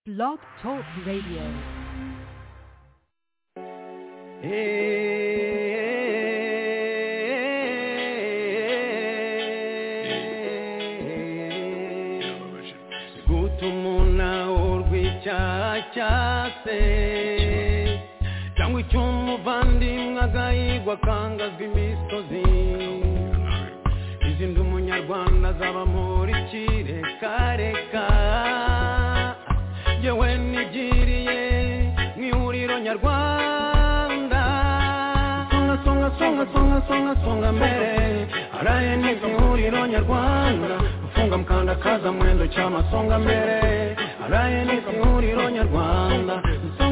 Blog Talk Radio. Gutumuna urwicyacase cyangwa icy'umuvandimwe agahigwa akangazwa imisozi izindi umunyarwanda zaba muri kirekareka yewe nigiriye mw'ihuriro nyarwanda songa mbere araye n'ihuriro nyarwanda ufunga mkandakaza mwendo chama songa mbere araye n'ihuriro nyarwanda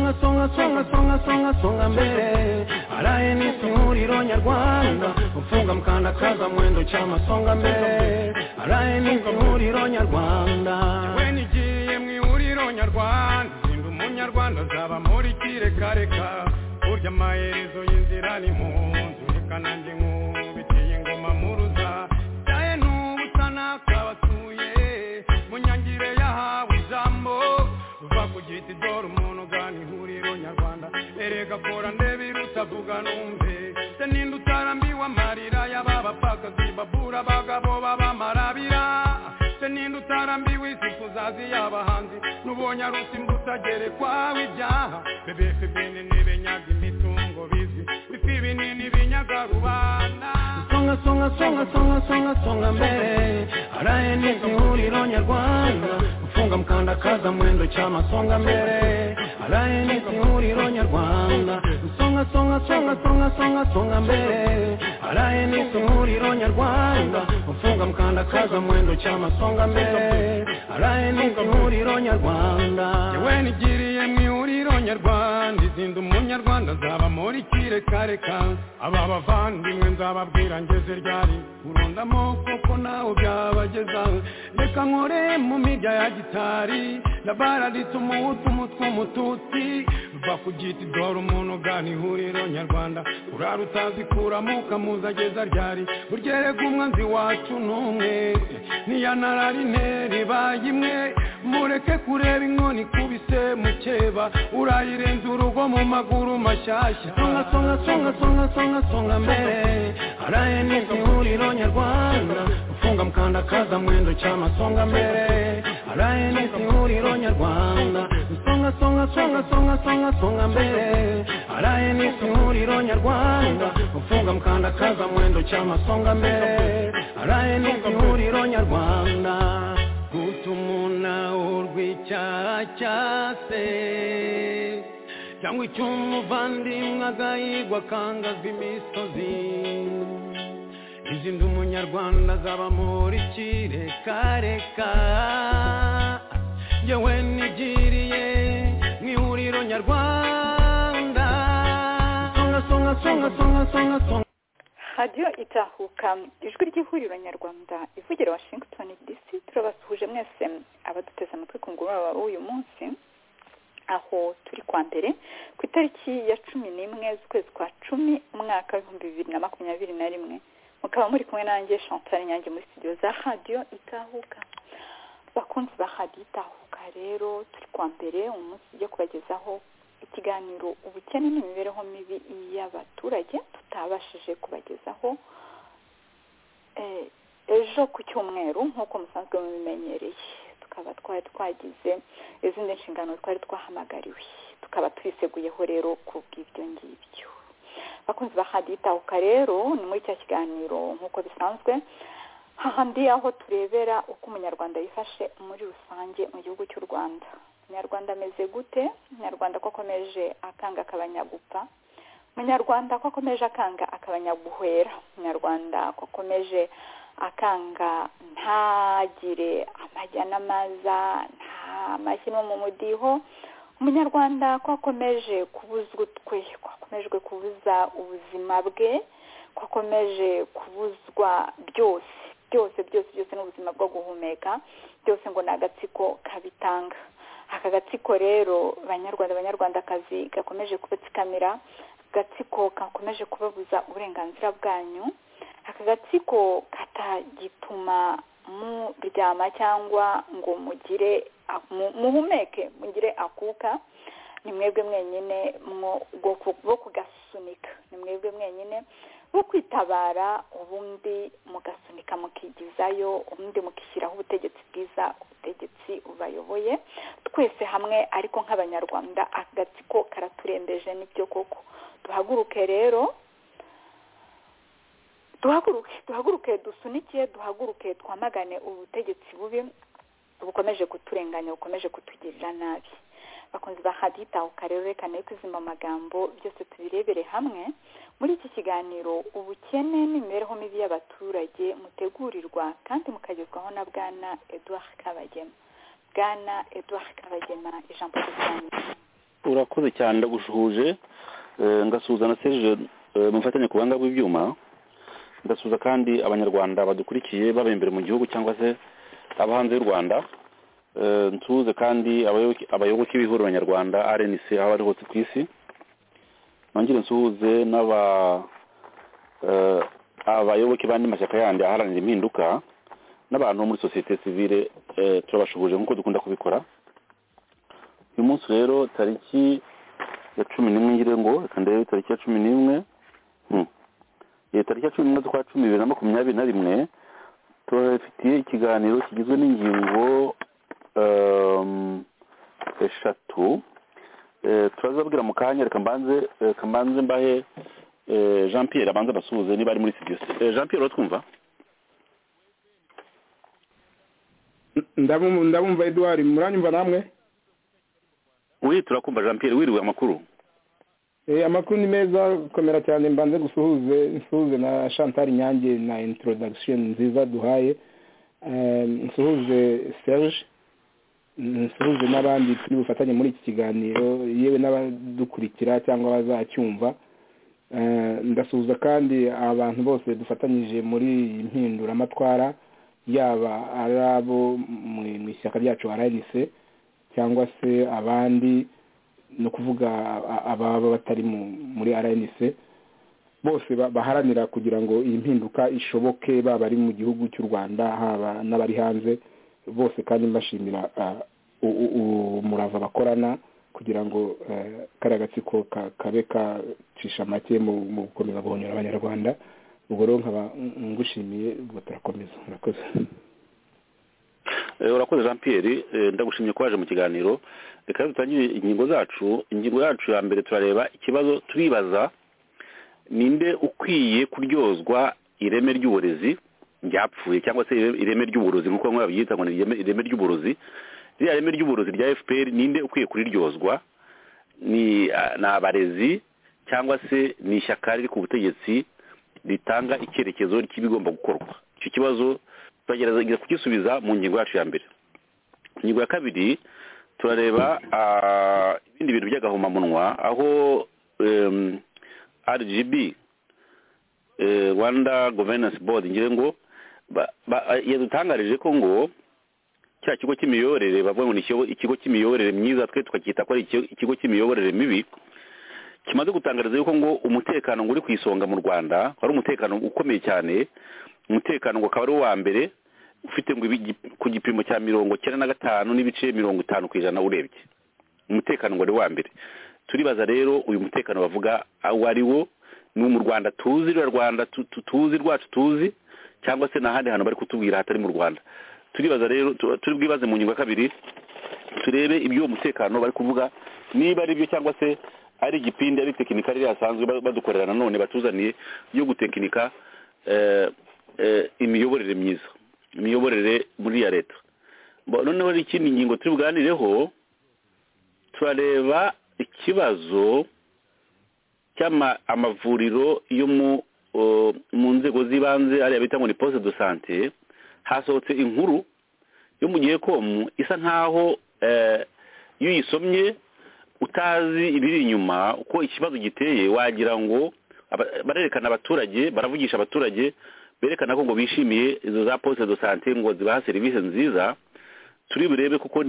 songa mbere araye n'ihuriro nyarwanda ufunga mkandakaza mwendo chama songa mbere araye n'ihuriro nyarwanda yewe nigiye mw'ihuriro nyarwanda zindu umunyarwanda zaba muri kirekareka burya amaherezo y'inzira ni mu nzu reka nanjye nkubitiye ingoma muruza cyaye n'ubusa n'akabatuye mu nyangire yahawe ijambo uva ku giti dore umuntu ugana ihuriro nyarwanda erega kora ndebe irutavuga numve se ninde utarambiwe amarira y'ababapfakazi babura abagabo b'abamarabira se ninde utarambiwe isi kuzazi y'abahanzi n'ubonye arusi mbutagere kwawe ibyaha bebefe bene n'ibenyaga imitungo bizi bifi binini binyaga rubanda songa mbere araye n'ihuriro nyarwanda ufunga mkandakaza mwendo chama songa mbere araye n'ihuriro nyarwanda songa mbere araye n'ihuriro nyarwanda ufunga mkandakaza mwendo chama songa mbere araye n'ihuriro nyarwanda yewe nigiriye mw'ihuriro nyarwanda izinda umunyarwanda zaba muri kirekareka aba bavandimwe nzababwira ngeze ryari urundamo kuko nawe byabageza reka nkore mu mirya ya gitari ndabaraditse umuhutu umutwe umututsi uva ku giti dore umuntu ugana ihuriro nyarwanda urara utazikuramo ukamuza ageza ryari buryerega umwanzi wacu n'umwe niyanararine ribaye imwe mureke kureba inkoni kubise mukeba urayirenza urugo mu maguru mashyashya songa mbere araye n'ihuriro nyarwanda ufunga mkandakaza mwendo chama songa mbere araye n'ihuriro nyarwanda songa mbere araye n'ihuriro nyarwanda ufunga mkandakaza mwendo chama songa mbere araye n'ihuriro nyarwanda gutumuna urwicyacase cyangwa icy'umuvandimwe agahigwa akangazwa imisozi izindi umunyarwanda zaba muri kirekareka yewe nigiriye mw'ihuriro nyarwanda songa Radio Itahuka ijwi ry'ihuriro nyarwanda ivugira Washington DC turabasuhuje mwese abaduteze amatwi ku ngurura uyu munsi aho turi kwa mbere ku itariki ya 11 z'ukwezi kwa 10 umwaka wa 2021 mukaba muri kumwe nanjye Chantal Nyange muri studio za Radio Itahuka bakunzi ba Radio Itahuka rero turi kwa mbere umunsi ujye kubagezaho ikiganiro ubukene n'imibereho mibi y'abaturage tutabashije kubagezaho ejo ku cyumweru nk'uko musanzwe mubimenyereye tukaba twagize izindi nshingano twari twahamagariwe tukaba twiseguyeho rero kubw'ibyo ngibyo bakunzi ba Radio Itahuka rero ni muri cya kiganiro nk'uko bisanzwe hahandi aho turebera uko umunyarwanda yifashe muri rusange mu gihugu cy'u Rwanda Umunyarwanda ameze gute? Umunyarwanda ko akomeje akanga akabanyagupfa, Umunyarwanda ko akomeje akanga akabanyaguhwera, Umunyarwanda ko akomeje akanga ntagire amajya n'amaza nta mashyino mu mudiho, Umunyarwanda ko akomeje kubuzwa utwe, ko akomeje kubuza ubuzima bwe, ko akomeje kubuzwa byose n'ubuzima bwo guhumeka, byose ngo n'agatsiko kabitanga. Aka gatsiko rero banyarwandakazi gakomeje kubatsikamira, gatsiko gakomeje kubabuza uburenganzira bwanyu, aka gatsiko katagituma muryama cyangwa ngo mugire muhumeke mugire akuka ni mwebwe mwenyine bwo kugasunika ni mwebwe mwenyine bwo kwitabara ubundi mugasunika mukigizayo ubundi mukishyiraho ubutegetsi bwiza ubutegetsi bubayoboye twese hamwe ariko nk'abanyarwanda agatsiko karaturembeje n'ibyo koko duhaguruke rero duhaguruke dusunike duhaguruke twamagane ubutegetsi bubi bukomeje kuturenganya bukomeje kutugirira nabi bakunzi ba haditahuka rero reka nayo kwizima amagambo byose tubirebere hamwe muri iki kiganiro ubukene n'imibereho mibi y'abaturage mutegurirwa kandi mukagezwaho na bwana Edouard Kabagema. Bwana Edouard Kabagema, ijambo ry'Imana. Urakoze cyane ndagushuhuje ngasuhuza na Serge mufatanye ku banga bw'ibyuma, ndasuhuza kandi abanyarwanda badukurikiye baba imbere mu gihugu cyangwa se abahanze y'u Rwanda. Ntuze kandi abayoboke b'ihuriro Nyarwanda RNC aho bari hose ku isi. Nongere nsuhuze abayoboke bandi mashyaka yandi aharanira impinduka n'abantu muri societe civile turabashuhuje nk'uko dukunda kubikora. Uyu munsi rero tariki ya 11 ngire ngo reka ndebe tariki ya 11 tariki ya 11 z'ukwa 2021 turafitiye ikiganiro kigizwe n'ingingo eshatu. Turazabwira mu kanya reka mbanze mbahe Jean Pierre abanza basuhuze niba ari muri studio. Jean Pierre twumva? Ndabumva Edouard, muranyumva namwe? Oui, turakumva Jean Pierre, wiriwe amakuru? Amakuru ni meza komera cyane, mbanze nsuhuze na Chantal Nyange na introduction nziza duhaye. Nsuhuze Serge, nsuhuze n'abandi turi bufatanye muri iki kiganiro yewe n'abadukurikira cyangwa bazacyumva. Ndasuhuza kandi abantu bose dufatanyije muri impindura amatwara yaba arabo mu ishyaka ryacu RNC cyangwa se abandi no kuvuga ababa batari muri RNC bose baharanira kugira ngo iyi mpinduka ishoboke baba ari mu gihugu cy'u Rwanda haba n'abari hanze bose, kandi mbashimira umurava bakorana kugira ngo kariya gatsiko kabe kacisha make mu gukomeza guhonyora abanyarwanda. Ubwo rero nkaba ngushimiye, ubwo turakomeza. Urakoze. Urakoze Jean Pierre, ndagushimye ko waje mu kiganiro. Reka dutangire ingingo zacu. Ingingo yacu ya mbere turareba ikibazo turibaza ninde ukwiye kuryozwa ireme ry'uburezi ryapfuye cyangwa se ireme ry'uburozi nkuko mwabyita ngo ni ireme ry'uburozi. Iriya reme ry'uburozi rya FPR ninde ukwiye kuriryozwa? Ni abarezi cyangwa se ni ishyaka riri ku butegetsi ritanga icyerekezo cy'ibigomba gukorwa? Icyo kibazo turagerageza kugisubiza mu ngingo yacu ya mbere. Ingingo ya kabiri turareba ibindi bintu by'agahomamunwa aho RGB Rwanda Governance Board ngire ngo yadutangarije ko ngo cya kigo cy'imiyoborere bavuga ngo ni ikigo cy'imiyoborere myiza, twe tukacyita ko ari ikigo cy'imiyoborere mibi, kimaze gutangariza yuko ngo umutekano ngo uri ku isonga mu Rwanda ari umutekano ukomeye cyane. Umutekano ngo akaba ari uwa mbere ufite ngo ku gipimo cya 95 n'ibice 50% urebye. Umutekano ngo ari wa mbere. Turibaza rero uyu mutekano bavuga aho ari wo ni mu Rwanda tuzi, Rwanda tuzi rwacu tuzi cyangwa se n'ahandi hantu bari kutubwira hatari mu Rwanda. Turibaza rero turi bwibaze mu ngingo ya kabiri turebe ibyo umutekano bari kuvuga niba ari byo cyangwa se ari igipindi ari tekinika riri asanzwe badukorera nanone batuzaniye yo gutekinika imiyoborere myiza, imiyoborere muri ya leta. Noneho ikindi ngingo turi buganireho turareba ikibazo cy'amavuriro yo mu nzego z'ibanze ariya bita ngo ni poste de santé. Hasohotse inkuru yo mu gihe ko isa nkaho iyo uyisomye utazi ibiri inyuma uko ikibazo giteye wagira ngo barerekana abaturage, baravugisha abaturage berekana ko ngo bishimiye izo za poste de santé ngo zibaha serivisi nziza. Turi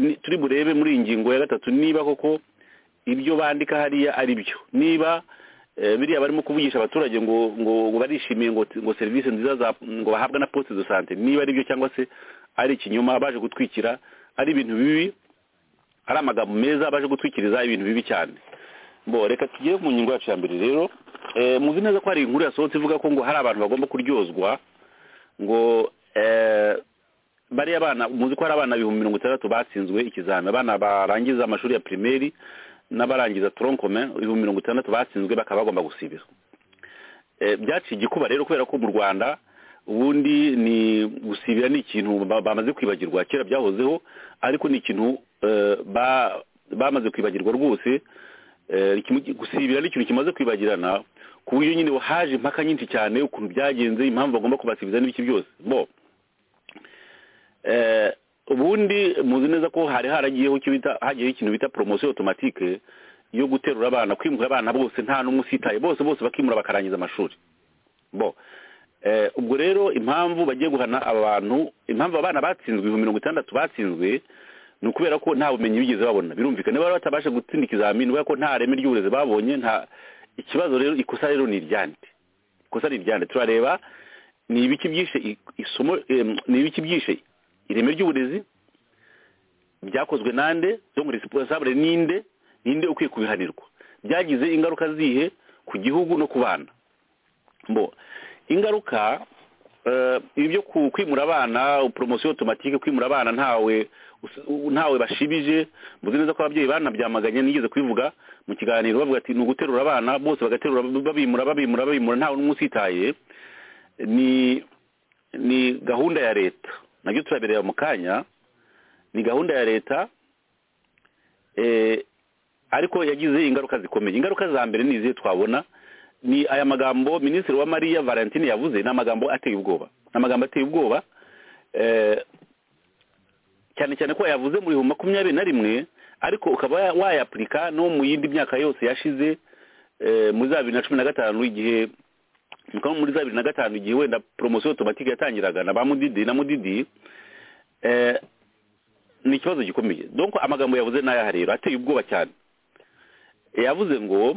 burebe muri ingingo ya gatatu niba koko ibyo bandika hariya ari byo, niba biriya barimo kuvugisha abaturage ngo barishimiye ngo serivisi nziza ngo bahabwa na poste de santé, niba ari byo cyangwa se ari ikinyoma baje gutwikira, ari ibintu bibi, ari amagambo meza baje gutwikiriza ibintu bibi cyane. Reka tugiye mu ngingo yacu ya mbere rero. Muzi neza ko hari inkuru yasohotse ivuga ko ngo hari abantu bagomba kuryozwa, ngo bariya bana, muzi ko hari abana 60,000 batsinzwe ikizami, abana barangiza amashuri ya primaire n'abarangiza tronc commun 60,000 batsinzwe bakaba bagomba gusibira. Byaciye igikuba rero kubera ko mu Rwanda ubundi ni gusibira ni ikintu bamaze kwibagirwa, kera byahozeho ariko ni ikintu bamaze kwibagirwa rwose. Gusibira ni ikintu kimaze kwibagirana ku buryo nyine haje impaka nyinshi cyane ukuntu byagenze, impamvu bagomba kubasibiza n'ibiki byose. Ubundi muzi neza ko hagiyeho ikintu bita promotion automatique yo guterura abana, kwimura abana bose nta n'umwe usitaye, bose bakimura bakarangiza amashuri. Ubwo rero impamvu bagiye guhana aba bantu, impamvu abana batsinzwe 60,000 batsinzwe ni ukubera ko nta bumenyi bigeze babona. Birumvikana bari batabasha gutsinda ikizamini kubera ko nta reme ry'uburezi babonye. Nta ikibazo rero, ikosa rero ni iryande. Turareba ni ibiki byishe isomo, ni ibiki byishe ireme ry'uburezi, byakozwe nande, zo muri responsable ninde ukwiye kubihanirwa, byagize ingaruka zihe ku gihugu no ku bana. Ingaruka ibi byo kwimura abana, promotion automatique, kwimura abana ntawe bashibije. Muzi neza ko ababyeyi banabyamaganye, nigeze kwivuga mu kiganiro bavuga ati ni uguterura abana bose, bagaterura babimura ntawe n'umwe usitaye. Ni gahunda ya leta, nabyo turabereye mu kanya. Ni gahunda ya leta, ariko yagize ingaruka zikomeye. Ingaruka za mbere ni izihe twabona, ni aya magambo Minisitiri wa Maria Valentine yavuze. Ni amagambo ateye ubwoba, cyane cyane ko yavuze muri 2021, ariko ukaba wayapurika no mu yindi myaka yose yashize, muri 2015 igihe muri 2005 igihe wenda promotion automatique yatangiraga na Mudidi. Ni ikibazo gikomeye. Donc amagambo yavuze n'aya rero ateye ubwoba cyane. Yavuze ngo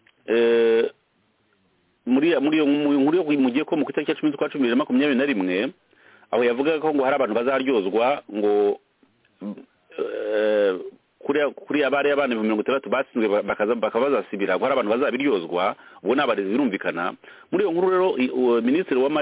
muri nkuru mugiye ko mu kitariki 10/10/2021 aho yavuga ko ngo hari abantu bazaryozwa, ngo kuri abari abana 60,000 batsinzwe bakaba bazasibira, ngo hari abantu bazabiryozwa. Ubwo n'abarezi birumvikana. Muri iyo nkuru rero Minisitiri wa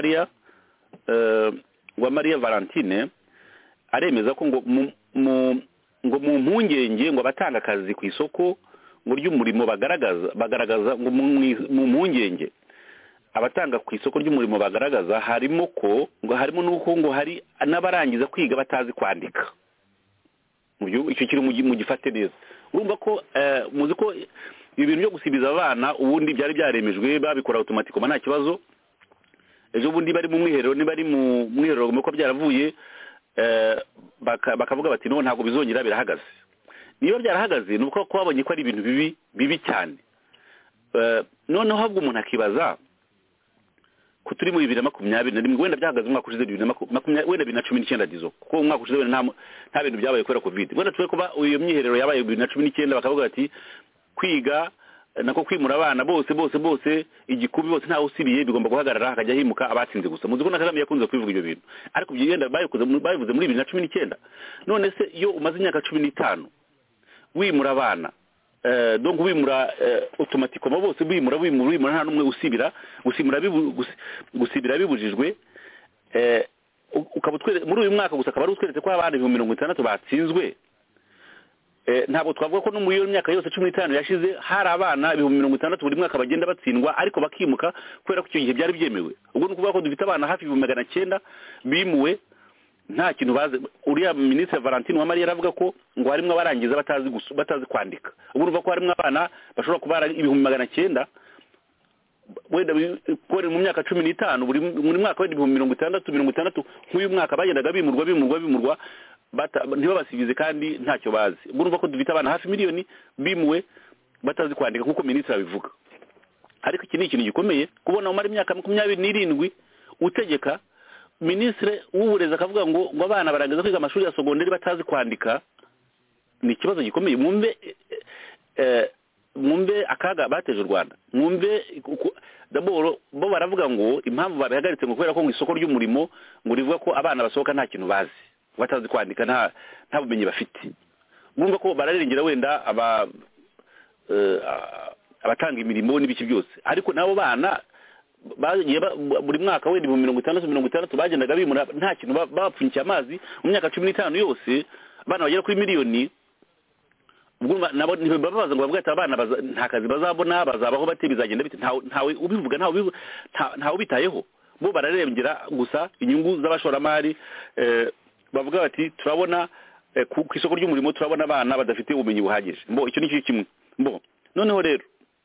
Maria Valentine aremeza ko ngo mu mpungenge, ngo abatanga akazi ku isoko ngo ry'umurimo bagaragaza ngo mu mpungenge abatanga ku isoko ry'umurimo bagaragaza harimo n'uko ngo hari n'abarangiza kwiga batazi kwandika. Icyo kiri mu gifate neza. Urumva ko muzi ko ibintu byo gusibiza abana ubundi byari byaremejwe, babikora automatique nta kibazo. Ejo bundi bari mu mwiherero, ni bari mu mwiherero ko byaravuye, bakavuga bati no ntago bizongera, birahagaze. Niba byarahagaze nuko babonye ko ari ibintu bibi cyane. Noneho habwo umuntu akibaza ko turi mu 2020 wenda byahagaze umwaka ushize 2020 wenda 2019 dizo, kuko umwaka ushize nta bintu byabaye kubera covid. Wenda twe kuba uyu myiherero yabaye 2019 bakavuga ati kwiga nako kwimura abana bose igikubi bose ntawe usibiye bigomba guhagarara, hakajya himuka abatsinze gusa. Muzi ko na Kagame yakunze kwivuga ibyo bintu, ariko byenda babivuze muri 2019. None se iyo umaze imyaka 15 wimura abana, donc wimura automatiquement bose wimura nta numwe usibira, gusibira bibujijwe. Muri uyu mwaka gusa akaba ari utweretse ko abana 60,000 batsinzwe. Ntabwo twavuga ko no muri iyo myaka yose 15 yashize hari abana 60,000 buri mwaka bagenda batsindwa, ariko bakimuka kubera ko icyo gihe byari byemewe. Ubwo nukuvuga ko dufite abana hafi 900 bimuwe nta kintu baze. Uriya Minisitiri Valentine wa Maria aravuga ko ngo harimo abarangiza batazi kwandika. Ubwo nuvuga ko harimo abana bashobora kubara 900 wenda kore mu myaka 15 muri mwaka wenda 60,000 nk'uyu mwaka bagendaga bimurwa ntibabasibize kandi ntacyo bazi. Ubwo nuvuga ko dufite abana hafi miliyoni bimuwe batazi kwandika nk'uko Minisitiri abivuga. Ariko iki ni ikintu gikomeye kubona umara imyaka 27 utegeka. Minisitiri w'uburezi akavuga ngo abana barangiza kwiga amashuri ya segonderi batazi kwandika. Ni ikibazo gikomeye. Mwumve mwumve akaga bateje u Rwanda, mwumve daboro bo baravuga ngo impamvu babihagaritse ngo kubera ko mu isoko ry'umurimo ngo rivuga ko abana basohoka nta kintu bazi, batazi kwandika, nta bumenyi bafite. Mwumva ko bararengera wenda abatanga imirimo n'ibiki byose, ariko nabo bana bagiye buri mwaka wenda 50 bagendaga bimura nta kintu bapfunyikiye amazi mu myaka 15 yose, abana bagera kuri miliyoni. Ubwo nabo ntibabaza ngo bavuga ati abana nta kazi bazabona, bazabaho bate, bizagenda bite? Ntawe ubivuga, ntawe ubitayeho. Bo bararengera gusa inyungu z'abashoramari. Bavuga bati turabona ku isoko ry'umurimo turabona abana badafite ubumenyi buhagije. Icyo ni kimwe. Noneho rero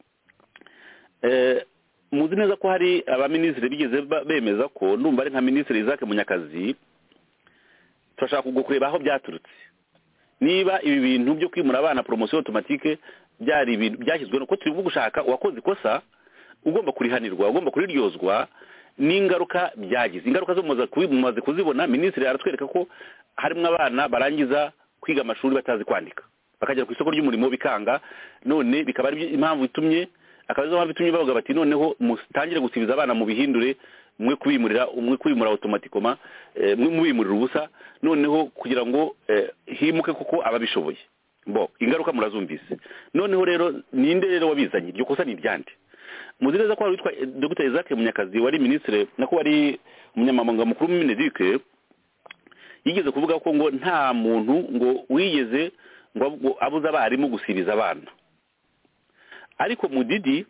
muzi neza ko hari abaminisitiri bigeze bemeza ko ndumva ari nka minisitiri Isaac Munyakazi, turashaka kureba aho byaturutse, niba ibi bintu byo kwimura abana promotion automatique byari ibintu byashyizwe ko turi gushaka uwakoze ikosa ugomba kurihanirwa, ugomba kuriryozwa n'ingaruka byagize. Ingaruka zo mumaze kuzibona. Minisitiri aratwereka ko harimo abana barangiza kwiga amashuri batazi kwandika, bakagera ku isoko ry'umurimo bikanga, none bikaba ari impamvu itumye bavuga bati noneho mutangire gusibiza abana mu bihindure, umwe kubimura automatikoma, mubimurira ubusa, noneho kugira ngo himuke kuko ababishoboye. Ingaruka murazumvise. Noneho rero ninde rero wabizanye iryo kosa? ni iryande? Muzi neza ko witwa Dr. Isaac Munyakazi wari ministre nako wari umunyamabanga mukuru mu Mineduc, yigeze kuvuga ko ngo nta muntu ngo wigeze ngo abuza abarimu gusibiza abana. Ariko Mudidi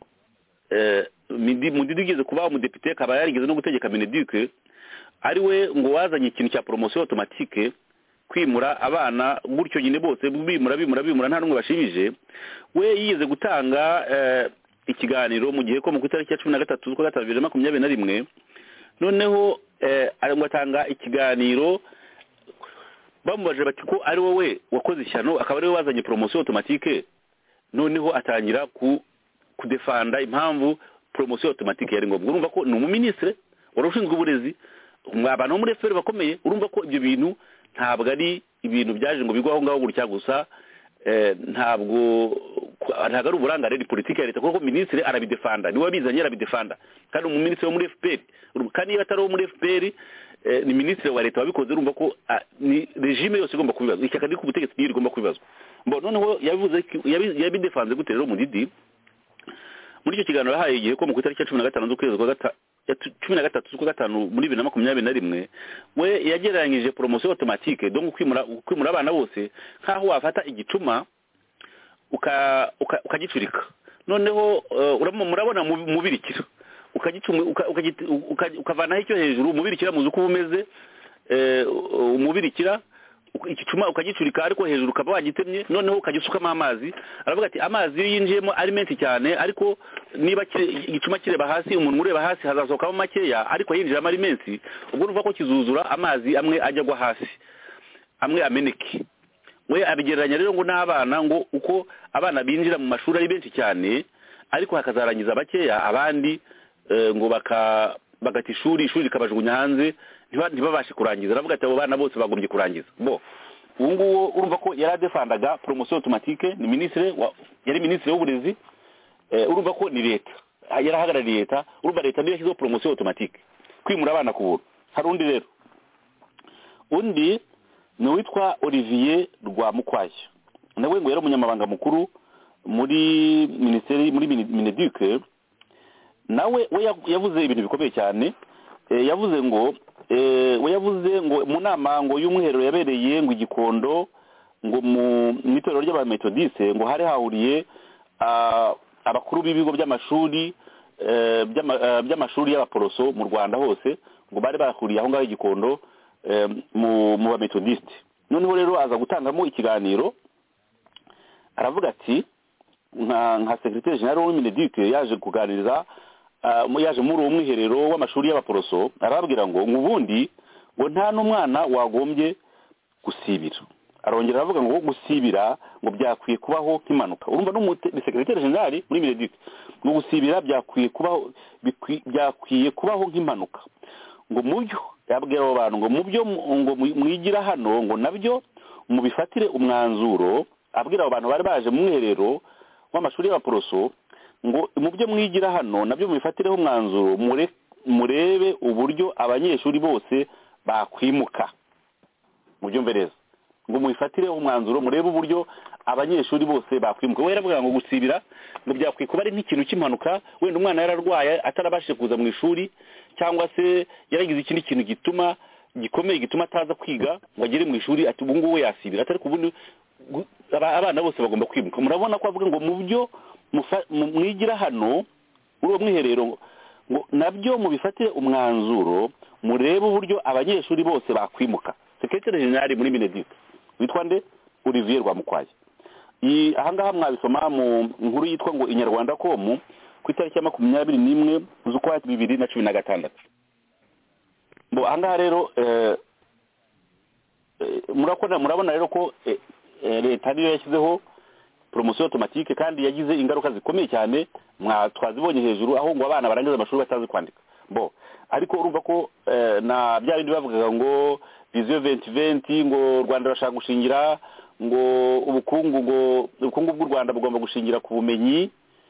yigeze kuba umudepite, akaba yarigeze no gutegeka Mineduc, ari we ngo wazanye ikintu cya promotion automatique, kwimura abana gutyo nyine bose bimura nta numwe bashimije. We yigeze gutanga ikiganiro mu gihe ko mu itariki ya 13 z'ukwa gatatu 2021, noneho ngo atanga ikiganiro bamubaje bati ko ari wowe wakoze ishyano, akaba ari we wazanye promotion automatique. Noneho atangira kudefanda impamvu promotion automatique yari ngombwa. Urumva ko ni umuministre wari ushinzwe uburezi, abantu muri FPR bakomeye. Urumva ko ibyo bintu ntabwo ari ibintu byaje ngo bigwaho ngaho gutya gusa, ntabwo ari uburangarire politike ya leta, kuko ministre arabidefanda, niwe wabizanye arabidefanda, kandi umuministre wo muri FPR, kandi iyo atari wo muri FPR ni ministre wa leta wabikoze. Urumva ko ni regime yose igomba kubibazwa, ishyaka riri ku butegetsi niyo rigomba kubibazwa. Noneho yabidefanze gute rero Mudidi muri icyo kiganiro yahaye igihe ko mu itariki ya 15 z'ukwezi kwa 13 z'ukwa gatanu muri 2021, we yagereranyije promotion automatique donc kwimura abana bose nkaho wafata igicuma ukagicurika, noneho murabona mubirikira ukavanaho icyo hejuru, umubirikira muzi uko umeze, umubirikira igicuma ukagicurika ariko hejuru ukaba wagitemye, noneho ukagisukamo amazi. Aravuga ati amazi iyo yinjiyemo ari menshi cyane, ariko niba igicuma kireba hasi, umuntu ureba hasi hazasohokamo makeya, ariko yinjiramo ari menshi, ubwo urumva ko kizuzura amazi amwe ajya agwa hasi, amwe ameneke. We abigereranya rero ngo n'abana, ngo uko abana binjira mu mashuri ari benshi cyane ariko hakazarangiza bakeya, abandi ngo bagata ishuri rikabajugunya hanze ntibabashe kurangiza. Aravuga ati abo bana bose bagombye kurangiza. Ubu nguwo urumva ko yaradefandaga promotion automatique, ni ministre yari ministre w'uburezi. Urumva ko ni leta yarahagarariye leta, urumva leta niyo yashyizeho promotion automatique, kwimura abana ku buntu. Hari undi rero, undi ni witwa Olivier Rwamukwaya, nawe ngo yari umunyamabanga mukuru muri ministeri muri Mineduc. Nawe we yavuze ibintu bikomeye cyane. Yavuze ngo mu nama ngo y'umwiherero yabereye ngo Igikondo, ngo mu itorero ry'abametodiste, ngo hari hahuriye abakuru b'ibigo by'amashuri y'abaporoso mu Rwanda hose, ngo bari bahuriye aho ngaho Igikondo mu bametodiste. Noneho rero aza gutangamo ikiganiro, aravuga ati nka secrétaire général wa Mineduc yaje kuganiriza, yaje muri uwo mwiherero w'amashuri y'abaporoso, arababwira ngo ubundi ngo nta n'umwana wagombye gusibira. Arongera aravuga ngo gusibira ngo byakwiye kubaho nk'impanuka. Urumva ni secrétaire général muri Mineduc, ngo gusibira byakwiye kubaho nk'impanuka. Ngo mubyo yabwira abo bantu ngo mubyo ngo mwigira hano ngo nabyo mubifatire umwanzuro. Abwira abo bantu bari baje mu mwiherero w'amashuri y'abaporoso ngo mu byo mwigira hano nabyo mubifatireho umwanzuro murebe uburyo abanyeshuri bose bakwimuka mu byumvereza ngo mubifatireho umwanzuro murebe uburyo abanyeshuri bose bakwimuka we yaravuga ngo gusibira ngo byakwiye kuba ari nk'ikintu cy'impanuka wenda umwana yararwaye atarabashije kuza mu ishuri cyangwa se yaragize ikindi kintu gikomeye gituma ataza kwiga ngo agere mu ishuri ati ubu ngubu yasibira atari ku bundi abana bose bagomba kwimuka. Murabona ko avuga ngo mu byo mwigira hano muri uwo mwiherero ngo nabyo mubifate umwanzuro murebe uburyo abanyeshuri bose bakwimuka. Sekretari General muri Mineduc witwa nde Olivier Rwamukwaya. Ahangaha mwabisoma mu nkuru yitwa ngo inyarwanda.com ku itariki ya 21 z'ukwa 2016. Ahangaha rero murabona rero ko leta niyo yashyizeho promotion automatique kandi yagize ingaruka zikomeye cyane twazibonye hejuru aho ngo abana barangiza amashuri batazi kwandika. Ariko urumva ko na bya bindi bavugaga ngo vision 2020 ngo Rwanda rashaka gushingira ngo ubukungu bw'u Rwanda bugomba gushingira ku bumenyi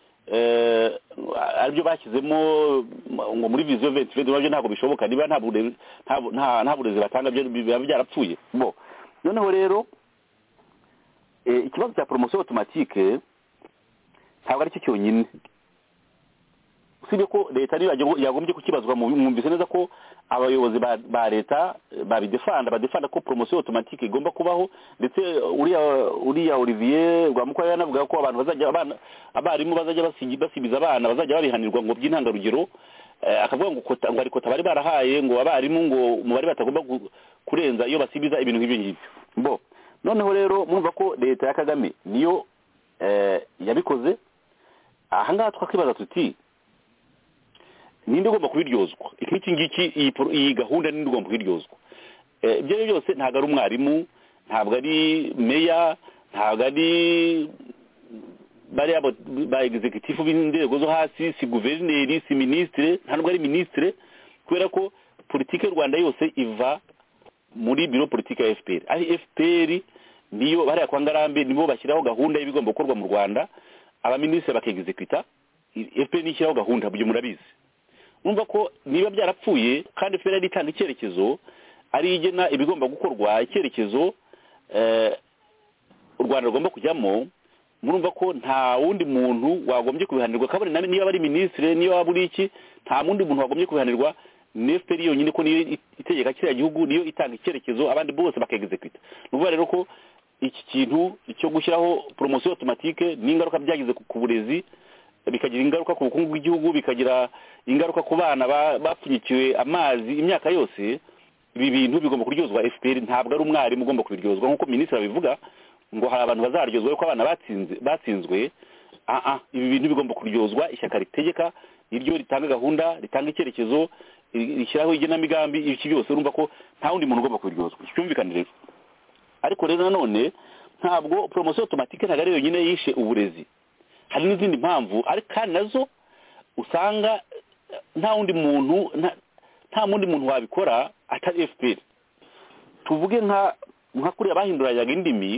aribyo bashyizemo ngo muri vision 2020 nabyo ntabwo bishoboka niba nta burezi batanga biba byarapfuye. Noneho rero ikibazo cya promotion automatique ntabwo ari cyo cyonyine usibye ko leta niyo yagombye kukibazwa mwumvise neza ko abayobozi ba leta badefanda ko promotion automatique igomba kubaho ndetse uriya Olivier Rwamukwaya yanavuga ko abarimu bazajya basibiza abana bazajya babihanirwa ngo by'intangarugero akavuga ngo ari kota bari barahaye ngo abarimu ngo umubare batagomba kurenza iyo basibiza ibintu nk'ibyo ngibyo. Noneho rero mwumva ko leta ya Kagame niyo yabikoze. Ahangaha twakwibaza tuti ninde ugomba kubiryozwa iki ngiki iyi gahunda ninde ugomba kubiryozwa? Ibyo byose ntabwo ari umwarimu, ntabwo ari meya, ntabwo ari bari ba executive b'inzego zo hasi, si guverineri, si ministre, ntabwo ari ministre, kubera ko politike y'u Rwanda yose iva muri biro politike ya FPR. Ari FPR niyo bari kwa Ngarambe nibo bashyiraho gahunda y'ibigomba gukorwa mu Rwanda, abaministre bakexecuta, FPR nishyiraho gahunda byo murabizi. Umva ko niba byarapfuye kandi FPR ari itanga icyerekezo ari igena ibigomba gukorwa icyerekezo u Rwanda rugomba kujyamo, murumva ko nta wundi muntu wagombye kubihanirwa kabone niba bari ministre niyo waburi iki nta wundi muntu wagombye kubihanirwa ni FPR yonyine ko niyo itegeka kiriya gihugu niyo itanga icyerekezo abandi bose bakexecuta. Nuvuga rero ko iki kintu cyo gushyiraho promotion automatique n'ingaruka byagize ku burezi bikagira ingaruka ku bukungu bw'igihugu bikagira ingaruka ku bana bapfunyikiwe amazi imyaka yose. Ibi bintu bigomba kuryozwa FPR, ntabwo ari umwarimu ugomba kubiryozwa nk'uko minisitiri abivuga ngo hari abantu bazaryozwa ko abana batsinzwe. Ibi bintu bigomba kuryozwa ishyaka ritegeka iryo ritanga gahunda ritanga icyerekezo rishyiraho igenamigambi iki byose urumva ko nta wundi muntu ugomba kubiryozwa. Cyumvikane rero. Ariko rero nanone ntabwo promotion automatique ntabwo ari yonyine yishe uburezi, hari n'izindi mpamvu ariko kandi nazo usanga nta wundi muntu wabikora atari FPR. Tuvuge nka kuriya bahinduranya indimi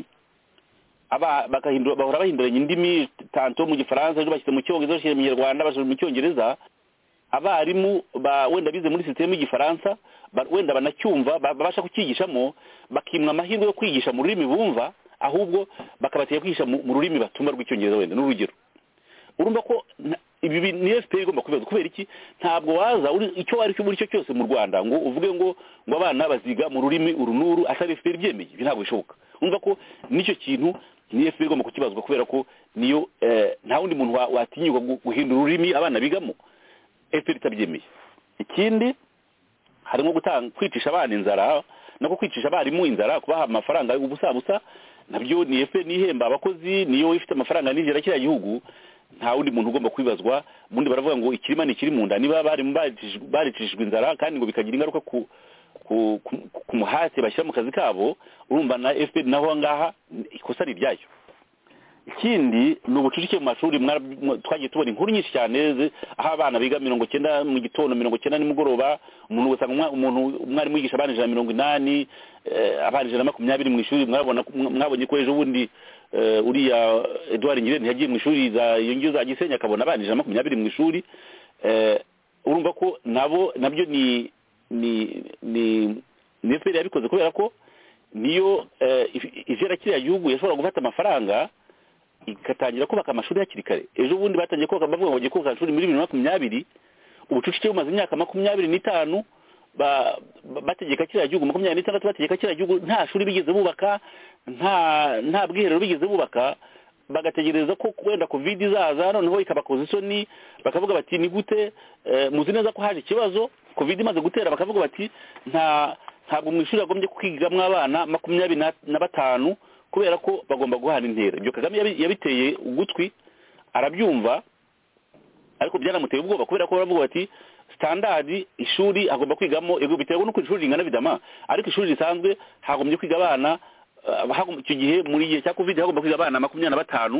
bahora bahinduranya indimi tanto mu Gifaransa ejo bashyize mu Cyongereza bashyize mu Kinyarwanda bashyize mu Cyongereza. Abarimu wenda bize muri system y'Igifaransa wenda banacyumva babasha kukigishamo bakimwa amahirwe yo kwigisha mu rurimi bumva ahubwo bakabateye kwigisha mu rurimi batumva rw'Icyongereza wenda n'urugero. Urumva ko ibi ni FPR igomba kubibaza kubera iki ntabwo waza icyo wari cyo muri cyo cyose mu Rwanda ngo uvuge ngo abana baziga mu rurimi urunuru atari FPR byemeye, ibi ntabwo bishoboka. Urumva ko nicyo kintu ni FPR igomba kukibazwa kubera ko niyo nta wundi muntu watinyuka guhindura ururimi abana bigamo, FPR itabyemeye. Ikindi harimo kwicisha abana inzara nako kwicisha abarimu inzara kubaha amafaranga ubusabusa nabyo ni FPR nihemba abakozi niyo ifite amafaranga n'injira kiriya gihugu. Nta wundi muntu ugomba kwibazwa. Bundi baravuga ngo ikirima ni kiri mu nda, niba baricishijwe inzara kandi ngo bikagira ingaruka ku muhate bashyira mu kazi kabo, urumva na FPR naho ngaha ikosa ribyayo. ikindi ni ubucucike mu mashuri twagiye tubona inkuru nyinshi cyane aho abana biga 90 mu gitondo 90 nimugoroba umuntu usanga umwarimu yigisha abana 180 abana 120 mu ishuri mwabonye ko ejo bundi uriya Edouard Ngirente yagiye mu ishuri iyo za Gisenyi akabona abana 120 mu ishuri urumva ko nabyo ni FPR yabikoze kubera ko niyo ijera kiriya gihugu yashobora gufata amafaranga ikatangira kubaka amashuri hakiri kare. Ejo bundi batangiye kubaka bavuga ngo bagiye kubaka amashuri muri 2020 ubucucike bumaze imyaka 25 bategeka kiriya gihugu 26 bategeka kiriya gihugu nta shuri bigeze bubaka nta bwiherero bigeze bubaka bagategereza ko wenda covid izaza noneho ikabakoza isoni bakavuga bati ni gute muzi neza ko haje ikibazo covid imaze gutera bakavuga bati ntabwo mu ishuri agombye kwigamwa abana 25 kubera ko bagomba guhana intera. Ibyo Kagame yabiteye ugutwi arabyumva ariko byaramuteye ubwoba kubera ko baravuga bati standard ishuri agomba kwigamo ego bitewe n'uko ishuri ringana bidama ariko ishuri risanzwe hagombye kwiga abana icyo gihe muri gihe cya covid hagomba kwiga abana 25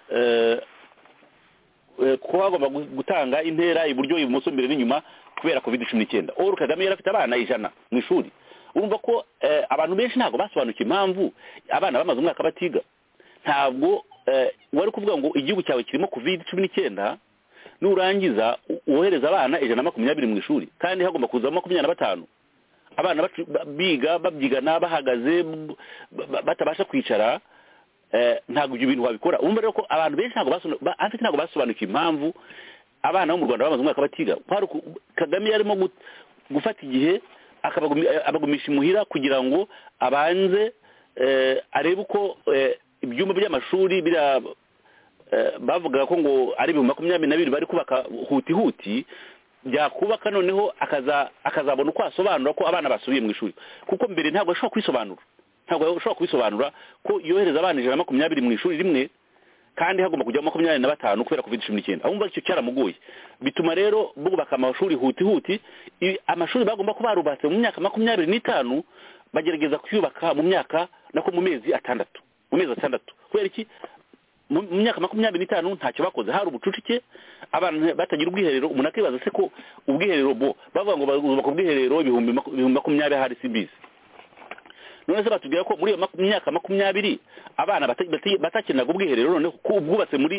ko hagomba gutanga intera iburyo ibumoso mbere n'inyuma kubera covid 19. Oro Kagame yarafite abana 100 mu ishuri. Urumva ko abantu benshi ntabwo basobanukiye impamvu abana bamaze umwaka batiga. Ntabwo wari kuvuga ngo igihugu cyawe kirimo covid 19 nurangiza wohereza abana 120 mu ishuri kandi hagomba kuza 25 abana babyigana bahagaze batabasha kwicara ntabwo ibyo bintu wabikora. Urumva rero ko abantu benshi ntabwo basobanukiye impamvu abana bo mu Rwanda bamaze umwaka batiga. Kagame yarimo gufata igihe abagumisha imuhira kugira ngo abanze arebe uko ibyumba by'amashuri bavuga ko ngo ari 22 bari kubaka huti byakubaka noneho akazabona uko asobanura ko abana basubiye mu ishuri kuko mbere ntabwo ashobora kubisobanura ko yohereza abana 120 mu ishuri rimwe kandi hagomba kujya 25 kubera covid 19. Ahumva icyo cyaramugoye bituma rero bubaka amashuri huti amashuri bagomba kuba barubatse mu myaka 25 bagerageza kuyubaka mu myaka nako mu mezi 6 kubera iki mu myaka 25 ntacyo bakoze hari ubucucike abantu batagira ubwiherero. Umuntu akibaza se ko ubwiherero bavuga ngo bazubaka ubwiherero ibihumbi 20 hari CBC none se batubwira ko muri iyo myaka 20 abana batakenaga ubwiherero none ko ubwubatse mu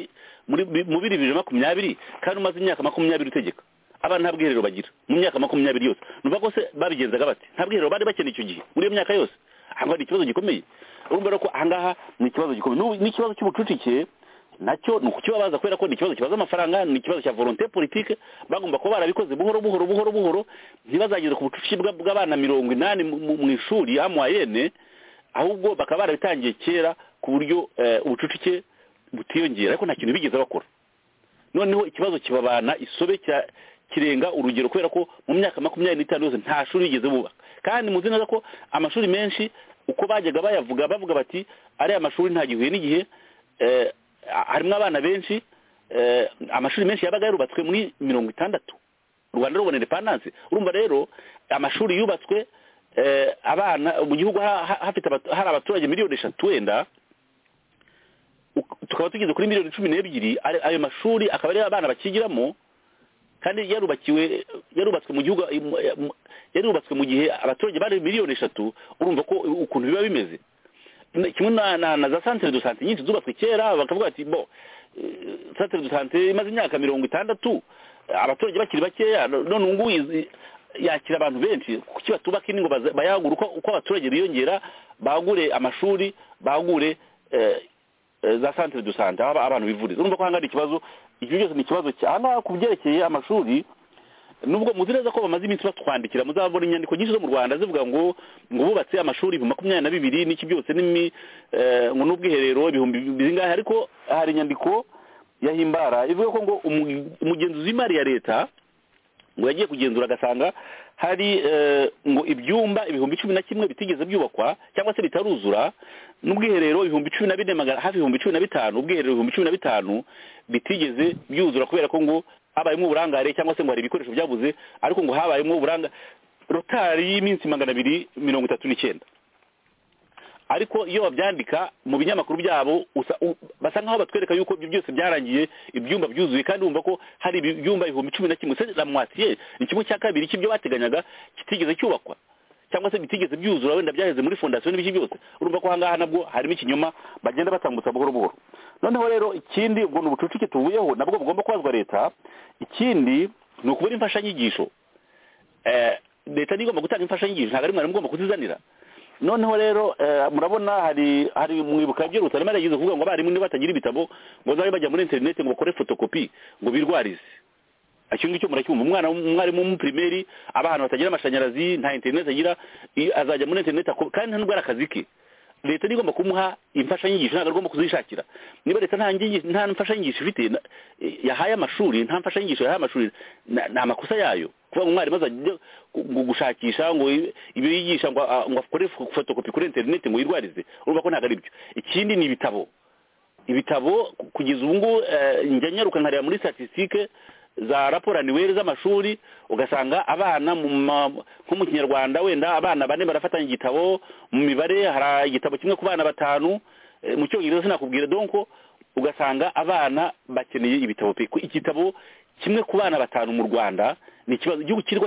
2020 kandi umaze imyaka 20 utegeka abana nta bwiherero bagira mu myaka 20 yose. Numva ko se babigenzaga bate? Nta bwiherero bari bakeneye icyo gihe muri iyo myaka yose. Ahanga ni ikibazo gikomeye. Urumva rero ko ahangaha ni ikibazo gikomeye n'ikibazo cy'ubucucike nacyo ni ukukibabaza kubera ko ni ikibazo kibaza amafaranga ni ikibazo cya volonté politique bagomba kuba barabikoze buhoro ntibazageze ku bucucike bw'abana 80 mu ishuri amwayene ahubwo bakaba barabitangiye kera ku buryo ubucucike butiyongera ariko nta kintu bigeze bakora. Noneho ikibazo kibabana isobe kirenga urugero kubera ko mu myaka 25 yose nta shuri yigeze bubaka kandi muzi neza ko amashuri menshi uko bajyaga bavuga bati ari amashuri nta gihuye n'igihe harimo abana benshi amashuri menshi yabaga yarubatswe muri 60 u Rwanda rubona independence. Urumva rero amashuri yubatswe abana mu gihugu hari abaturage miliyoni 3 wenda tukaba tugeze kuri miliyoni 12 ayo mashuri akaba ari abana bakigiramo kandi yarubatswe mu gihugu yarubatswe mu gihe abaturage bari miliyoni 3. Urumva ko ukuntu biba bimeze kimwe na za centre de santé nyinshi zubatswe kera bakavuga ati centre de santé imaze imyaka 60 abaturage bakiri bakeya none ungu yakira abantu benshi kuki batubaka ingo bayagura uko abaturage biyongera bagure amashuri bagure za centre de santé abantu bivuriza. Urumva ko hangari ikibazo icyo cyose ni ikibazo cyane kubyerekeye amashuri nubwo muzi neza ko bamaze iminsi batwandikira muzabona inyandiko nyinshi zo mu Rwanda zivuga ngo bubatse amashuri 22 n'iki byose ngo n'ubwiherero ibihumbi bizingahe ariko hari inyandiko yahimbara ivuga ko ngo umugenzuzi w'imari ya leta ngo yagiye kugenzura agasanga hari ngo ibyumba ibihumbi 11 bitigeze byubakwa cyangwa se bitaruzura n'ubwiherero ibihumbi 14 hafi ibihumbi 15 ubwiherero ibihumbi 15 bitigeze byuzura kubera ko ngo habayemo uburangare cyangwa se ngo hari ibikoresho byabuze ariko ngo habayemo uburanga rotari y'iminsi 239 ariko iyo babyandika mu binyamakuru byabo basa nkaho batwereka yuko ibyo byose byarangiye, ibyumba byuzuye, kandi wumva ko hari ibyumba 11,000 c'est la moitié, ni kimwe cya kabiri cy'ibyo bateganyaga kitigeze cyubakwa cyangwa se bitigeze byuzura, wenda byaheze muri fondation n'ibiki byose. Urumva ko hangaha nabwo harimo ikinyoma bagenda batambutsa buhoro buhoro. Noneho rero ikindi ubwo n'ubucucike tuvuyeho nabwo bugomba kwazwa leta. Ikindi ni ukubura imfashanyigisho. Leta nigomba gutanga imfashanyigisho, ntabwo ari mwari mugomba kuzizanira. Noneho rero murabona hari mwibuka ibyo Rutarema yagize kuvuga ngo abarimu batagira ibitabo ngo zabe bajya muri internet ngo bakore photocopy ngo birwarize. Akindi cyo muracyumva umwarimu mu primaire abana batagira amashanyarazi nta internet agira azajya muri internet kandi nta ndwara akazi ke. Leta nigomba kumuha imfashanyigisho, ntabwo agomba kuzishakira. Niba leta nta mfashanyigisho ifite yahaye amashuri, nta mfashanyigisho yahaye amashuri, na makosa yayo kuvuga umwarimu azajya gushakisha ngo ibyo yigisha ngo akore photocopy kuri internet ngo yirwarize. Urumva ko ntabwo ari byo. Ikindi ni ibitabo kugeza ubu ngo njya nyaruka nkareba muri statistique za raporo annuelle z'amashuri, ugasanga abana nko mu Kinyarwanda wenda abana 4 barafatanya igitabo, mu mibare hari igitabo kimwe ku bana 5, mu Cyongereza sinakubwira. Donc ugasanga abana bakeneye ibitabo pe. Igitabo kimwe ku bana 5 mu Rwanda ni ikibazo. Igihugu kirwa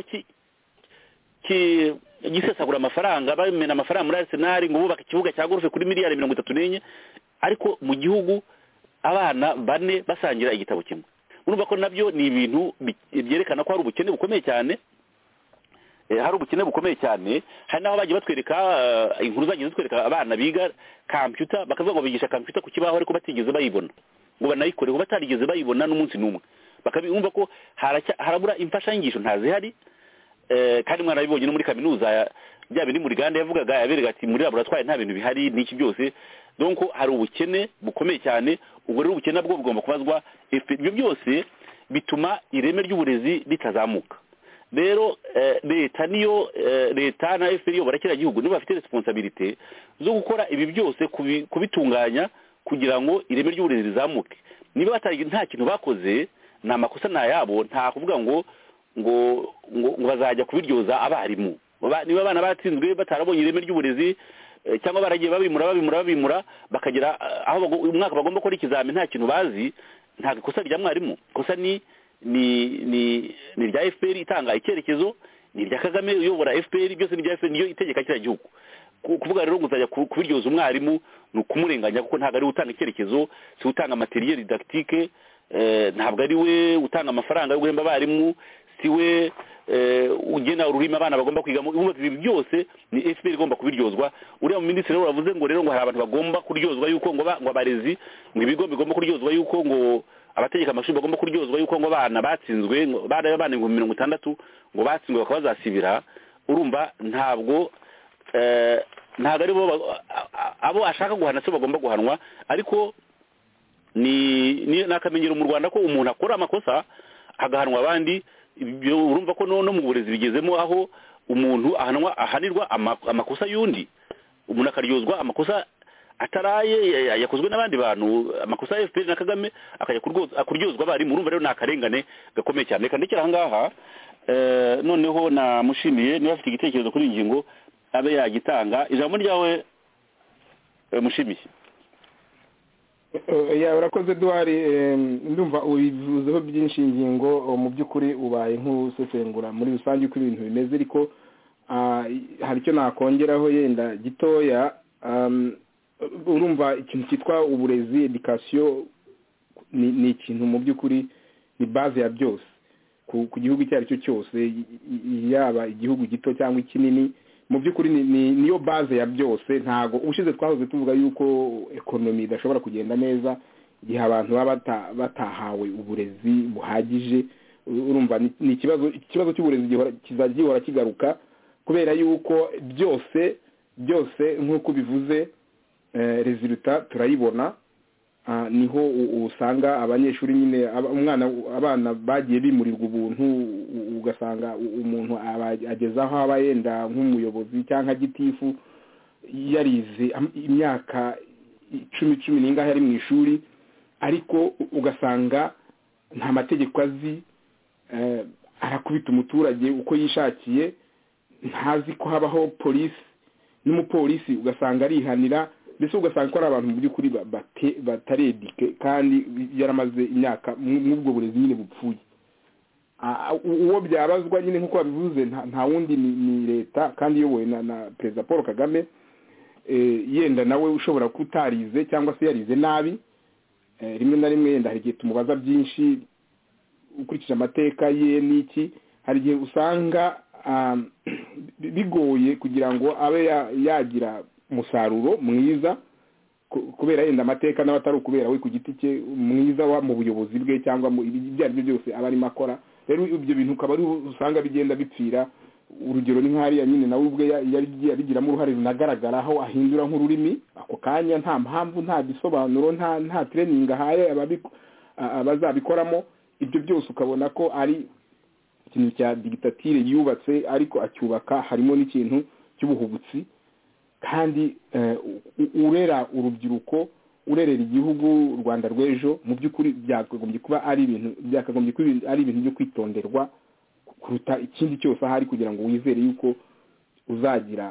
gisesagura amafaranga, bamena amafaranga muri Arsenal ngo bubaka ikibuga cya golf kuri miliyari 34, ariko mu gihugu abana 4 basangira igitabo kimwe. Urumva ko nabyo ni ibintu byerekana ko hari ubukene bukomeye cyane, hari naho bagiye batwereka inkuru zagiye zitwereka abana biga computer, bakavuga ngo bigisha computer ku kibaho ariko batigeze bayibona ngo banayikore, ngo batarigeze bayibona n'umunsi n'umwe. Bakabumva ko harabura imfashanyigisho ntazihari. Kandi mwana bibonye no muri kaminuza bya bindi muri Uganda yavugaga yaberega ati muri laboratoire nta bintu bihari n'iki byose. Donc hari ubukene bukomeye cyane. Ubwo rero ubukene bwo bugomba kubazwa. Ibyo byose bituma ireme ry'uburezi ritazamuka. Rero leta na FPR yobora kira gihugu niba bafite responsabilité zo gukora ibi byose kubitunganya kugira ngo ireme ry'uburezi rizamuke. Niba batari nta kintu bakoze na makosa na yabo, nta kuvuga ngo bazajya kubiryoza abarimu. Niba abana batsinzwe batarabonye ireme ry'uburezi cyangwa baragiye babimura bakagera aho umwaka bagomba gukora ikizami nta kintu bazi, nta kosa rya mwarimu. Kosa ni rya FPR itanga icyerekezo, ni rya Kagame uyobora FPR, byose ni rya FPR niyo itegeka kira gihugu. Kuvuga rero ngo uzajya kubiryoza umwarimu ni ukumurenganya, kuko ntabwo ari utanga icyerekezo, si utanga materiel didactique, ntabwo ari we utanga amafaranga yo guhemba abarimu, si we ugena ururimi abana bagomba kwigamo. Ibi byose ni FPR igomba kubiryozwa. Uriya mu minisitiri uravuze ngo rero ngo hari abantu bagomba kuryozwa yuko ngo abarezi ngo ibigo bigomba kuryozwa yuko ngo abategeka amashuri bagomba kuryozwa yuko ngo abana batsinzwe ngo bana 60 ngo batsinzwe bakaba bazasibira. Urumva ntabwo ari bo abo ashaka guhana se bagomba guhanwa, ariko ni nakamenyero mu Rwanda ko umuntu akora amakosa agahanwa abandi. Urumva ko no mu burezi bigezemo aho umuntu ahanirwa amakosa y'undi, umuntu akaryozwa amakosa ataraye yakozwe n'abandi bantu, amakosa ya FPR na Kagame akajya kuryozwa abarimu. Urumva rero ni akarengane gakomeye cyane. Reka ndekera ahangaha, noneho namushimiye niba afite igitekerezo kuri ingingo abe yagitanga. Ijambo ryawe mushimiye. Urakoze Duhari, ndumva ubivuzeho byinshi ingingo mu by'ukuri ubaye nk'usesengura muri rusange uko ibintu bimeze, ariko hari icyo nakongeraho yenda gitoya. Urumva ikintu cyitwa uburezi, education ni ikintu mu by'ukuri ni base ya byose ku gihugu icyo ari cyo cyose, yaba igihugu gito cyangwa ikinini. Mu by'ukuri niyo base ya byose. Ntago ubushize twahoze tuvuga yuko ekonomi idashobora kugenda neza igihe abantu baba batahawe uburezi buhagije. Urumva ni ikibazo cy'uburezi kizagihora kigaruka, kubera yuko byose nk'uko bivuze resultat turayibona. Niho usanga abanyeshuri nyine abana bagiye bimurirwa ubuntu, ugasanga umuntu agezaho aba yenda nk'umuyobozi cyangwa gitifu yarize imyaka 10 n'ingahe ari mu ishuri, ariko ugasanga nta mategeko azi, arakubita umuturage uko yishakiye, ntazi ko habaho polisi n'umupolisi ugasanga arihanira mbese ugasanga ko ari abantu mu by'ukuri bataredike kandi yaramaze imyaka n'ubwo burezi nyine bupfuye. Uwo byabazwa nyine nk'uko babivuze nta wundi ni leta kandi iyobowe na perezida Paul Kagame, yenda nawe ushobora kutarize cyangwa se yarize nabi, rimwe na rimwe yenda hari igihe tumubaza byinshi ukurikije amateka ye n'iki, hari igihe usanga bigoye kugira ngo abe yagira umusaruro mwiza kubera yenda amateka nawe atari ukubera we ku giti cye mwiza mu buyobozi bwe cyangwa ibyo ari byo byose aba arimo akora. Rero ibyo bintu ukaba ari usanga bigenda bipfira. Urugero ni nk'ariya nyine nawe ubwe yabigiramo uruhare runagaragara aho ahindura nk'ururimi ako kanya nta mpamvu nta gisobanuro nta training ahaye abazabikoramo. Ibyo byose ukabona ko ari ikintu cya dictature yubatse ariko acyubaka harimo n'ikintu cy'ubuhubutsi kandi urera urubyiruko urerera igihugu u Rwanda rw'ejo mu by'ukuri byakagombye kuba ari ibintu byo kwitonderwa kuruta ikindi cyose ahari kugira ngo wizere yuko uzagira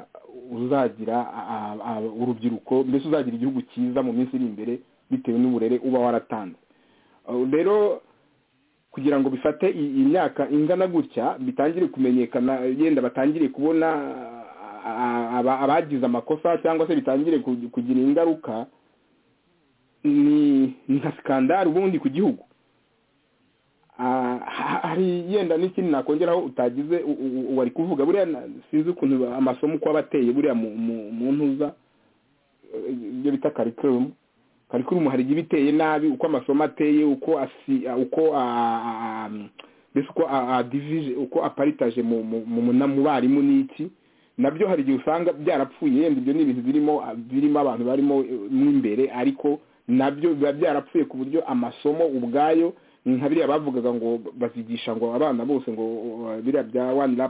urubyiruko mbese uzagira igihugu cyiza mu minsi iri imbere bitewe n'uburere uba waratanze. Rero kugira ngo bifate imyaka ingana gutya bitangire kumenyekana yenda batangire kubona abagize amakosa cyangwa se bitangire kugira ingaruka ni nka skandal ubundi ku gihugu. Hari yenda n'ikindi nakongeraho utagize wari kuvuga buriya sinzi ukuntu amasomo uko abateye buriya mu ntuza ibyo bita curriculum hari ibiteye nabi uko amasomo ateye uko divise uko aparitaje mu barimu n'iki nabyo hari igihe usanga byarapfuye yenda ibyo ni ibintu birimo abantu barimo imbere ariko nabyo biba byarapfuye ku buryo amasomo ubwayo nka biriya bavugaga ngo bazigisha ngo abana bose ngo biriya bya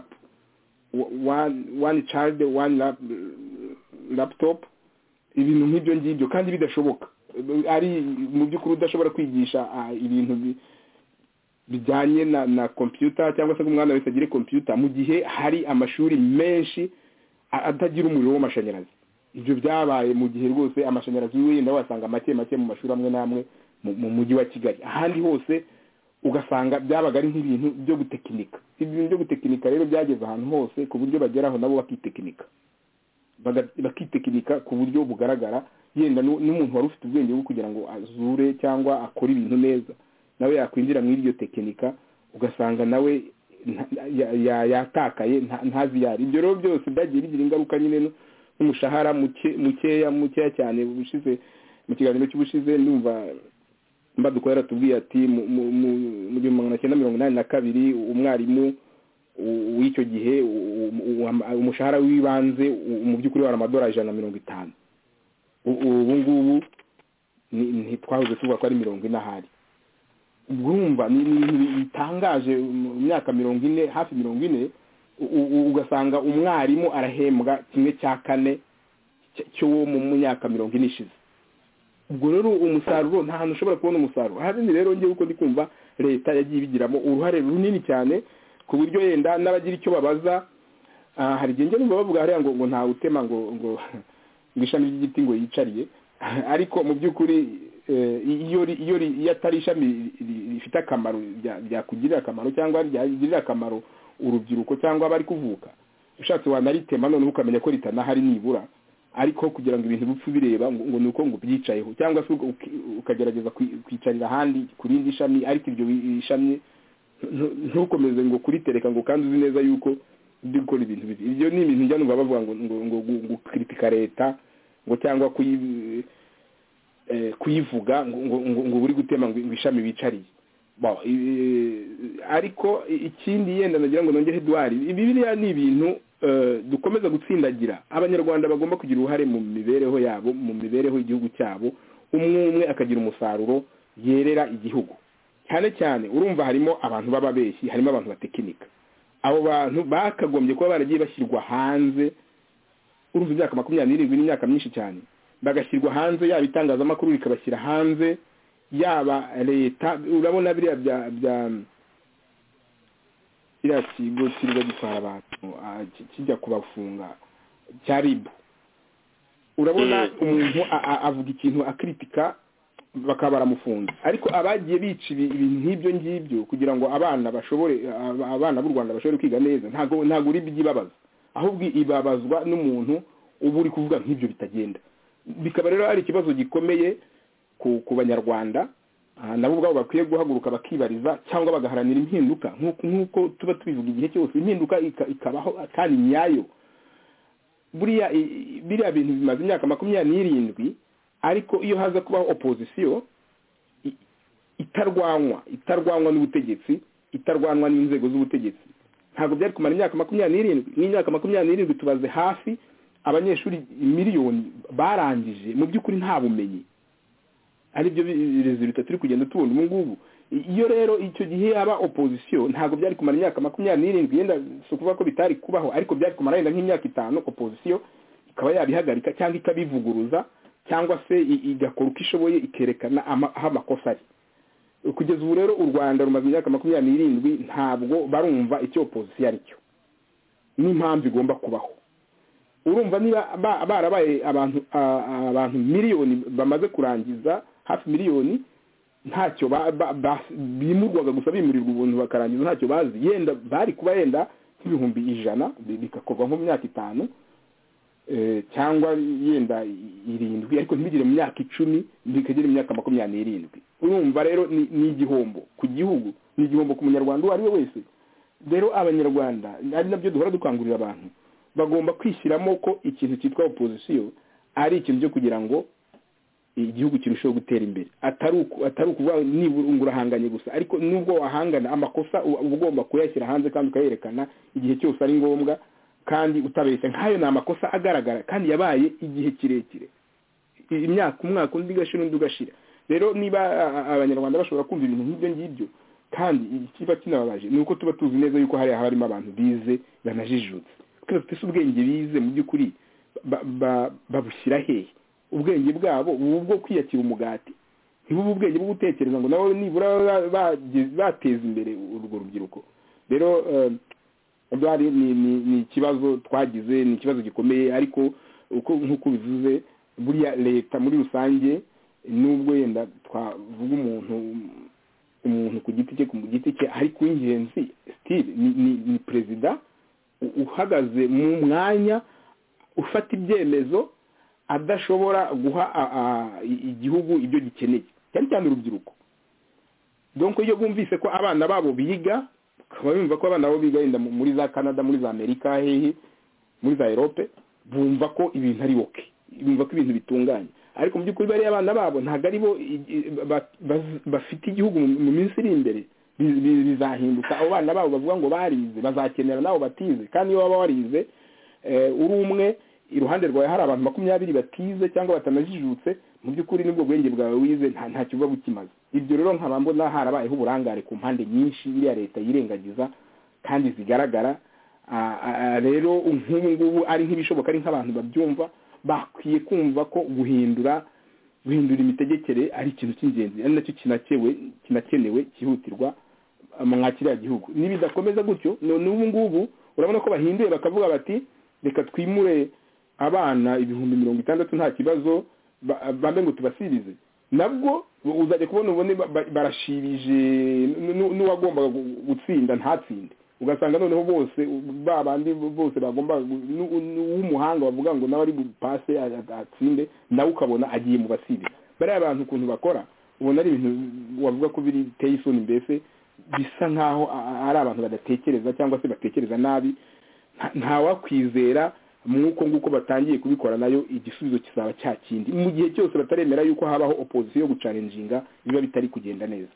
one child one laptop ibintu nk'ibyo ngibyo kandi bidashoboka ari mu by'ukuri udashobora kwigisha ibintu bijyanye na computer cyangwa se umwana wese agire computer mu gihe hari amashuri menshi atagira umuriro w'amashanyarazi. Ibyo byabaye mu gihe rwose amashanyarazi wenda wasanga make mu mashuri amwe n'amwe mu mujyi wa Kigali, ahandi hose ugasanga byabaga ari nk'ibintu byo gutekinika. Ibintu byo gutekinika rero byageze ahantu hose ku buryo bageraho nabo bakitekinika ku buryo bugaragara yenda n'umuntu wari ufite ubwenge bwo kugira ngo azure cyangwa akore ibintu neza nawe yakwinjira muri iryo tekinika ugasanga nawe yatakaye ntaziyari. Ibyo rero byose byagiye bigira ingaruka nyine n'umushahara mukeya cyane. Ubushize mu kiganiro cy'ubushize ndumva Mbaduko yaratubwiye ati mu 1982 umwarimu w'icyo gihe umushahara w'ibanze mu by'ukuri wari amadolari 150. Ubu ngubu ntitwahuze tuvuga ko ari 40 ahari. Urumva ni ibintu bitangaje mu myaka 40 hafi 40 ugasanga umwarimu arahembwa 1/4 cyo mu myaka 40 ishize. Ubwo rero umusaruro nta hantu ushobora kubona umusaruro. Ahandi rero ngiye uko ndikumva leta yagiye bigiramo uruhare runini cyane ku buryo yenda n'abagira icyo babaza hari igihe ngo bavuga hariya ngo nta utema ngo ishami ry'igiti ngo yicariye ariko mu by'ukuri iyo atari ishami rifite akamaro byakugirira akamaro cyangwa ryagirira akamaro urubyiruko cyangwa abari kuvuka ushatse wanaritema none ukamenya ko ritanahari nibura ariko kugira ngo ibintu bupfu bireba ngo nuko ngo byicayeho cyangwa se ukagerageza kwicarira ahandi kuri indi shami ariko ibyo ishami ntukomeze ngo kuritereka ngo kandi uzi neza yuko gukora ibintu bibi. Ibyo ni ibintu njya numva bavuga ngo kritika leta ngo cyangwa kuyivuga ngo uri gutema ngo ishami bicariye. Ariko ikindi yenda nagira ngo nongere Edouard Bibiliya ni ibintu dukomeza gutsindagira. Abanyarwanda bagomba kugira uruhare mu mibereho yabo mu mibereho y'igihugu cyabo umwe akagira umusaruro yerera igihugu cyane cyane. Urumva harimo abantu b'ababeshyi harimo abantu batekinika. Abo bantu bakagombye kuba baragiye bashyirwa hanze. Urumva imyaka 27 n'imyaka myinshi cyane bagashyirwa hanze yaba itangazamakuru rikabashyira hanze yaba leta. Urabona biriya bya kigo kirwa gitwara abantu kijya kubafunga cya RIB urabona umuntu avuga ikintu akritika bakaba baramufunze ariko abagiye bica ibintu nk'ibyo ngibyo kugira ngo abana b'u Rwanda bashobore kwiga neza ntago uri byibabaza ahubwo ibabazwa n'umuntu uba uri kuvuga nk'ibyo bitagenda bikaba rero ari ikibazo gikomeye ku banyarwanda nabo ubwabo bakwiye guhaguruka bakibariza cyangwa bagaharanira impinduka nk'uko tuba tubivuga igihe cyose impinduka ikabaho kandi nyayo biriya bintu bimaze imyaka 27 ariko iyo haza kubaho opposition itarwanwa n'ubutegetsi itarwanwa n'inzego z'ubutegetsi ntabwo byari kumara imyaka 27 n'imyaka 27 tubaze hafi abanyeshuri miliyoni barangije mu by'ukuri nta bumenyi ari byo resultat turi kugenda tubona ubu ngubu iyo rero icyo gihe yaba opposition ntabwo byari kumara imyaka 27 yenda so kuvuga ko bitari kubaho ariko byari kumara yenda nk'imyaka 5 opposition ikaba yabihagarika cyangwa ikabivuguruza cyangwa se igakora uko ishoboye ikerekana aho amakosa ari kugeza ubu rero u Rwanda rumaze imyaka 27 ntabwo barumva icyo opposition ari cyo n'impamvu igomba kubaho urumva niba barabaye abantu miliyoni bamaze kurangiza hafi miliyoni ntacyo bimurwaga gusa bimurirwa ubuntu bakarangiza ntacyo bazi yenda bari kuba yenda nk'ibihumbi 100 bikakorwa nko mu myaka 5 cyangwa yenda 7 ariko ntibigire mu myaka 10 bikagera mu myaka 27 urumva rero ni igihombo ku gihugu ni igihombo ku munyarwanda uwo ari we wese rero abanyarwanda ari nabyo duhora dukangurira abantu bagomba kwishyiramo ko ikintu cyitwa opposition ari ikintu cyo kugira ngo igihugu kirusheho gutera imbere atari ukuvuga nibura urahanganye gusa ariko nubwo wahangana amakosa ugomba kuyashyira hanze kandi ukayerekana igihe cyose ari ngombwa kandi utabeshya nk'ayo ni amakosa agaragara kandi yabaye igihe kirekire umwaka undi gashira undi ugashira rero niba abanyarwanda bashobora kumva ibintu nk'ibyo ngibyo kandi ikiba kinababaje ni uko tuba tuzi neza yuko harimo abantu bize banajijutse kuko bafite ubwenge bize mu by'ukuri babushyira hehe ubwenge bwabo bwo kwiyakira umugati ntibubu ubwenge bwo gutekereza ngo nabo nibura bateza imbere urwo rubyiruko rero ni ikibazo twagize ni ikibazo gikomeye ariko nk'uko bivuze buriya leta muri rusange nubwo yenda twavuga umuntu ku giti cye ariko ingenzi still ni perezida uhagaze mu mwanya ufata ibyemezo adashobora guha igihugu ibyo gikeneye cyane cyane urubyiruko donc iyo bumvise ko abana babo biga bakaba bumva ko abana babo biga yenda muri za Canada muri za Amerika hehe muri za Europe bumva ko ibintu ari okay bumva ko ibintu bitunganye ariko mu by'ukuri bari abana babo ntago ari bo bafite igihugu mu minsi iri imbere bizahinduka abo bana babo bavuga ngo barize bazakenera nabo batize kandi iyo waba warize uri umwe iruhande rwawe hari abantu 20 batize cyangwa batanajijutse mu by'ukuri nibwo bwenge bwawe wize nta kiba bukimaze ibyo rero nkaba mbona harabayeho uburangare ku mpande nyinshi iriya leta yirengagiza kandi zigaragara rero nk'ubu ngubu ari nk'ibishoboka ari nk'abantu babyumva bakwiye kumva ko guhindura imitegekere ari ikintu cy'ingenzi ari nacyo kinakenewe cyihutirwa mwakiriya gihugu nibidakomeza gutyo n'ubu ngubu urabona ko bahinduye bakavuga bati reka twimure abana 60,000 nta kibazo bambe ngo tubasirize nabwo uzajya kubona ubone barashirije n'uwagomba gutsinda ntatsinde ugasanga noneho bose babandi bose bagomba n'umuhanga bavuga ngo nabari bupase atsinde nawe ukabona agiye mu basirize bari abantu ukuntu bakora ubona ari ibintu wavuga ko biri teyisoni mbese bisa nkaho ari abantu badatekereza cyangwa se batekereza nabi ntawakwizera mwuko nguko batangiye kubikora nayo igisubizo kizaba cyakindi mu gihe cyose bataremera yuko habaho opposition yo gucalenjinga biba bitari kugenda neza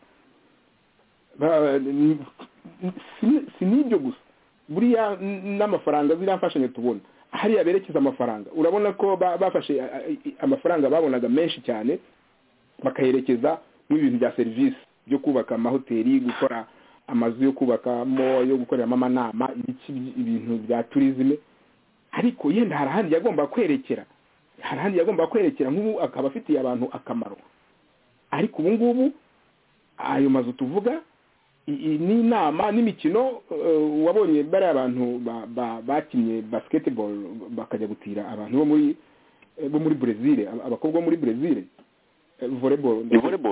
si nibyo gusa buriya n'amafaranga zirafashanya tubona hariya berekeza amafaranga urabona ko bafashe amafaranga babonaga menshi cyane bakayerekeza mu bintu bya service byo kubaka amahoteli gukora amazu yo kubakamo yo gukoreramo amanama ibintu bya tourisme ariko yenda harahandi yagomba kwerekera nk'ubu akaba afitiye abantu akamaro ariko ubu ngubu ayo mazu tuvuga n'inama n'imikino wabonye bari abantu bakinnye basketball bakajya gutira abantu bo muri bo muri Brazil, abakobwa bo muri Brazil, volleyball.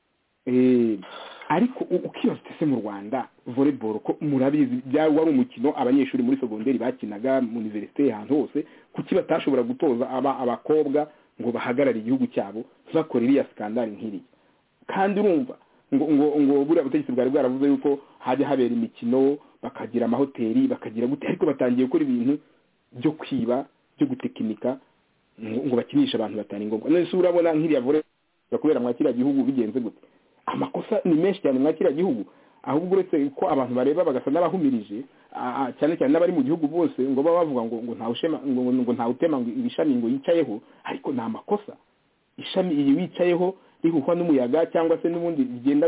Ariko ukibaza se mu Rwanda volleyball ko murabizi wari umukino abanyeshuri muri segonderi bakinaga mu universite ahantu hose, kuki batashobora gutoza abakobwa ngo bahagarare igihugu cyabo bakora iriya skandal nk'iri? Kandi urumva ngo buriya butegetsi bwari bwaravuze yuko hajya habera imikino, bakagira amahoteli, bakagira gute, ariko batangiye gukora ibintu byo kwiba, byo gutekinika ngo bakinisha abantu batari ngombwa. None se urabona nk'iriya volleyball kubera mwakira gihugu bigenze gute? Amakosa ni menshi cyane mwakira gihugu, ahubwo uretse ko abantu bareba bagasa n'abahumirije, cyane cyane n'abari mu gihugu bose ngo baba bavuga ngo ntawutema ngo ibishami ngo yicayeho, ariko ni amakosa. Ishami iyi wicayeho rihuhwa n'umuyaga cyangwa se n'ubundi bigenda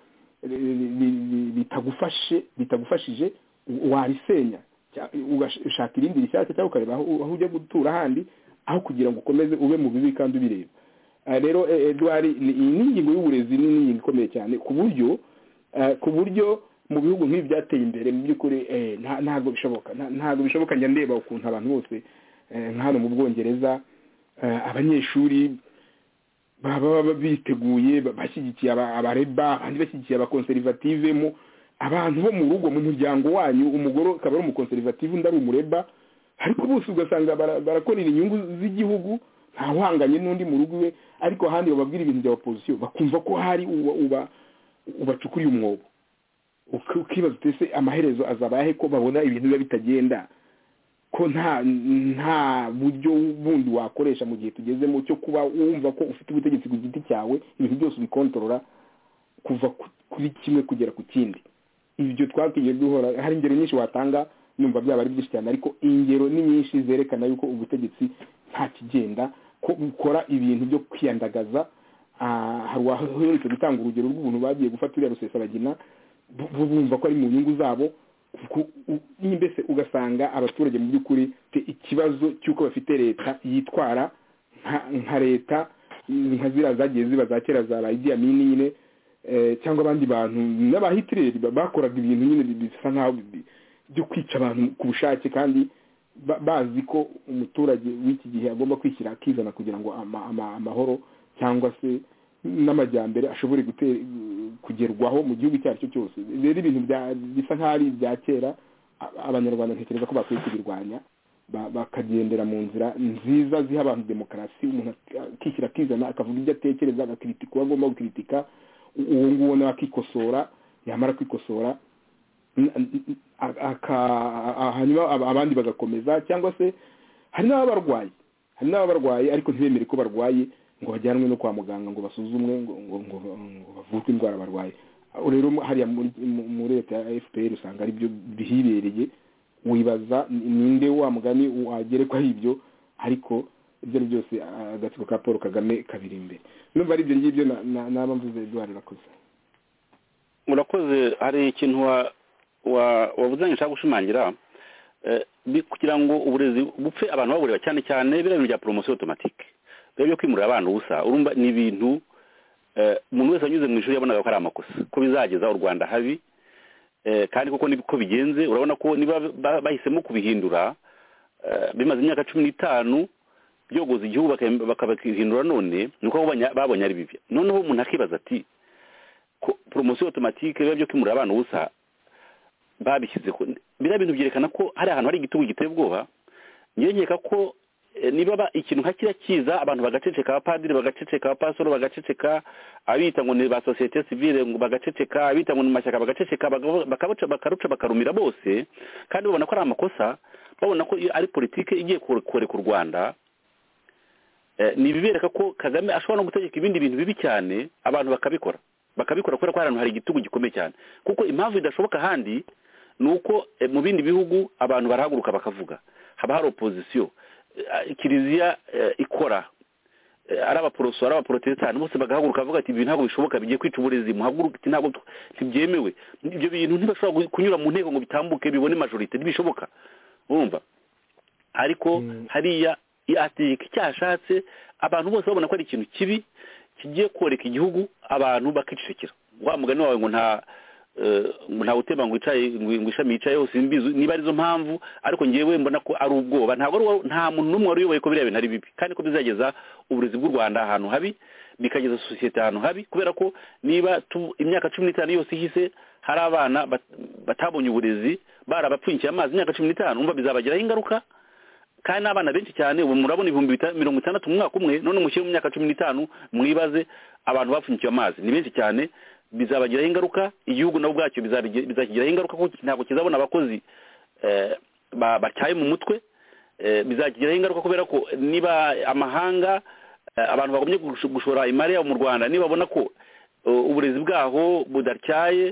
bitagufashije warisenya, ugashaka irindi rishyashya cyangwa ukareba aho ujya gutura ahandi, aho kugira ngo ukomeze ube mu bibi kandi ubireba. Rero Edouard, iyi ngingo y'uburezi ni ingingo ikomeye cyane ku buryo mu bihugu nk'ibi byateye imbere mu by'ukuri ntabwo bishoboka. Njya ndeba ukuntu abantu bose hano mu Bwongereza abanyeshuri baba biteguye, bashyigikiye abareba, abandi bashyigikiye abakonservative, mu abantu bo mu rugo, mu muryango wanyu, umugore akaba ari umukonservative undi ari umureba, ariko bose ugasanga barakorera inyungu z'igihugu, ntawuhanganye n'undi mu rugo we, ariko ahandi bababwira ibintu bya opposition bakumva ko hari ubacukuriye umwobo. Ukibaza ese amaherezo azaba yahe ko babona ibintu biba bitagenda, ko nta buryo bundi wakoresha mu gihe tugezemo cyo kuba wumva ko ufite ubutegetsi ku giti cyawe, ibintu byose ubikontorora kuva kuri kimwe kugera ku kindi. Ibyo twakiye duhora, hari ingero nyinshi watanga numva byaba ari byinshi cyane, ariko ingero ni nyinshi zerekana yuko ubutegetsi nta kigenda, ko ukora ibintu byo kwiyandagaza. Hari uwaherutse gutanga urugero rw'ubuntu bagiye gufata uriya Rusesabagina, bumva ko ari mu nyungu zabo, mbese ugasanga abaturage mu by'ukuri ikibazo cy'uko bafite leta yitwara nka leta nka ziriya zagiye ziba za kera za Idi Amin nyine, cyangwa abandi bantu n'abahitleri bakoraga ibintu nyine bisa nkaho byo kwica abantu ku bushake, kandi bazi ko umuturage w'iki gihe agomba kwishyira akizana kugira ngo amahoro cyangwa se n'amajyambere ashobore kugerwaho mu gihugu icyo ari cyo cyose. Rero ibintu bisa nk'ari ibya kera, abanyarwanda ntekereza ko bakwiye kubirwanya, bakagendera mu nzira nziza ziha abantu demokarasi, umuntu akishyira akizana akavuga ibyo atekereza, agakritika uwo agomba gukritika, uwo nguwo nawe akikosora, yamara kwikosora hanyuma abandi bagakomeza. Cyangwa se hari n'abarwaye ariko ntibemere ko barwaye, ngo bajyanwe no kwa muganga ngo basuzumwe ngo bavurwe indwara barwaye. Rero hariya muri leta ya FPR usanga ari byo bihibereye, wibaza ninde wa mugani wagere ko ari ibyo, ariko ibyo byose agatsiko ka Paul Kagame kabiri imbere. Numva ari ibyo ngibyo naba mvuze. Edouard, urakoze. Hari ikintu wabuzanye nshaka gushimangira, kugira ngo uburezi bupfe abantu babureba cyane cyane biriya bintu bya promotion automatique, byo kwimurira abantu ubusa. Urumva ni ibintu umuntu wese anyuze mu ishuri yabonaga ko ari amakosa, ko bizageza u Rwanda habi, kandi koko niko bigenze. Urabona ko niba bahisemo kubihindura bimaze imyaka 15 byogoza igihugu bakabihindura, none nuko babonye ari bibi. Noneho umuntu akibaza ati promotion automatique byo kwimurira abantu ubusa babishyize ko biriya bintu byerekana ko hari ahantu hari igitugu giteye ubwoba. Nkeka ko niba ikintu nka kiriya kiza, abantu bagaceceka, abapadiri bagaceceka, abapasoro bagaceceka, abita ngo ni ba societe civile ngo bagaceceka, abita ngo ni mashyaka bagaceceka, bakaruca bakarumira bose, kandi babona ko ari amakosa, babona ko ari politike igiye koreka u Rwanda. Ni bibereka ko Kagame ashobora no gutegeka ibindi bintu bibi cyane, abantu bakabikora kubera ko ahantu hari igitugu gikomeye cyane. Kuko impamvu idashoboka handi nuko mu bindi bihugu abantu barahaguruka bakavuga, haba hari opposition, kiliziya ikora, ari abaporoso ari abaprotestani bose bagahaguruka bavuga ati ibi ntabwo bishoboka, bigiye kwica uburezi, muhaguruka ati ntabwo ntibyemewe, ibyo bintu ntibashobora kunyura mu nteko ngo bitambuke bibone majorite, ntibishoboka. Urumva? Ariko hariya ateka icyashatse, abantu bose babona ko ari ikintu kibi kigiye koreka igihugu, abantu bakicecekera. Wa mugani wawe ngo nta utema ngo ishami yicayeho simbizi niba arizo mpamvu ariko ngewe mbona ko ari ubwoba nta muntu n'umwe wari uyoboye ko biriya bintu ari bibi kandi ko bizageza uburezi bw'u Rwanda ahantu habi bikageza sosiyete ahantu habi kubera ko niba imyaka 15 yose ihise hari abana batabonye uburezi barabapfunyikiye amazi imyaka 15 umva bizabagiraho ingaruka kandi n'abana benshi cyane ubu murabona 60 mu mwaka umwe none mushyire mu myaka 15 mwibaze abantu bapfunyikiye amazi ni benshi cyane bizabagiraho ingaruka igihugu nabo bwacyo bizakigiraho ingaruka ko ntabwo kizabona abakozi batyaye mu mutwe bizakigiraho ingaruka kubera ko niba amahanga abantu bagomye gushora imari yabo mu Rwanda niba babona ko uburezi bwaho budatyaye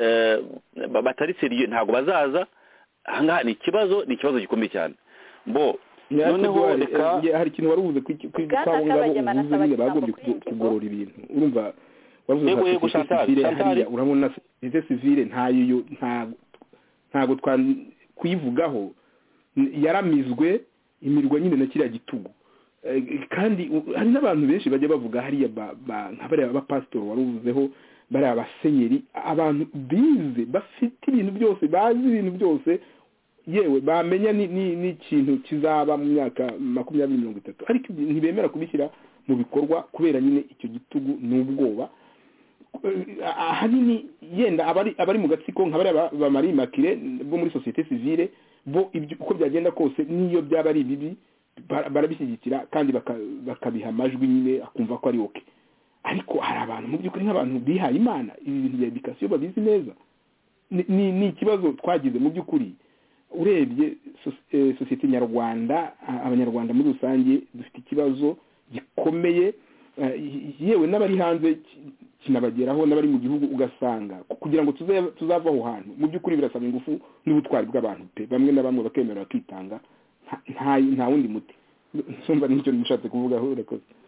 batari seriye ntabwo bazaza ahangaha ni ikibazo gikomeye cyane noneho hari ikintu wari uvuze kwabo ngabo uvuze nyine bagombye kugorora ibintu urumva wavuze ko urabona societe civile ntago kuyivugaho yaramizwe imirwa nyine na kiriya gitugu kandi hari n'abantu benshi bajya bavuga hariya nk'abariya abapasitori wari uvuzeho bariya abasenyeri abantu bize bafite ibintu byose bazi ibintu byose yewe bamenya n'ikintu kizaba mu myaka 20-30 ariko ntibemera kubishyira mu bikorwa kubera nyine icyo gitugu n'ubwoba ahanini yenda abari mu gatsiko nk'abariya bamari makire bo muri societe civile bo uko byagenda kose niyo byaba ari bibi barabishyigikira kandi bakabiha amajwi nyine akumva ko ari okay ariko hari abantu mu by'ukuri nk'abantu bihaye Imana ibi bintu bya education babizi neza ni ikibazo twagize mu by'ukuri urebye societe nyarwanda abanyarwanda muri rusange dufite ikibazo gikomeye yewe n'abari hanze kinabageraho n'abari mu gihugu ugasanga kugira ngo tuzava aho hantu mu by'ukuri birasaba ingufu n'ubutwari bw'abantu pe bamwe na bamwe bakemera bakitanga nta wundi muti nsumva nicyo nishatse kuvuga aho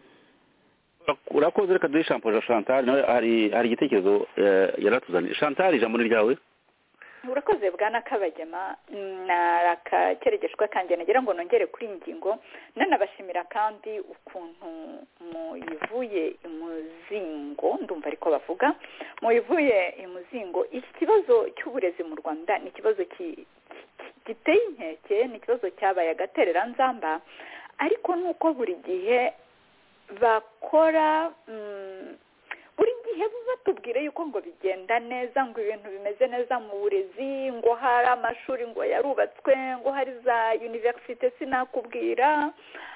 urakoze reka duhe ijambo Chantal hari igitekerezo yaratuzaniye Chantal ijambo ni ryawe urakoze bwana Kabagema narakakeregeshwa kandi nagira ngo nongere kuri ingingo nanabashimira kandi ukuntu muyivuye imuzingo ndumva ariko bavuga muyivuye imuzingo iki kibazo cy'uburezi mu Rwanda ni ikibazo giteye inkeke ni ikibazo cyabaye agaterera nzamba ariko nuko buri gihe bakora buri gihe batubwire yuko ngo bigenda neza ngo ibintu bimeze neza mu burezi ngo hari amashuri ngo yarubatswe ngo hari za universite sinakubwira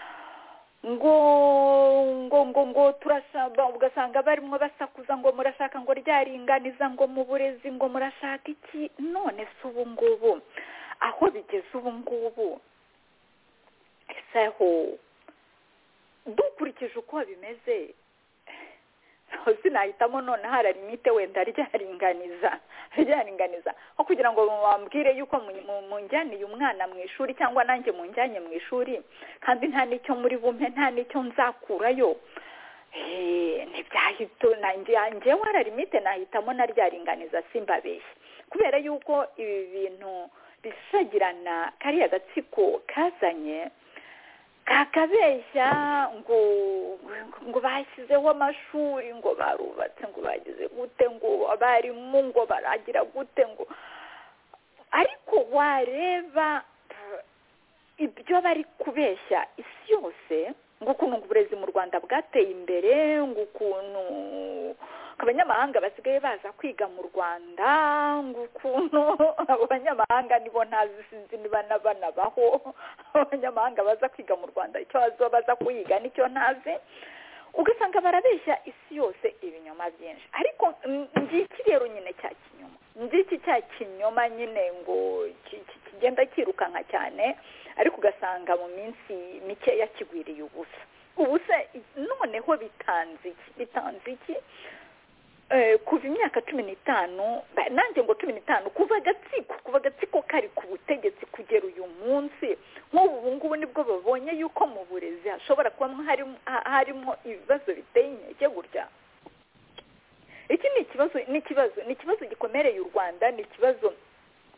ngo turashaka ugasanga barimo basakuza ngo murashaka ngo ryaringaniza ngo mu burezi ngo murashaka iki none se ubu ngubu aho bigeze ubu ngubu ese aho dukurikije uko bimeze sinahitamo none hari limite wenda ryaringaniza aho kugira ngo bambwire yuko munjyaniye umwana mu ishuri cyangwa nanjye munjyanye mu ishuri kandi nta n'icyo muri bumpe nta n'icyo nzakurayo ntibyahito nanjye wara limite nahitamo na ryaringaniza simbabeshye kubera yuko ibi bintu bisagirana kariya gatsiko kazanye kakabeshya ngo bashyizeho amashuri ngo barubatse ngo bagize gute ngo abarimu ngo baragira gute ngo ariko wareba ibyo bari kubeshya isi yose ngo ukuntu uburezi mu Rwanda bwateye imbere ngo ukuntu abanyamahanga basigaye baza kwiga mu Rwanda ngo ukuntu abanyamahanga nibo ntazi sinzi niba banabaho abanyamahanga baza kwiga mu Rwanda icyo baza kuyiga nicyo ntazi ugasanga barabeshya isi yose ibinyoma byinshi ariko ngiki rero nyine cya kinyoma ngiki cya kinyoma nyine ngo kigenda kirukanka cyane ariko ugasanga mu minsi mikeya kigwiriye ubusa noneho bitanze iki kuva imyaka 15 nanjye ngo 15 kuva agatsiko kari ku butegetsi kugera uyu munsi nk'ubu ngubu nibwo babonye yuko mu burezi hashobora kuba harimo ibibazo biteye inkeke gutya iki ni ikibazo gikomereye u Rwanda ni ikibazo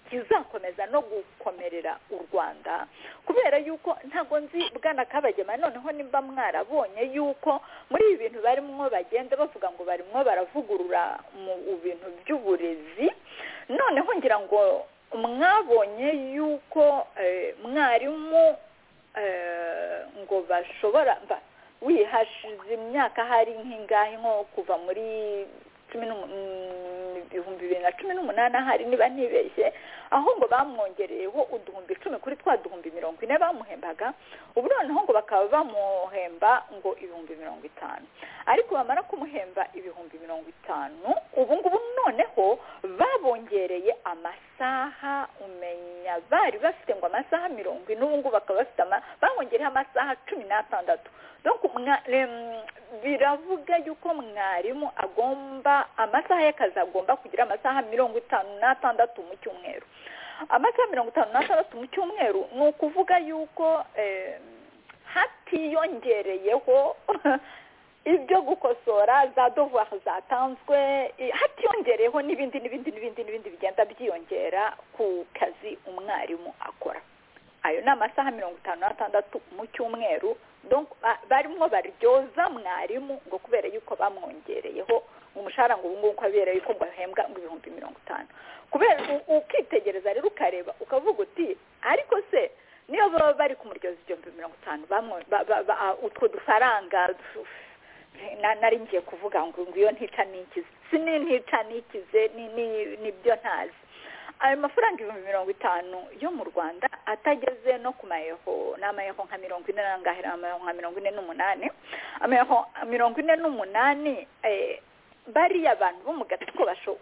kizakomeza no gukomerera u Rwanda kubera yuko ntago nzi Bwana Kabagema noneho nimba mwarabonye yuko muri ibi bintu barimo bagenda bavuga ngo barimo baravugurura mu bintu by'uburezi noneho ngira ngo mwabonye yuko mwarimu ngo bashobora wihashize imyaka hari nk'ingahe nko kuva muri 2018 hari niba ntibeshye aho ngo bamwongereyeho uduhumbi 10 kuri twa duhumbi 40 bamuhembaga ubu noneho ngo bakaba bamuhemba ngo 50,000 ariko bamara kumuhemba 50,000 ubu ngubu noneho babongereye amasaha umenya bari bafite ngo amasaha 40 ubu ngubu bakaba bafite bamwongereyeho amasaha 16 donc biravuga yuko mwarimu agomba amasaha y'akazi agomba kugira amasaha 56 mu cyumweru amasaha 56 mu cyumweru ni ukuvuga yuko hatiyongereyeho ibyo gukosora za devoir zatanzwe hatiyongereyeho n'ibindi bigenda byiyongera ku kazi umwarimu akora ayo ni amasaha 56 mu cyumweru donc barimo baryoza mwarimu ngo kubera yuko bamwongereyeho umushahara ngo ubu ngubu kubera yuko bahembwa ngo 50,000 kubera ukitegereza rero ukareba ukavuga uti ariko se niyo baba bari kumuryoza 50,000 utwo dufaranga nari ngiye kuvuga ngo iyo ntica nikize ntica nikize nibyo ntazi ayo mafaranga 50,000 yo mu Rwanda atageze no ku mayeho n'amayeho nka 40 n'angahera amayeho nka 48 amayeho 48 bari abantu bo mu gatsiko basho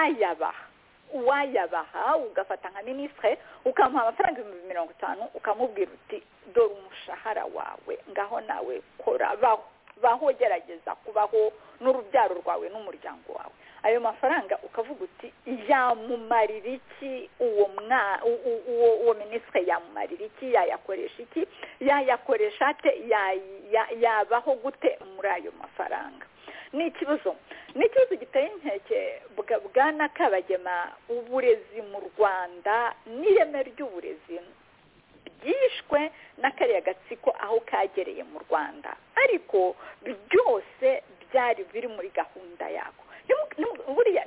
uwayabaha ugafata nka ministre ukamuha amafaranga 50,000 ukamubwira uti dore umushahara wawe ngaho nawe kora baho gerageza kubaho n'urubyaro rwawe n'umuryango wawe ayo mafaranga ukavuga uti yamumarira iki uwo ministre yamumarira iki yayakoresha iki yayakoresha ate yabaho gute muri ayo mafaranga ni ikibazo giteye inkeke Bwana Kabagema uburezi mu Rwanda n'ireme ry'uburezi byishwe n'akariya gatsiko aho kagereye mu Rwanda ariko byose byari biri muri gahunda yako buriya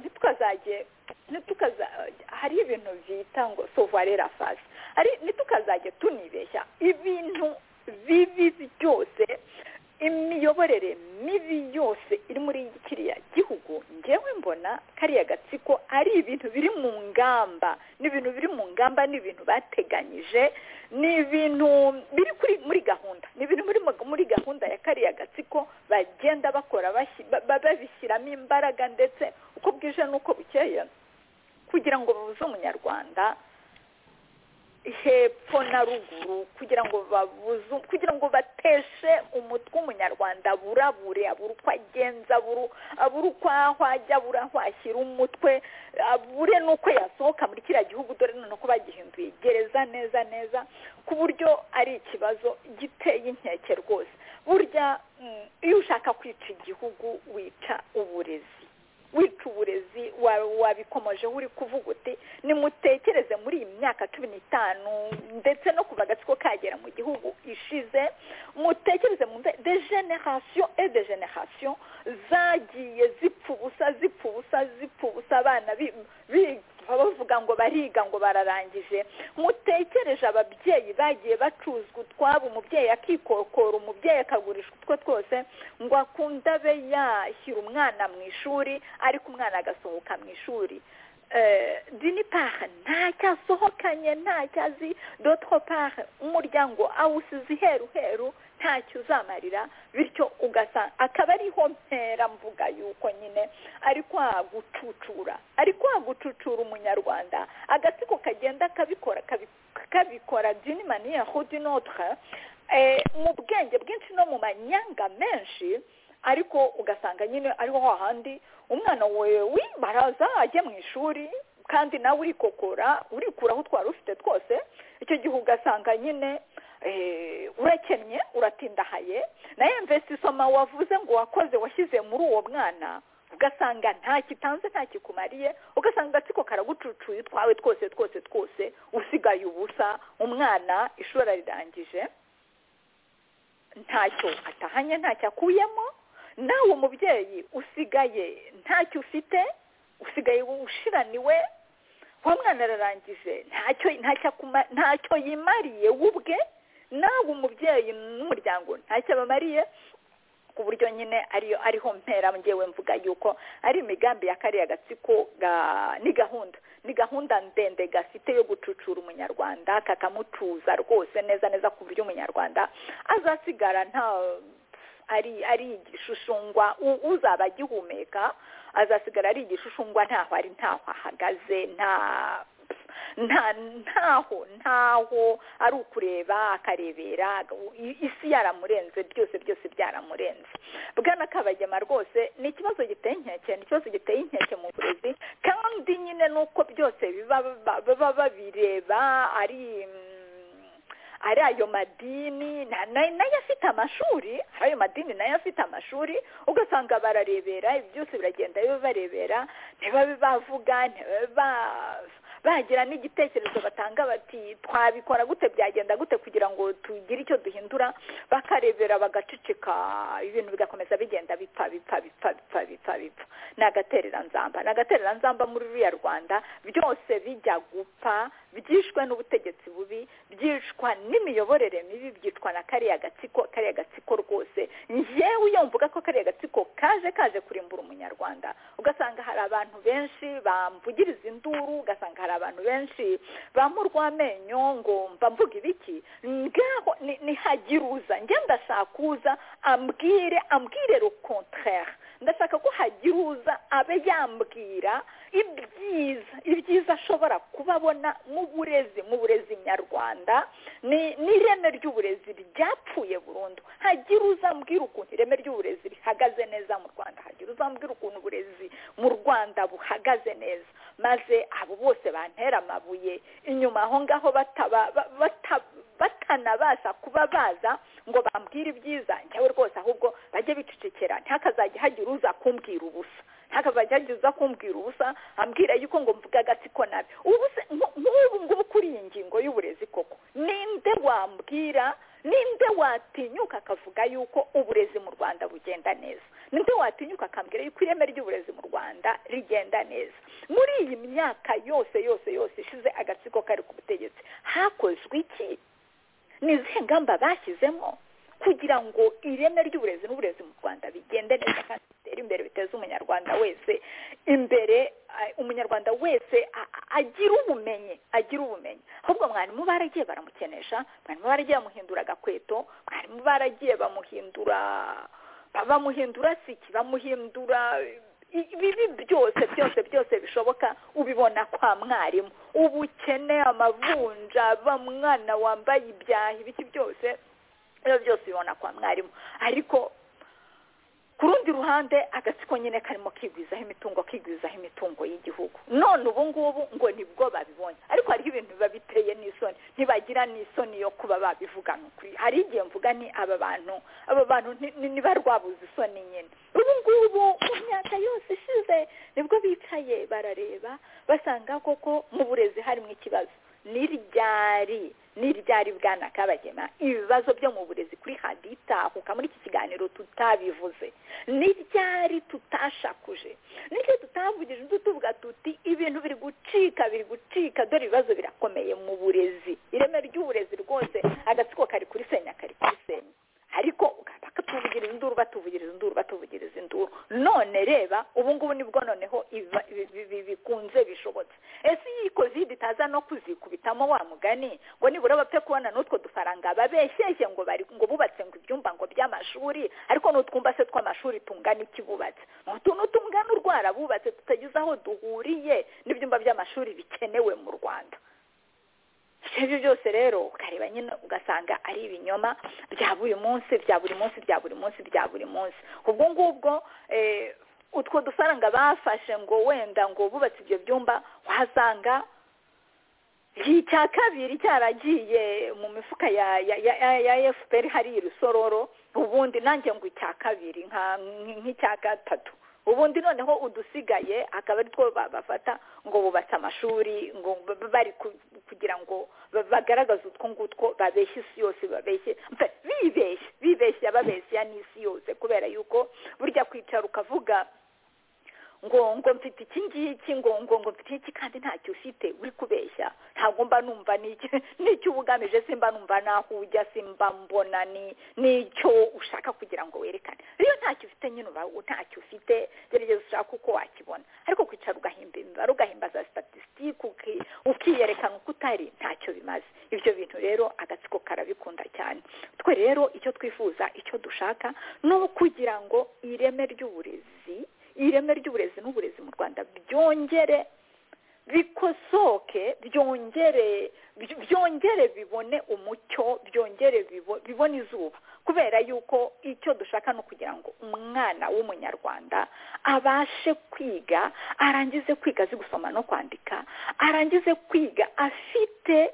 hari ibintu byita ngo savoir la face ntitukazajye tunibeshya ibintu bibi byose imiyoborere mibi yose iri muri kiriya gihugu ngewe mbona kariya gatsiko ari ibintu biri mu ngamba n'ibintu biri mu ngamba n'ibintu bateganyije n'ibintu biri muri gahunda n'ibintu muri gahunda ya kariya gatsiko bagenda bakora babishyiramo imbaraga ndetse uko bwije n'uko bukeye kugira ngo babuze umunyarwanda hepfo na ruguru kugira ngo bateshe umutwe umunyarwanda burabure abura uko agenza abura uko ahajya abura aho ashyira umutwe abure n'uko yasohoka muri kiriya gihugu dore none ko bagihinduye gereza neza ku buryo ari ikibazo giteye inkeke rwose burya iyo ushaka kwica igihugu wica uburezi wabikomoje uri kuvuga uti nimutekereze muri iyi myaka 15 ndetse no kuva agatsiko kagera mu gihugu ishize mutekereze mu de generation et de generation zagiye zipfa ubusa abana bavuga ngo bariga ngo bararangije mutekereje ababyeyi bagiye bacuzwa utwabo umubyeyi akikokora umubyeyi akagurisha utwo twose ngo akunda abe yashyira umwana mu ishuri ariko umwana agasohoka mu ishuri d'une part ntacyo asohokanye ntacyo azi d'autre part umuryango awusize iheru ntacyo uzamarira bityo ugasanga akaba ariho mpera mvuga yuko nyine ari kwagucucura umunyarwanda agatsiko kagenda kabikora d'une manière ou d'une autre mu bwenge bwinshi no mu manyanga menshi ariko ugasanga nyine ariho hahandi umwana wewe baraza ajye mu ishuri kandi nawe urikuraho twari ufite twose icyo gihe ugasanga nyine urakennye uratindahaye na investissement wavuze ngo wakoze washyize muri uwo mwana ugasanga nta kitanze nta kikumariye, ugasanga agatsiko karagucucuye utwawe twose usigaye ubusa. Umwana ishuri rirangije ntacyo atahanye, ntacyo akuyemo, nawe umubyeyi usigaye ntacyo ufite, usigaye ushiraniwe. wa mwana ararangije ntacyo yimariye ubwe, nawe umubyeyi n'umuryango ntacyo bamariye, ku buryo nyine ariho mpera ngewe mvuga yuko ari imigambi ya kariya gatsiko ni gahunda ndende gafite yo gucucura umunyarwanda, kakamutuza rwose neza ku buryo umunyarwanda azasigara ari igishushushwa, uzaba agihumeka azasigara ari igishushushwa, ntaho ahagaze, ntaho ari ukureba akarebera, isi yaramurenze, byose byaramurenze. Bwana Kabagema rwose ni ikibazo giteye inkeke mu burezi, kandi nyine nuko byose baba babireba ari ayo madini nayo afite amashuri, ayo madini nayo afite amashuri, ugasanga bararebera ibi byose biragenda barebera, ntibabe bavuga, bagira n'igitekerezo batanga bati twabikora gute, byagenda gute kugira ngo tugire icyo duhindura, bakarebera bagaceceka, ibintu bigakomeza bigenda bipfa. N'agaterera nzamba muri ruriya Rwanda, byose bijya gupfa, byishwe n'ubutegetsi bubi, byishwa n'imiyoborere mibi, byitwa na kariya gatsiko rwose. Njyewe iyo mvuga ko kariya gatsiko kaje kurimbura umunyarwanda, ugasanga hari abantu benshi bamvugiriza induru, ugasanga hari abantu benshi bamurwamenyo ngo mba mvuga ibiki, ngaho nihagiruza njye ndashaka uza ambwire le contraire, ndashaka ko hagiruza abe yambwira ibyiza ashobora kubabona mu burezi nyarwanda, n'ireme ry'uburezi ryapfuye burundu. Hagiruza ambwira ukuntu ireme ry'uburezi rihagaze neza mu Rwanda, hagiruza ambwira ukuntu uburezi mu Rwanda buhagaze neza, maze abo bose bantera amabuye inyuma aho ngaho batanabasha kuba baza ngo bambwire ibyiza, njyewe rwose ahubwo bajye bicecekera, ntakazajya hagira uza kumbwira ubusa, ntakazajya kumbwira ubusa ambwira yuko ngo mvuga agatsiko nabi. Nk'ubu ngubu kuri iyi ngingo y'uburezi koko, ninde wambwira, ninde watinyuka akavuga yuko uburezi mu Rwanda bugenda neza? Ninde watinyuka akambwira yuko ireme ry'uburezi mu Rwanda rigenda neza? Muri iyi myaka yose ishize agatsiko kari ku butegetsi, hakozwe iki? Ni izihe ngamba bashyizemo kugira ngo ireme ry'uburezi n'uburezi mu Rwanda bigende neza kandi bitere imbere, biteze umunyarwanda wese imbere, umunyarwanda wese agira ubumenyi? Ahubwo mwarimu baragiye baramukenesha, mwarimu baragiye bamuhindura agakweto, mwarimu baragiye bamuhindura siki, bamuhindura ibibi byose bishoboka ubibona kwa mwarimu. Ubukene, amavunja, mwana wambaye ibyaha, ibiki byose bibona kwa mwarimu. Ariko ku rundi ruhande agatsiko nyine karimo kigwizaho imitungo y'igihugu. None ubu ngubu ngo nibwo babibonye, ariko hariho ibintu biba biteye n'isoni, ntibagira n'isoni yo kuba babivuga n'ukuri. Hari igihe mvuga ni aba bantu niba rwabuze isoni nyine. Ubu ngubu mu myaka yose ishize nibwo bicaye barareba basanga koko mu burezi harimo ikibazo. N'iryari Bwana Kabagema ibibazo byo mu burezi kuri haditahuka muri iki kiganiro tutabivuze, n'iryari tutashakuje, n'icyo tutavugije tuvuga tuti ibintu biri gucika, dore ibibazo birakomeye mu burezi, ireme ry'uburezi rwose agatsiko kari kuri senya, ariko batuvugiriza induru. None reba ubu ngubu nibwo noneho bikunze bishobotse. Ese iyi covid itaza no kuzikubitamo wa mugani ngo nibura bapfe kubona n'utwo dufaranga babeshyeshye ngo bubatse ngo ibyumba ngo by'amashuri, ariko n'utwumba se tw'amashuri tungana iki bubatse? N'utuntu tungana urwara bubatse tutagize aho duhuriye n'ibyumba by'amashuri bikenewe mu Rwanda. Ibyo byose rero ukareba nyine ugasanga ari ibinyoma bya buri munsi. Ubwo ngubwo utwo dufaranga bafashe ngo wenda ngo bubatse ibyo byumba, wasanga icya kabiri cyaragiye mu mifuka ya FPR hari irusororo, ubundi nanjye ngo icya kabiri nk'icya gatatu, ubundi noneho udusigaye akaba ari two bafata ngo bubatse amashuri ngo bari kugira ngo bagaragaze utwo ngutwo babeshye isi yose bibeshya babeshya n'isi yose kubera yuko burya kwicara ukavuga ngo mfite iki ngiki ngo mfite iki kandi ntacyo ufite uri kubeshya ntabwo mba numva n'icyo uba ugamije simba numva naho ujya simba mbona n'icyo ushaka kugira ngo werekane iyo ntacyo ufite nyine uba ntacyo ufite gerageza ushaka uko wakibona ariko kwicara ugahimba imibare ugahimbaza statisitike ukiyerekana uko utari ntacyo bimaze ibyo bintu rero agatsiko karabikunda cyane twe rero icyo twifuza icyo dushaka ni ukugira ngo ireme ry'uburezi n'uburezi mu Rwanda byongere bikosoke byongere bibone umucyo byongere bibone izuba kubera yuko icyo dushaka no kugira ngo umwana w'umunyarwanda abashe kwiga arangize kwiga azi gusoma no kwandika arangize kwiga afite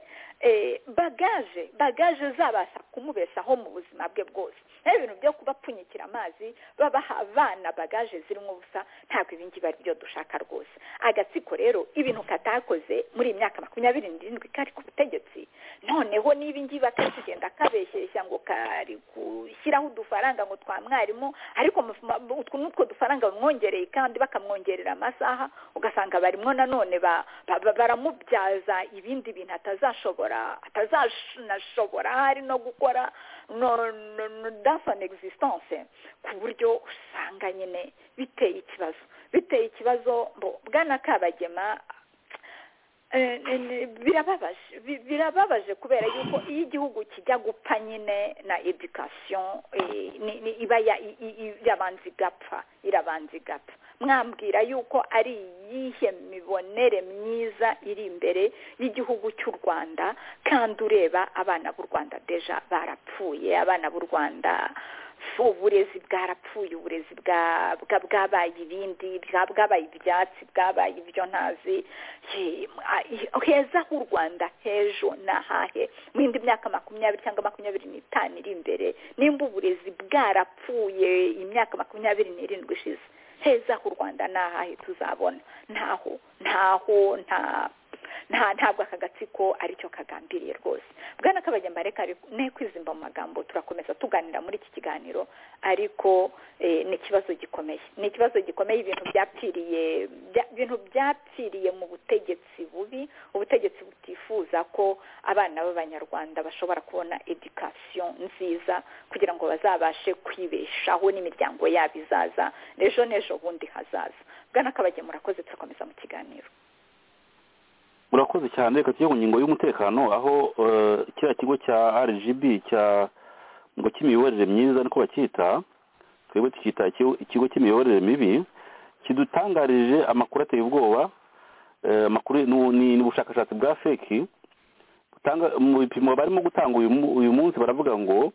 bagaje zabasha kumubeshaho mu buzima bwe bwose ibintu byo kubapfunyikira amazi babaha abana bagaje zirimo ubusa ntabwo ibingibi ari byo dushaka rwose agatsiko rero ibintu katakoze muri iyi myaka 27 kari ku butegetsi noneho n'ibingibi bakari kugenda kabeshyeshya ngo kari gushyiraho udufaranga ngo twa mwarimu ariko utwo dufaranga bamwongereye kandi bakamwongerera amasaha ugasanga barimo nanone baramubyaza ibindi bintu atazanashobora hari no gukora d'enfant existence ku buryo usanga nyine biteye ikibazo bwana Kabagema birababaje kubera yuko iyo igihugu kijya gupfa nyine na education iba irabanza igapfa mwambwira yuko ari iyihe mibonere myiza iri imbere y'igihugu cy'u Rwanda kandi ureba abana b'u Rwanda deja barapfuye abana b'u Rwanda uburezi bwarapfuye uburezi bwabaye ibindi bwabaye ibyatsi bwabaye ibyo ntazi heza h'u Rwanda hejo nahahe mu yindi myaka 20 cyangwa 25 iri imbere nimba uburezi bwarapfuye imyaka 27 ishize heza h'u Rwanda nahahe tuzabona ntabwo aka gatsiko aricyo kagambiriye rwose bwana Kabagema reka ne kwizimba mu magambo turakomeza tuganira muri iki kiganiro ariko ni ikibazo gikomeye ibintu byapfiriye mu butegetsi bubi ubutegetsi butifuza ko abana b'abanyarwanda bashobora kubona education nziza kugira ngo bazabashe kwibeshaho n'imiryango yabo izaza n'ejo bundi hazaza bwana Kabagema murakoze turakomeza mu kiganiro murakoze cyane reka tujye ku ngingo y'umutekano aho kiriya kigo cya RGB ngo cy'imiyoborere myiza niko bacyita twebwe tukita ikigo cy'imiyoborere mibi kidutangarije amakuru ateye ubwoba amakuru ni ubushakashatsi bwa feki mu bipimo barimo gutanga uyu munsi baravuga ngo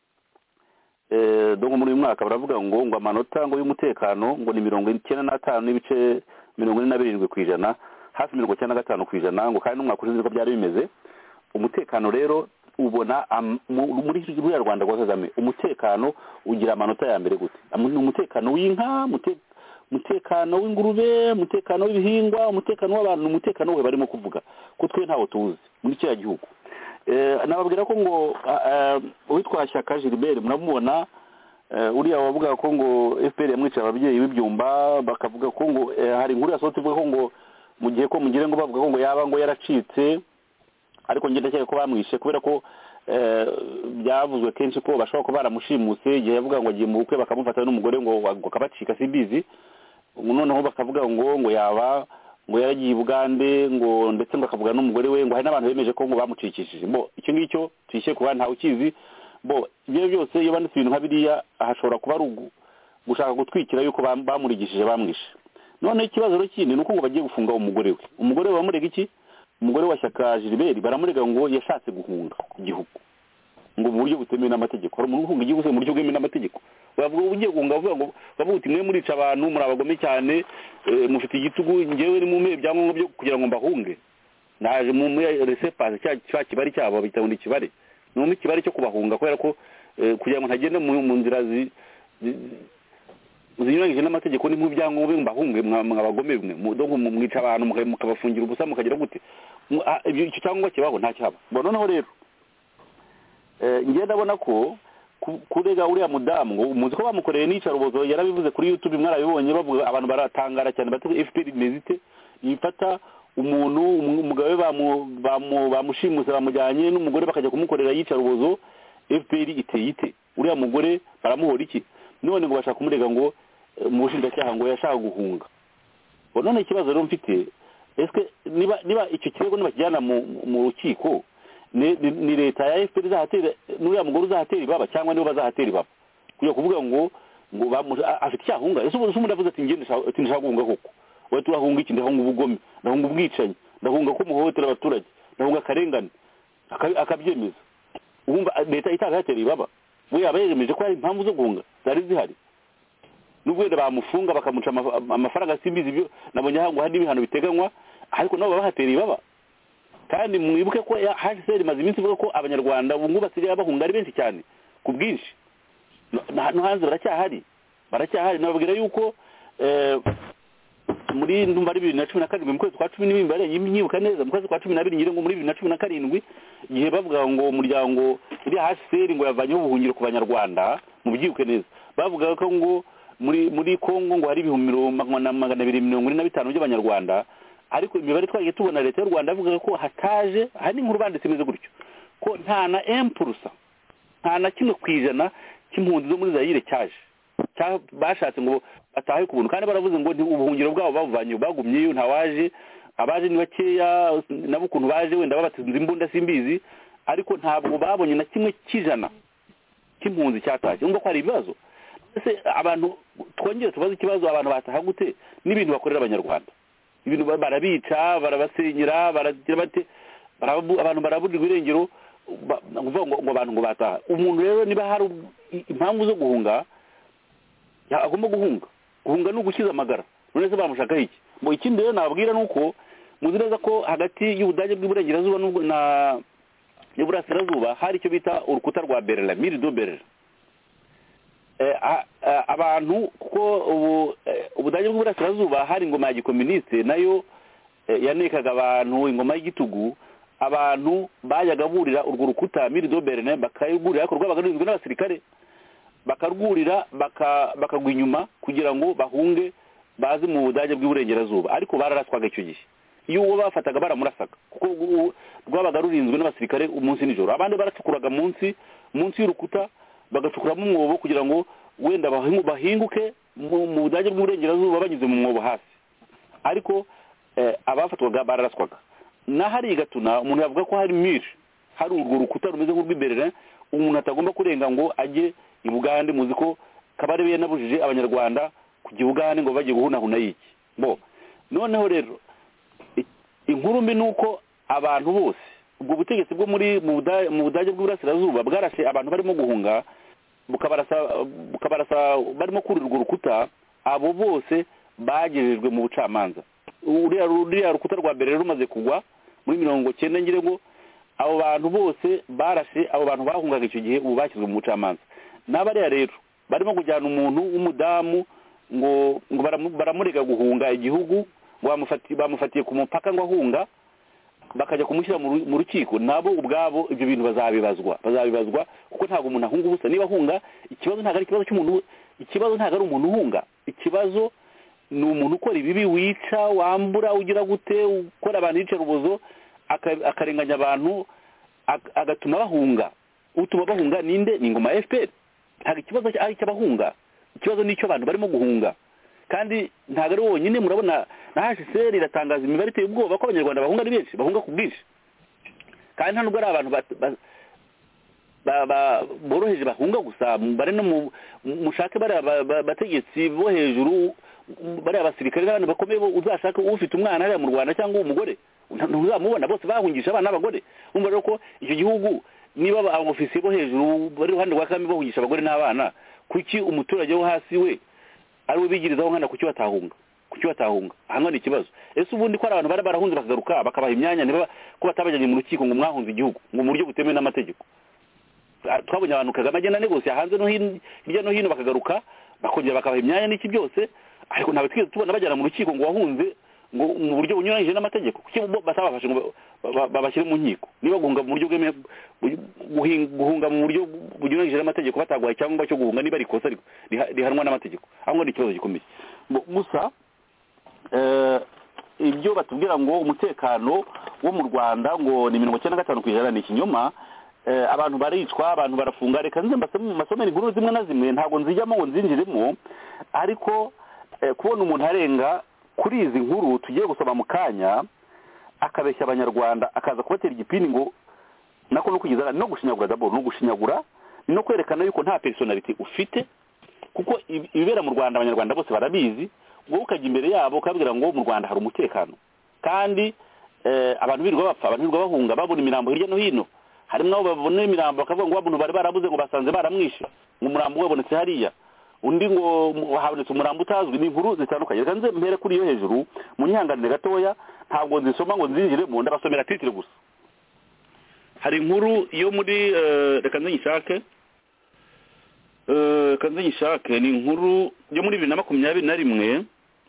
dongo muri uyu mwaka baravuga ngo amanota ngo y'umutekano ngo ni 95 n'ibice 47%, hafi 95% ngo kandi n'umwaka ushize ko byari bimeze. Umutekano rero ubona muri ruriya Rwanda rwa Kagame umutekano ugira amanota ya mbere gute? Umutekano w'inka, umutekano w'ingurube, umutekano w'ibihingwa, umutekano w'abantu, umutekano we barimo kuvuga ko twe ntawo tuzi muri cya gihugu. Nababwira ko ngo uwitwa Shyaka Gilbert murabumubona uriya wavuga ko ngo FPR yamwica ababyeyi b'ibyumba, bakavuga ko ngo hari inkuru yasohotse ivuga ko ngo mu gihe ko mugire ngo bavuga ko ngo yaba ngo yaracitse, ariko ngenda cyane ko bamwishe kubera ko byavuzwe kenshi ko bashobora kuba baramushimuse igihe yavuga ngo agiye mu bukwe bakamufata n'umugore ngo akabacika simbizi, noneho bakavuga ngo yaba ngo yaragiye i Bugande ngo ndetse ngo akavuga n'umugore we ngo hari n'abantu bemeje ko ngo bamucikishije. Icyo ngicyo tuyishe kuba ntawe ukizi. Ibyo byose iyo banditse ibintu nka biriya hashobora kuba ari gushaka gutwikira yuko bamurigishije bamwishe. None ikibazo rero kindi nuko ngo bagiye gufunga umugore we bamurega iki? Umugore wa Shyaka Gilbert baramurega ngo yashatse guhunga igihugu ngo mu buryo butemewe n'amategeko. Hari umuntu uhunga igihugu mu buryo bwemewe n'amategeko? Bavuga ugiye guhunga bavuga uti mwe murica abantu muri abagome cyane, mufite igitugu, ngewe ni mu byangombwa byo kugira ngo mbahunge, naje mu resepase cya kibari cyabo bita ngo ikibare, no mu kibari cyo kubahunga kubera ko kugira ngo ntagende mu nzira zinyuranyije n'amategeko ni nk'ibyangombwa mbahunge mwabagome mwe mwica abantu mukabafungira ubusa mukagira gute icyo cyangwa kibaho nta cyaba noneho rero ngenda ndabona ko kurega uriya mudamu ngo umuzi ko bamukoreye n'icarubozo yarabivuze kuri YouTube mwarabibonye bavuga abantu baratangara cyane batuye FPR imezite yifata umuntu umugabo we bamushimuse bamujyanye n'umugore bakajya kumukorera yicarubozo FPR iteye uriya mugore baramuhora iki none ngo bashaka kumurega ngo mu bushinjacyaha ngo yashaka guhunga none ikibazo rero mfite eske niba icyo kirego nibakijyana mu rukiko ni leta ya FPR izahatera n'uriya mugore uzahatera ibaba cyangwa nibo bazahatera ibaba kujya kuvuga ngo afite icyahunga ese umuntu avuze ati ngende nshaka guhunga koko we turahunga iki ndahunga ubugome ndahunga ubwicanyi ndahunga ko muhohotera abaturage ndahunga akarengane akabyemeza ubumva leta itazahatera ibaba we yaba yemeje ko hari impamvu zo guhunga zari zihari nubwo wenda bamufunga bakamuca amafaranga simbizi ibyo nabonye ngo hari ibihano biteganywa ariko nabo bahatera ibaba kandi mwibuke ko HCR imaze iminsi ivuga ko abanyarwanda ubu ngubu basigaye bahunga ari benshi cyane ku bwinshi no hanze baracyahari nababwira yuko muri ndumva ari 2017 mu kwezi kwa 10 n'imbare yimyibuka neza mu kwezi kwa 12 ngire ngo muri 2017 igihe bavuga ngo umuryango iri HCR ngo yavanyeho ubuhungiro ku banyarwanda mu byibuke neza bavuga ko ngo muri Kongo ngo hari 245 by'abanyarwanda ariko imibare twagiye tubona leta y'u Rwanda avuga ko hataje hari inkuru banditse imeze gutyo ko nta na 1% nta na kimwe kwijana cy'impunzi zo muri Zaire cyaje bashatse ngo batahe ku buntu kandi baravuze ngo ubuhungiro bwabo bavanye bagumyeyo ntawaje abaje ni bakeya nabo ukuntu baje wenda babatinze imbunda simbizi ariko ntabwo babonye na kimwe kijana cy'impunzi cyataje ngo ko hari ibibazo ese abantu twongeye tubaze ikibazo abantu bataha gute n'ibintu bakorera abanyarwanda ibintu barabica barabasenyera baragira bate abantu baraburirwa irengero ngo abantu ngo bataha umuntu rero niba hari impamvu zo guhunga agomba guhunga no gukiza amagara none se bamushaka iki ngo ikindi rero nababwira nuko muzi neza ko hagati y'Ubudage bw'Iburengerazuba na y'Uburasirazuba hari icyo bita urukuta rwa Berlin Mur de Berlin abantu kuko Ubudage bw'Uburasirazuba hari ingoma ya gikomuniste nayo yanekaga abantu ingoma y'igitugu abantu bajyaga burira urwo rukuta Mur de Berlin bakayigurira ko rwabaga rurinzwe n'abasirikare bakarwurira bakagwa inyuma kugira ngo bahunge bazi mu Budage bw'Iburengerazuba ariko bararaswaga icyo gihe iyo uwo bafataga baramurasaga kuko rwabaga rurinzwe n'abasirikare umunsi nijoro abandi baracukuraga munsi y'urukuta bagacukuramo umwobo kugira ngo wenda bahinguke mu Budage bw'Iburengerazuba banyuze mu mwobo hasi ariko abafatwaga bararaswaga na hari igatuna umuntu yavuga ko hari mire hari urwo rukuta rumeze nk'urw'iberere umuntu atagomba kurenga ngo ajye i Bugande muzi ko Kabarebe yanabujije abanyarwanda kujya Bugande ngo bajye guhunahuna yiki noneho rero inkuru mbi nuko abantu bose ubwo butegetsi bwo mu Budage bw'Iburasirazuba bwarashe abantu barimo guhunga bukabarasa barimo kurirwa urukuta abo bose bagejejwe mu bucamanza uriya rukuta rwa mbere rumaze kugwa muri 90 ngire ngo abo bantu bose barashe abo bantu bahungaga icyo gihe ubu bakizwe mu bucamanza n'abariya rero barimo kujyana umuntu w'umudamu ngo baramurega guhunga igihugu bamufatiye ku mupaka ngo ahunga bakajya kumushyira mu rukiko nabo ubwabo ibyo bintu bazabibazwa kuko ntabwo umuntu ahunga ubusa niba ahunga ikibazo ntabwo ari ikibazo cy'umuntu ikibazo ntabwo ari umuntu uhunga ikibazo ni umuntu ukora ibibi wica wambura ugira gute ukora abantu yica rubozo akarenganya abantu agatuma bahunga utuma bahunga ninde ni ingoma ya FPR ntabwo ikibazo ari icy'abahunga ikibazo ni icyo abantu barimo guhunga kandi ntabwo ari wonyine murabona na HCR iratangaza imibare iteye ubwoba ko abanyarwanda bahunga ari benshi bahunga ku bwinshi kandi nta nubwo ari abantu boroheje bahunga gusa bare no mushake bari bategetsi bo hejuru bari abasirikare n'abandi bakomeye uzashaka ufite umwana ari mu Rwanda cyangwa umugore ntuzamubona bose bahungisha abana n'abagore umva rero ko icyo gihugu niba abofisiye bo hejuru bari ruhande rwa Kagame bahungisha abagore n'abana kuki umuturage wo hasi we ari we bigirizaho nkana kuki batahunga hano ni ikibazo ese ubundi ko ari abantu bari barahunze bakagaruka bakabaha imyanya niba ko batabajyanye mu rukiko ngo mwahunze igihugu ngo mu buryo butemewe n'amategeko twabonye abantu Kagame agenda negose hanze no hirya no hino bakagaruka bakongera bakabaha imyanya n'iki byose ariko ntabwo twigeze tubona bagera mu rukiko ngo wahunze ngo mu buryo bunyuranyije n'amategeko kuki basabafashe ngo babashyire mu nkiko niba guhunga mu buryo bwemewe guhunga mu buryo bunyuranyije n'amategeko bataguhaye cyangwa cyo guhunga niba ari ikosa rihanwa n'amategeko ahubwo ni ikibazo gikomeye gusa ibyo batubwira ngo umutekano wo mu Rwanda ngo ni 95% ni ikinyoma abantu baricwa abantu barafunga reka nze mbasomera inkuru zimwe na zimwe ntabwo nzijyamo ngo nzinjiremo ariko kubona umuntu arenga kuri izi nkuru tugiye gusoma mu kanya akabeshya abanyarwanda akaza kubatera igipini ngo nako no kugeza no gushinyagura d'abord no gushinyagura no kwerekana yuko nta personality ufite kuko ibibera mu Rwanda abanyarwanda bose barabizi ngo ukajya imbere yabo ukabwira ngo mu Rwanda hari umutekano kandi abantu birirwa bapfa abantu birirwa bahunga babona imirambo hirya no hino harimo abo babona imirambo bakavuga ngo abantu bari barabuze ngo basanze baramwishe ngo umurambo wabonetse hariya undi ngo habonetse umurambo utazwi ni inkuru zitandukanye reka nze mpere kuri iyo hejuru mu nyihanganire gatoya ntabwo nzisoma ngo nzinjire mu ndabasomera titre gusa hari inkuru yo muri reka nzishake ni inkuru yo muri 2021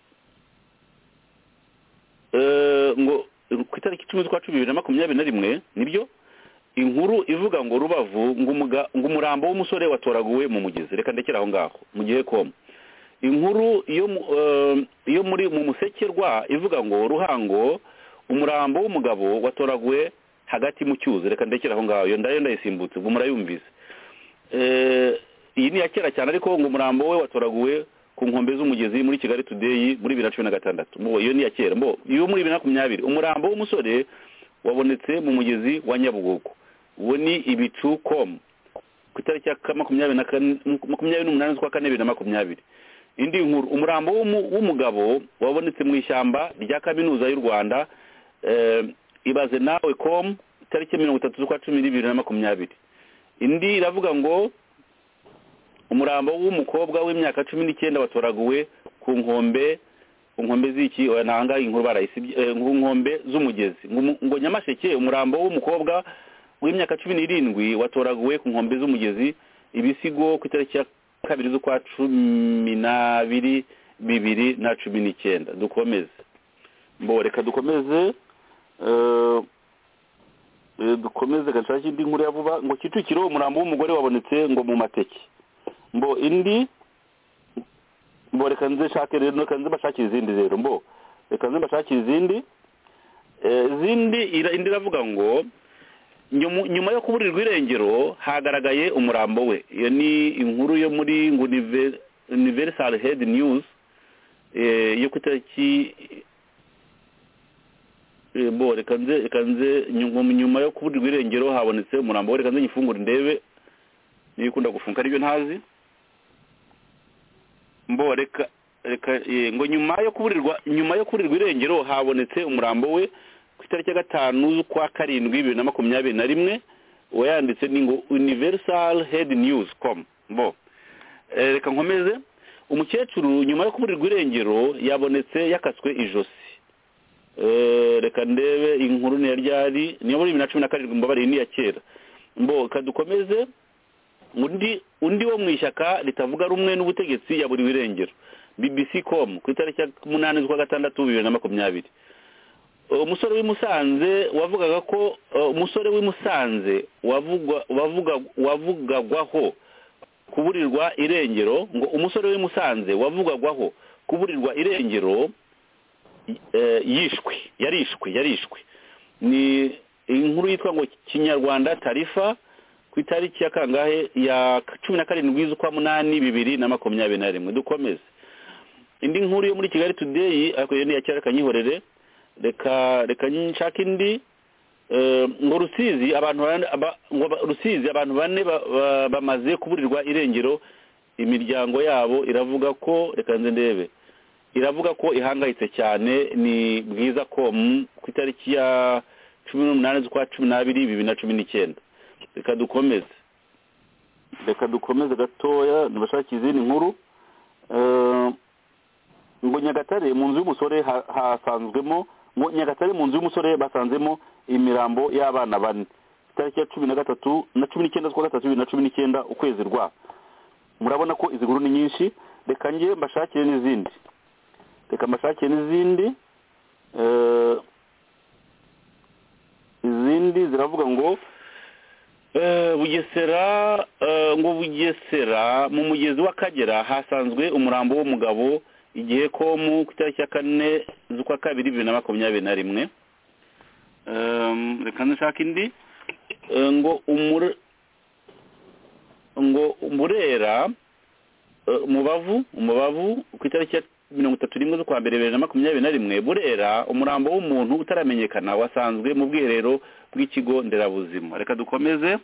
ngo ku itariki 10 z'ukwa 2021 nibyo inkuru ivuga ngo Rubavu ngo umurambo w'umusore watoraguwe mu mugezi reka ndekera aho ngaho mu gihe kom inkuru iyo muri mu musekerwa ivuga ngo Ruhango umurambo w'umugabo watoraguwe hagati mu cyuzi reka ndekera aho ngaho yo ndayisimbutse ngo murayumvise iyi ni yakera cyane ariko ngo umurambo we watoraguwe ku nkombe z'umugezi muri Kigali Today muri 2016 mbo iyo ni yakera mbo iyo muri 2020 umurambo w'umusore wabonetse mu mugezi wa Nyabugogo uwo ni ibicu.com ku itariki ya 28 z'ukwa 2020 indi nkuru umurambo w'umugabo wabonetse mu ishyamba rya kaminuza y'u Rwanda ibaze nawe.com itariki 30 z'ukwa 2020 indi iravuga ngo umurambo w'umukobwa w'imyaka 19 watoraguwe ku nkombe z'iki nanga inkuru barayisibye nkombe z'umugezi ngo Nyamasheke umurambo w'umukobwa w'imyaka 17 watoraguwe ku nkombe z'umugezi ibisigo ku itariki ya 2 z'ukwa 12 2019 dukomeze mboreka dukomeze gashaki indi nkuru yavuba ngo Kicukiro umurambo w'umugore wabonetse ngo mu mateke mbo indi mbo reka nze shake rero kanze bashakira izindi rero reka nze bashakira izindi indi ravuga ngo nyuma yo kuburirwa irengero hagaragaye umurambo we iyo ni inkuru yo muri Universal Head News yo kutariki reka nze nyuma yo kuburirwa irengero habonetse umurambo we reka nze nyifungure ndebe niyo ikunda gufunga aribyo ntazi reka ngo nyuma yo kuburirwa irengero habonetse umurambo we ku itariki ya 5 z'ukwa 7 2021 wayanditse ni ngo Universal Head News.com reka nkomeze umukecuru nyuma yo kuburirwa irengero yabonetse yakaswe ijosi reka ndebe inkuru ni yaryari niyo muri 2017 mbabari ni ya kera kadukomeze undi wo mu ishyaka ritavuga rumwe n'ubutegetsi yaburiwe irengero BBC.com ku itariki ya 8 z'ukwa 6 2020 umusore w'imusanze wavugaga ko umusore w'imusanze wavugagwaho kuburirwa irengero ngo umusore w'imusanze wavugagwaho kuburirwa irengero yarishwe ni inkuru yitwa ngo Kinyarwanda Tarifa ku itariki ya kangahe ya 17 z'ukwa 8 2021 dukomeze indi nkuru yo muri Kigali Today ariko yo ni yakera kanyihorere reka nshaka indi ngo Rusizi abantu bane bamaze kuburirwa irengero imiryango yabo iravuga ko reka nze ndebe iravuga ko ihangayitse cyane ni bwiza.com ku itariki ya 18 z'ukwa 12 2019 reka dukomeze gatoya nibashaka izindi nkuru ngo Nyagatare mu nzu y'umusore hasanzwemo ngo Nyagatare mu nzu y'umusore basanzemo imirambo y'abana bane itariki ya 13 na 19 z'ukwa 3 2019 ukwezi rwa murabona ko izi nkuru ni nyinshi reka njye mbashakire n'izindi izindi ziravuga ngo Bugesera mu mugezi w'Akagera hasanzwe umurambo w'umugabo igihe ko mu itariki ya 4 z'ukwa 2021 reka nshaka indi ngo Burera umubavu ku itariki ya 31 z'ukwa 2021 Burera umurambo w'umuntu utaramenyekana wasanzwe mu bwiherero bw'ikigo nderabuzima. Reka dukomeze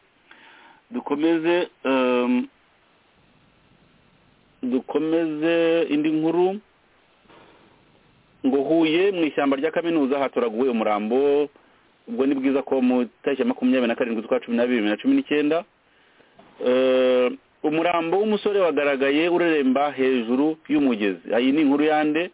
indi nkuru ngo Huye mu ishyamba rya kaminuza hatoraguwe umurambo ubwo ni bwiza ko mu tariki ya 27 z'ukwa 2019 umurambo w'umusore wagaragaye ureremba hejuru y'umugezi. Iyi ni inkuru yande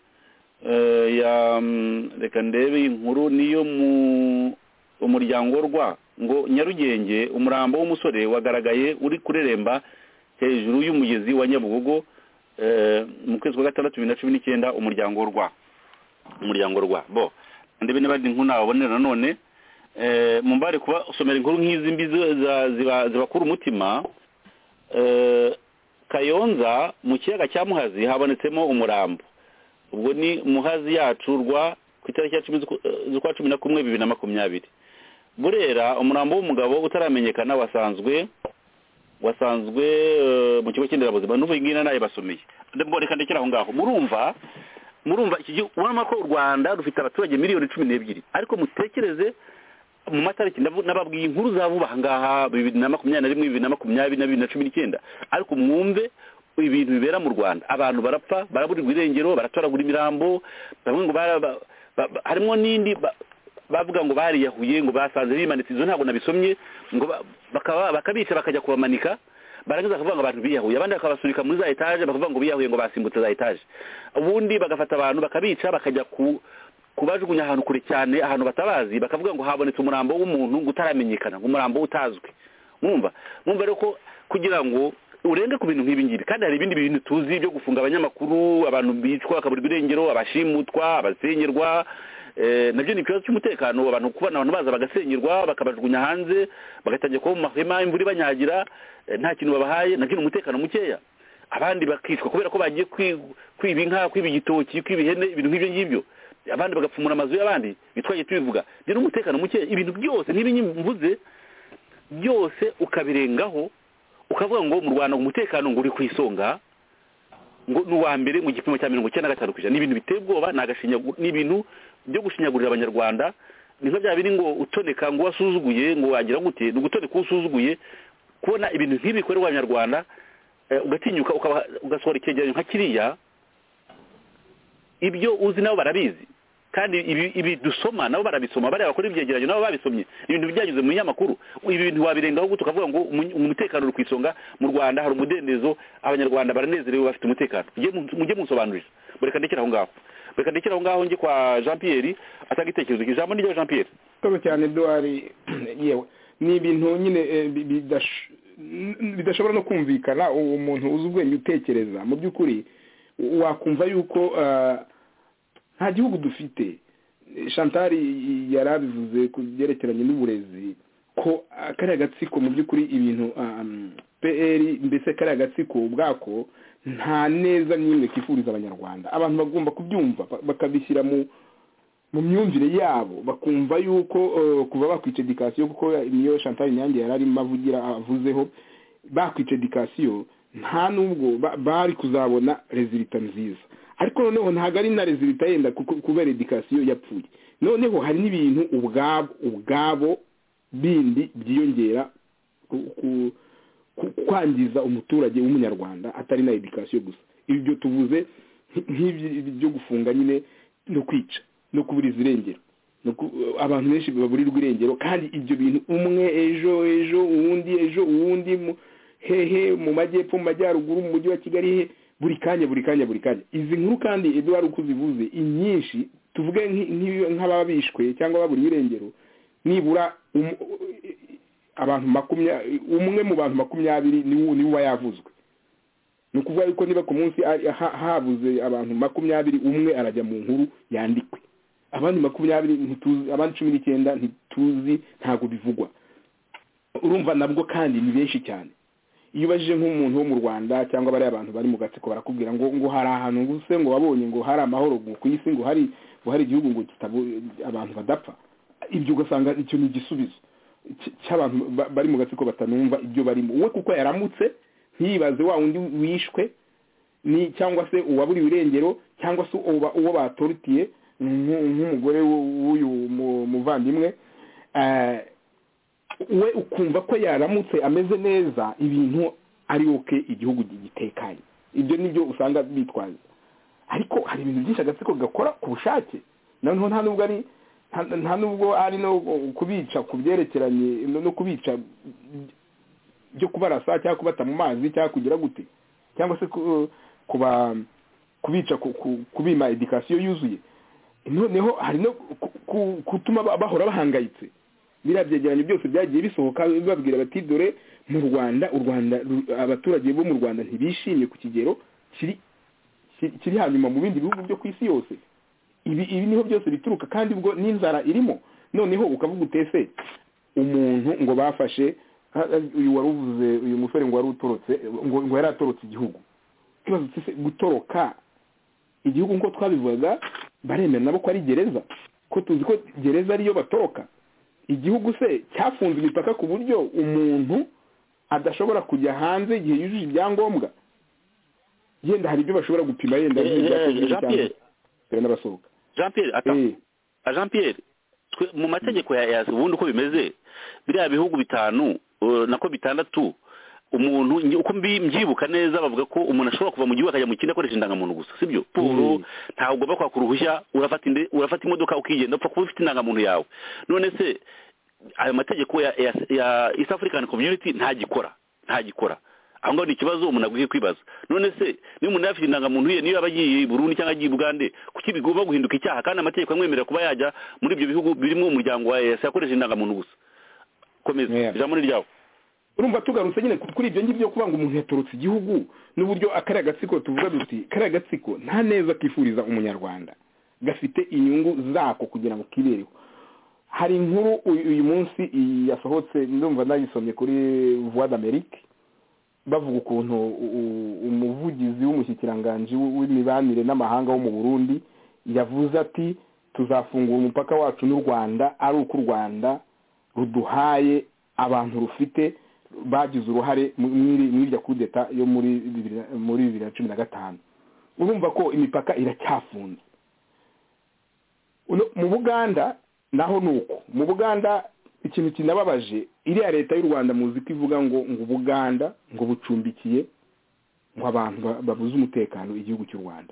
reka ndebe inkuru niyo mu umuryango rwa ngo Nyarugenge umurambo w'umusore wagaragaye uri kureremba hejuru y'umugezi wa Nyabugogo mu kwezi kwa 6 2019 umuryango rwa bo ndebe n'abandi inkuru nabonera nanone mumbare kuba usomera inkuru nk'izi mbi zibakura umutima. Kayonza mu kiyaga cya Muhazi habonetsemo umurambo ubwo ni Muhazi yacu rwa ku itariki ya 10 z'ukwa 11 2020. Burera umurambo w'umugabo utaramenyekana wasanzwe mu kigo cy'inderabuzima n'ubu ingina naye basomeye reka ndekera aho ngaho. Murumva iki ubona ko u Rwanda rufite abaturage miliyoni 12 ariko mutekereze mu matariki nababwiye inkuru zavuba ngaha 2021 2020 ariko mwumve ibintu bibera mu Rwanda. Abantu barapfa, baraburirwa irengero, baratoragura imirambo, bamwe ngo harimo n'indi bavuga ngo bariyahuye ngo basanze bimanitse. Izo ntabwo nabisomye ngo bakabica bakajya kubamanika barangiza kuvuga ngo abantu biyahuye, abandi bakabasurika muri za etage bakavuga ngo biyahuye ngo basimbutse za etage, ubundi bagafata abantu bakabica bakajya kubajugunya ahantu kure cyane ahantu batabazi bakavuga ngo habonetse umurambo w'umuntu utaramenyekana, umurambo utazwi. Mwumva rero ko kugira ngo urenge ku bintu nk'ibi ngibi, kandi hari ibindi bintu tuzi byo gufunga abanyamakuru, abantu bicwa bakaburirwa irengero, abashimutwa, abasenyerwa, nabyo ni ikibazo cy'umutekano. Abantu kubana abantu baza bagasenyerwa bakabajugunya hanze bagatangira kuba mu mahema imvura ibanyagira nta kintu babahaye, nabyo ni umutekano mukeya. Abandi bakicwa kubera ko bagiye kwiba inka, kwiba igitoki, kwiba ihene, ibintu nk'ibyo ngibyo, abandi bagapfumura amazu y'abandi bitwaye tubivuga. Byo ni umutekano mukeya. Ibintu byose nibi mvuze byose ukabirengaho ukavuga ngo mu Rwanda umutekano ngo uri ku isonga ngo n'uwa mbere mu gipimo cya 95%. Ni ibintu biteye ubwoba, ni ibintu byo gushinyagurira abanyarwanda. Ni nka bya biri ngo utoneka ngo wasuzuguye ngo wagira gute, ni ugutoneka usuzuguye. Kubona ibintu nk'ibi bikorerwa abanyarwanda ugatinyuka ugasohora icyegeranyo nka kiriya, ibyo uzi nabo barabizi, kandi ibi dusoma nabo barabisoma, bareba kuri ibyegeranyo nabo babisomye, ibintu byanyuze mu nyamakuru. Ibi bintu wabirengaho gute ukavuga ngo umutekano uri ku isonga mu Rwanda, hari umudendezo, abanyarwanda baranezerewe bafite umutekano. Mujye munsobanurira. Reka ndekera aho ngaho njye kwa Jean Pierre atanga igitekerezo cy'ijambo n'iryo Jean Pierre. Todo cyane Edouard, yewe ni ibintu nyine bidashobora no kumvikana. Umuntu uzi ubwenge utekereza mu by'ukuri wakumva yuko nta gihugu dufite. Chantal yarabivuze ku byerekeranye n'uburezi ko kariya gatsiko mu by'ukuri ibintu PR mbese kariya gatsiko ubwako nta neza n'imwe kifuriza abanyarwanda. Abantu bagomba kubyumva bakabishyira mu myumvire yabo, bakumva yuko kuva bakwica education, kuko niyo Chantal Nyange yararimo avuzeho, bakwica education nta nubwo bari kuzabona resultat nziza. Ariko noneho ntago ari na resultat yenda kubera education yapfuye. Noneho hari n'ibintu ubwabo bindi byiyongera kwangiza umuturage w'umunyarwanda, atari na education gusa. Ibyo tuvuze nk'ibyo gufunga nyine no kwica no kuburiza irengero, abantu benshi baburirwa irengero, kandi ibyo bintu umwe ejo uwundi hehe mu majyepfo, mu majyaruguru, mu mujyi wa Kigali, buri kanya. Izi nkuru kandi Edouard uko zivuze inyinshi, tuvuge nk'ababishwe cyangwa baburiwe irengero, nibura abantu umwe mu bantu 20 niwe yavuzwe. ni ukuvuga yuko niba ku munsi habuze abantu 20 umwe arajya mu nkuru yandikwe, abandi 20 ntituzi, abandi 19 ntituzi, ntago bivugwa. Urumva nabwo kandi ni benshi cyane. Iyo ubajije nk'umuntu wo mu Rwanda cyangwa bari abantu bari mu gatsiko barakubwira ngo hari ahantu guse ngo wabonye ngo hari amahoro ku isi, ngo hari igihugu ngo abantu badapfa. Ibyo ugasanga icyo ni igisubizo cy'abantu bari mu gatsiko batanumva ibyo barimo. We kuko yaramutse ntibaze wa undi wishwe ni cyangwa se uwaburi irengero cyangwa se uwo batoritiye nk'umugore w'uyu muvandimwe, we ukumva ko yaramutse ameze neza, ibintu ari oke, igihugu gitekanye. Ibyo nibyo usanga bitwaza. Ariko hari ibintu byinshi agatsiko gakora ku bushake, noneho nta nubwo ari no kubica ku byerekeranye no kubica byo kubarasa cyangwa kubata mu mazi cyangwa kugira gute, cyangwa se kubica kubima education yuzuye. Noneho hari no kutuma bahora bahangayitse. Birabyegeranye byose byagiye bisohoka babwira bati dore mu Rwanda, abaturage bo mu Rwanda ntibishimye ku kigero kiri hanyuma mu bindi bihugu byo ku isi yose. Ibi niho byose bituruka, kandi ubwo n'inzara irimo. Noneho ukavuga utese umuntu ngo bafashe uyu waruvuze, uyu musore ngo wari utorotse, ngo yari atorotse igihugu. Kibazo utese gutoroka igihugu nko twabivuga, baremera nabo ko ari gereza, ko tuzi ko gereza ariyo batoroka. Igihugu se cyafunze imipaka ku buryo umuntu adashobora kujya hanze igihe yujuje ibyangombwa. Yenda hari ibyo bashobora gupima, yenda n'abasohoka. Jean Pierre, mu mategeko ya ubundi uko bimeze, biriya bihugu 5 nako 6, umuntu uko mbyibuka neza bavuga ko umuntu ashobora kuva mu gihugu akajya mu kindi akoresha indangamuntu gusa, sibyo? Puro ntago ugomba kwaka uruhushya, urafata imodoka ukigenda upfa kuba ufite indangamuntu yawe. None se ayo mategeko ya East African Community ntagikora. Aho ngo ni ikibazo umuntu aguye kwibaza. None se niba umuntu afite indangamuntu ye, niyo abagiye Burundi cyangwa agiye Uganda, kuki bigomba guhinduka icyaha kandi amategeko amwemerera kuba yajya muri ibyo bihugu birimo umuryango wa EAC akoresha indangamuntu gusa? Komeza ijambo ni ryawe. Urumva tugarutse nyine kuri ibyo ngibyo kuvuga ngo umuntu yatorotse igihugu n'uburyo akari agatsiko tuvuga duti kari agatsiko nta neza kifuriza umunyarwanda, gafite inyungu zako kugira ngo kibereho. Hari inkuru uyu munsi yasohotse, ndumva nayisomye kuri Voix d'Amérique, bavuga ukuntu umuvugizi w'umushyikiranganje w'imibanire n'amahanga wo mu Burundi yavuze ati tuzafungura umupaka wacu n'u Rwanda ari uko u Rwanda ruduhaye abantu rufite bagize uruhare mw'irya kudeta yo muri 2015. Urumva ko imipaka iracyafunze. Mu Buganda naho nuko, mu Buganda ikintu kinababaje, iriya leta y'u Rwanda muzi ko ivuga ngo Buganda ngo bucumbikiye ngo abantu babuze umutekano igihugu cy'u Rwanda.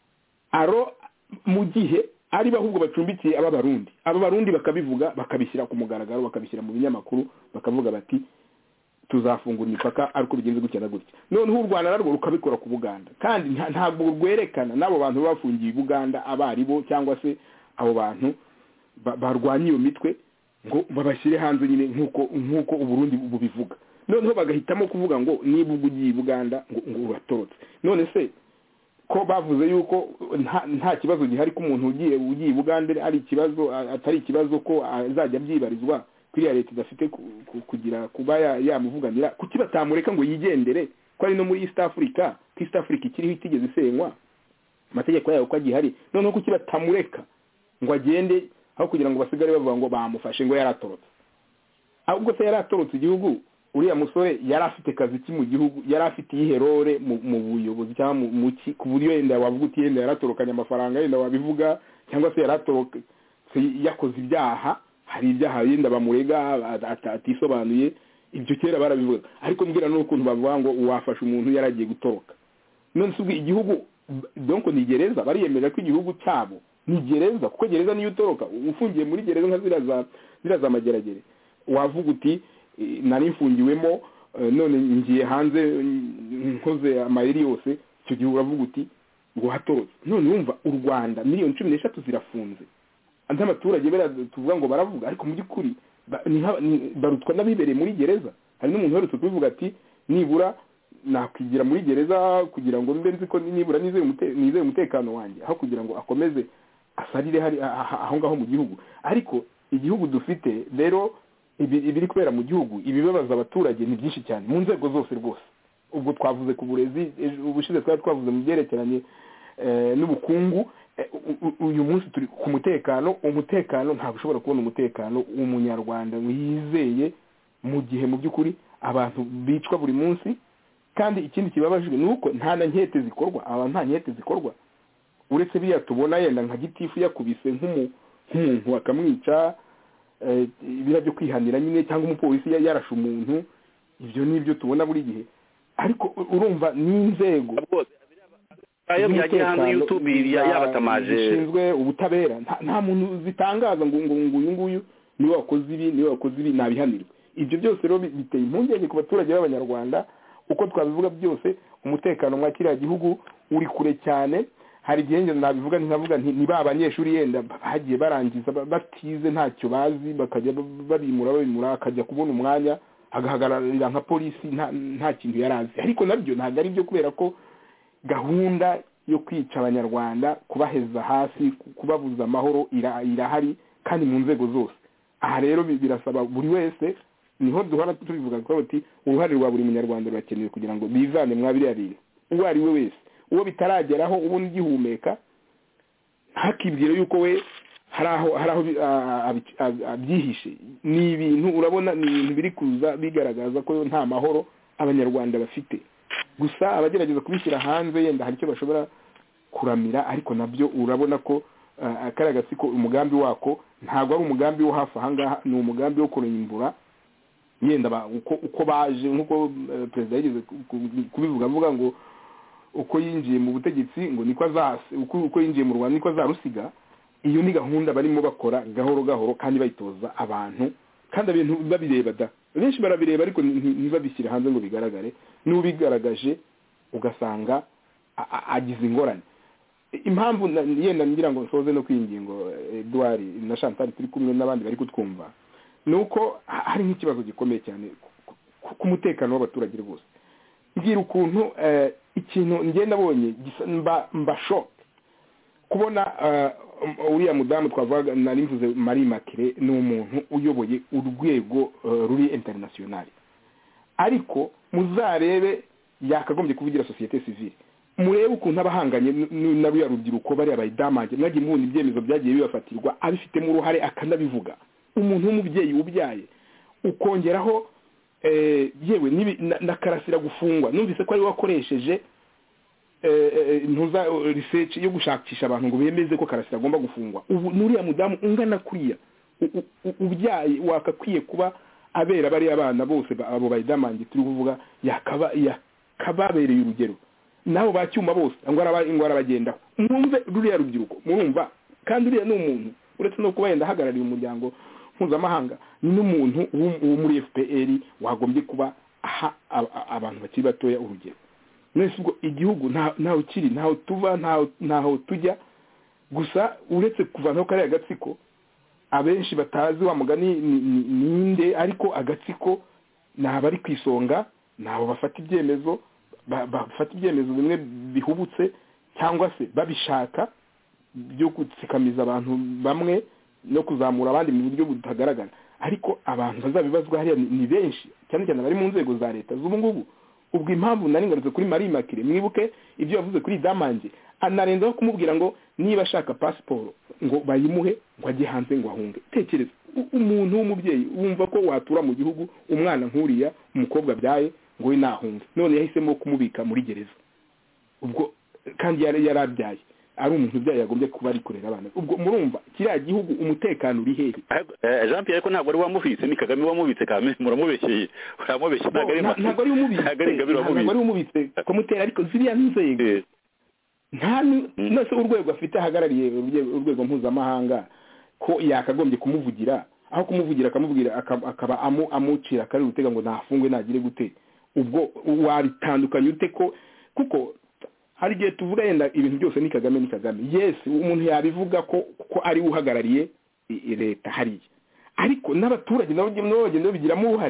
Mu gihe ari bahubwo bacumbikiye Abarundi bakabivuga, bakabishyira ku mugaragaro, bakabishyira mu binyamakuru, bakavuga bati tuzafungura imipaka ariko bigenze gutya na gutya. Noneho u Rwanda narwo rukabikora ku Buganda, kandi ntabwo rwerekana n'abo bantu bafungiye Buganda abaribo cyangwa se abo bantu barwanya iyo mitwe ngo babashyire hanze nyine nkuko Uburundi bubivuga. Noneho bagahitamo kuvuga ngo niba ugiye Buganda ngo uratorotse. None se ko bavuze yuko nta kibazo gihari ko umuntu ugiye Buganda ari ikibazo, atari ikibazo ko azajya byibarizwa kuri ya leta idafite kugira kuba yamuvuganira, kuki batamureka ngo yigendere ko ari no muri East Africa, East Africa ikiriho itigeze isenywa, amategeko yayo ko agihari. Noneho kuki batamureka ngo agende aho kugira ngo basigare bavuga ngo bamufashe ngo yaratorotse? Ahubwo se yaratorotse igihugu, uriya musore yari afite kazi ki mu gihugu, yari afite iherore mu buyobozi cyangwa mu ki, ku buryo yenda wavuga uti yenda yaratorokanye amafaranga, yenda wabivuga, cyangwa se yaratoroka yakoze ibyaha, hari ibyaha yenda bamurega atisobanuye. Ibyo kera barabivuga, ariko mbwira n'ukuntu bavuga ngo wafashe umuntu yaragiye gutoroka. None se igihugu donc ni gereza, bariyemera ko igihugu cyabo ni gereza, kuko gereza niyo utoroka ufungiye muri gereza nka zira za mageragere, wavuga uti nari mfungiwemo none ngiye hanze nkoze amayeri yose, icyo gihe uravuga uti ngo hatorotse. None wumva u Rwanda miliyoni 13 zirafunze, andi abaturage tuvuga ngo baravuga, ariko mu by'ukuri barutwa n'abibereye muri gereza. Hari n'umuntu uherutse kubivuga ati nibura nakwigira muri gereza kugira ngo mbe nzi ko nibura nizeye umutekano wanjye aho kugira ngo akomeze asarire hari aho ngaho mu gihugu. Ariko igihugu dufite rero ibiri kubera mu gihugu ibibabaza abaturage ni byinshi cyane mu nzego zose rwose. Ubwo twavuze ku burezi, ubushize twavuze mu byerekeranye n'ubukungu, uyu munsi turi ku mutekano. Umutekano ntabwo ushobora kubona umutekano w'umunyarwanda wizeye mu gihe mu by'ukuri abantu bicwa buri munsi. Kandi ikindi kibabajwe ni uko nta na nkete zikorwa, abantu nta nkete zikorwa uretse biriya tubona yenda nka gitifu yakubise nk'umuntu akamwica, biriya byo kwihanira nyine, cyangwa umupolisi yarashe umuntu, ibyo nibyo tubona buri gihe. Ariko urumva n'inzego ayo byagiye hanze YouTube yabatamaje zishinzwe ubutabera nta muntu zitangaza ngo uyu nguyu niwe wakoze ibi nabihanirwe. Ibyo byose rero biteye impungenge ku baturage b'Abanyarwanda. Uko twabivuga byose umutekano mwa kiriya gihugu uri kure cyane. Hari igihe nabivuga niba abanyeshuri yenda bagiye barangiza batize ntacyo bazi, bakajya babimura akajya kubona umwanya agahagararira nka polisi nta kintu yarazi. Ariko nabyo ntabwo ari byo, kubera ko gahunda yo kwica Abanyarwanda, kubaheza hasi, kubabuza amahoro irahari kandi mu nzego zose. Aha rero birasaba buri wese, niho duhora tubivuga ko ati uruhare rwa buri munyarwanda rurakenewe kugira ngo bivane mwabiriya bintu. Uwo ari we wese, uwo bitarageraho ubundi gihumeka, ntakibwire yuko we hari aho abyihishe. Ni ibintu urabona, ni ibintu biri kuza bigaragaza ko nta mahoro Abanyarwanda bafite. Gusa abagerageza kubishyira hanze yenda hari icyo bashobora kuramira, ariko nabyo urabona ko akaragasi ko umugambi wako ntabwo ari umugambi wo hafi ahangaha, ni umugambi wo kurimbura yenda uko baje, nk'uko perezida yigeze kubivuga, avuga ngo uko yinjiye mu butegetsi ngo niko uko yinjiye mu Rwanda niko azarusiga. Iyo ni gahunda barimo bakora gahoro gahoro kandi bayitoza abantu, kandi ibintu babireba da benshi barabireba ariko ntibabishyire hanze ngo bigaragare. N'ubigaragaje ugasanga agize ingorane. Impamvu yenda ngira ngo nsoze no kwingingo Edouard na Chantal turi kumwe n'abandi bari kutwumva, nuko hari nk'ikibazo gikomeye cyane ku mutekano w'abaturage rwose. Ngira ukuntu ikintu ngenda bonye mba shock kubona uriya mudamu twavuga nari mvuze Marie Immaculée ni umuntu uyoboye urwego ruri international, ariko muzarebe yakagombye kuvugira societe civile, murebe ukuntu abahanganye na ruya rubyiruko bari abayidamage, mwagiye mubona ibyemezo byagiye bibafatirwa abifitemo uruhare akanabivuga. Umuntu w'umubyeyi ubyaye ukongeraho yewe na Karasira gufungwa, numvise ko ari wakoresheje ntuza research yo gushakisha abantu ngo bemeze ko Karasira agomba gufungwa. Ubu nuriya mudamu ungana kuriya ubyaye wakakwiye kuba abera bari abana bose abo bayidamange turi kuvuga yakababereye urugero. Nabo bacyuma bose ingwara bagendaho. Mwumve ruriya rubyiruko, murumva, kandi uriya ni umuntu uretse no kuba yenda hagarariye umuryango mpuzamahanga, ni n'umuntu wo muri FPR wagombye kuba abantu bakiri batoya urugero. Nese ubwo igihugu ntaho kiri, ntaho tuva, ntaho tujya. Gusa uretse kuvanaho kare agatsiko abenshi batazi wa mugani ninde, ariko agatsiko nabari kwisonga, nabo bafata ibyemezo bimwe bihubutse cyangwa se babishaka byo gutsikamiza abantu bamwe no kuzamura abandi mu buryo butagaragara. Ariko abantu bazabibazwa hariya ni benshi, cyane cyane bari mu nzego za leta z'ubu ngubu. Ubwo impamvu nari ngarutse kuri Marie Immaculée, mwibuke ibyo yavuze kuri Damange, anarenzaho kumubwira ngo niba ashaka passport ngo bayimuhe ngo ajye hanze ngo ahunge. Tekereza umuntu w'umubyeyi wumva ko watura mu gihugu umwana nkuriya umukobwa byaye ngo we nahunge, none yahisemo kumubika muri gereza. Ubwo kandi yarabyaye ari umuntu byaye yagombye kuba ari kurera abana. Ubwo murumva kiriya gihugu umutekano uri hehe? Jean Pierre ko ntabwo ari wamufitse, ni Kagame wamubitse. Kame muramubeshye ntabwo ari umubitse kumutera, ariko ziriya nzego nta nose urwego afite ahagarariye urwego mpuzamahanga ko yakagombye kumuvugira, aho kumuvugira akamubwira akaba amucira akari gutega ngo ntafungwe nagire gute. Ubwo waritandukanye ute? Kuko hari igihe tuvuga yenda ibintu byose ni Kagame. Yes, umuntu yabivuga ko ari uhagarariye leta hariya, ariko n'abaturage nabo bagenda babigiramo uruhare.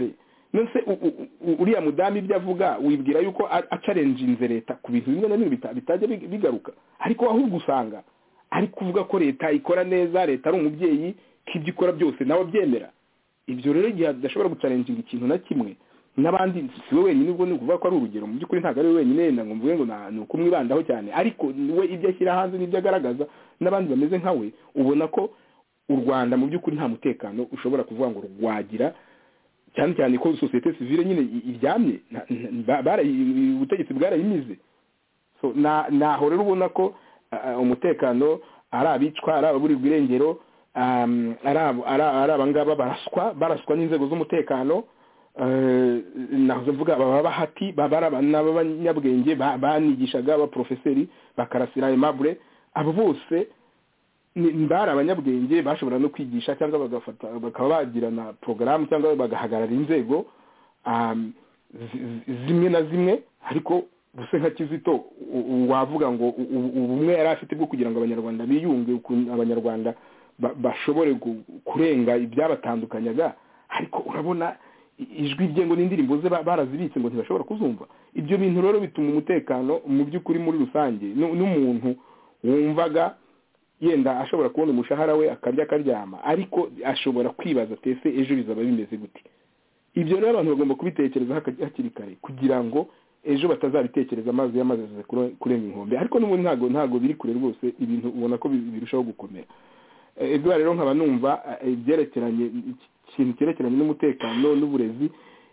nonse uriya mudamu ibyo avuga wibwira yuko acarenjinze leta ku bintu bimwe na bimwe bitajya bigaruka, ariko ahubwo usanga ari kuvuga ko leta ikora neza, leta ari umubyeyi, ko ibyo ikora byose nawe abyemera. Ibyo rero igihe adashobora gucarenjinga ikintu na kimwe, n'abandi si we wenyine, ubwo ni ukuvuga ko ari urugero, mu by'ukuri ntabwo ari we wenyine yenda ngo mvuge ngo ni ukumwibandaho cyane, ariko we ibyo ashyira hanze n'ibyo agaragaza n'abandi bameze nka we, ubona ko u Rwanda mu by'ukuri nta mutekano ushobora kuvuga ngo rwagira, cyane cyane ko sosiyete sivile nyine iryamye, ubutegetsi bwarayimize. So naho rero ubona ko umutekano ari abicwa, ari ababurirwa irengero, ari abangaba baraswa n'inzego z'umutekano, naho mvuga baba bahati, n'abanyabwenge banigishaga abaprofeseri bakarasira Aimable, abo bose bari abanyabwenge bashobora no kwigisha cyangwa bakaba bagirana porogaramu cyangwa bagahagarara inzego zimwe na zimwe, ariko buse nka Kizito wavuga ngo ubumwe yari afite bwo kugira ngo abanyarwanda biyunge, abanyarwanda bashobore kurenga ibyabatandukanyaga, ariko urabona ijwi rye ngo n'indirimbo ze barazibitse ngo ntibashobora kuzumva. Ibyo bintu rero bituma umutekano mu by'ukuri muri rusange, n'umuntu wumvaga yenda ashobora kubona umushahara we akarya akaryama, ariko ashobora kwibaza tese ejo bizaba bimeze gute. Ibyo rero abantu bagomba kubitekereza hakiri kare kugira ngo ejo batazabitekereza amazi yamaze kurenga inkombe, ariko n'ubundi ntago biri kure rwose, ibintu ubona ko birushaho gukomera. Edouard rero nkaba numva ibyerekeranye ikintu cyerekeranye n'umutekano n'uburezi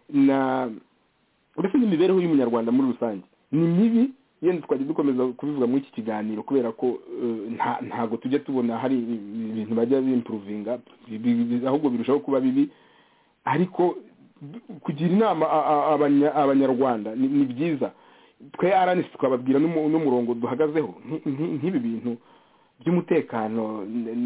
uretse n'imibereho y'umunyarwanda muri rusange ni mibi, yenda twajya dukomeza kubivuga muri iki kiganiro kubera ko ntago tujya tubona hari ibintu bajya bimprovinga, ahubwo birushaho kuba bibi, ariko kugira inama abanyarwanda ni byiza. Twe RNC twababwira n'umurongo duhagazeho nk'ibi bintu by'umutekano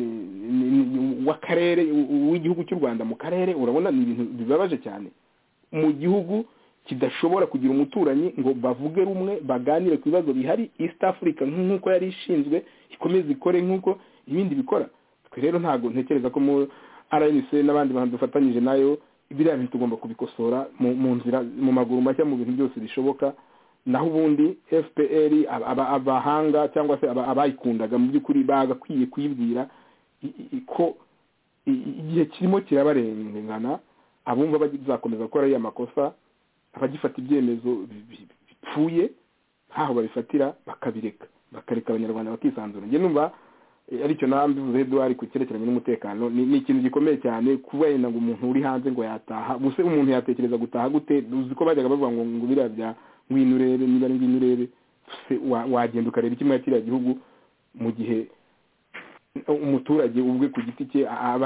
w'akarere w'igihugu cy'u Rwanda mu karere, urabona ni ibintu bibabaje cyane. Mu gihugu kidashobora kugira umuturanyi ngo bavuge rumwe, baganire ku bibazo bihari, East Africa nk'uko yari ishinzwe ikomeza ikore nk'uko ibindi bikora. Twe rero ntago ntekereza ko mu RNC n'abandi bantu dufatanyije nayo biriya bintu tugomba kubikosora mu nzira, mu maguru mashya, mu bintu byose bishoboka. Naho ubundi FPR abahanga cyangwa se abayikundaga mu by'ukuri bagakwiye kuyibwira ko igihe kirimo kirabarengana, abumva bazakomeza gukora ariya makosa, abagifata ibyemezo bipfuye ntaho babifatira bakareka abanyarwanda bakisanzura. Njye numva aricyo nambivuze Edouard ku cyerekeranye n'umutekano, ni ikintu gikomeye cyane kuba yenda ngo umuntu uri hanze ngo yataha, buse umuntu yatekereza gutaha gute? Uzi ko bajyaga bavuga ngo biriya bya ngwino urebe, niba ari ngwino urebe, wagenda ukareba ikimwe kiriya gihugu, mu gihe umuturage ubwe ku giti cye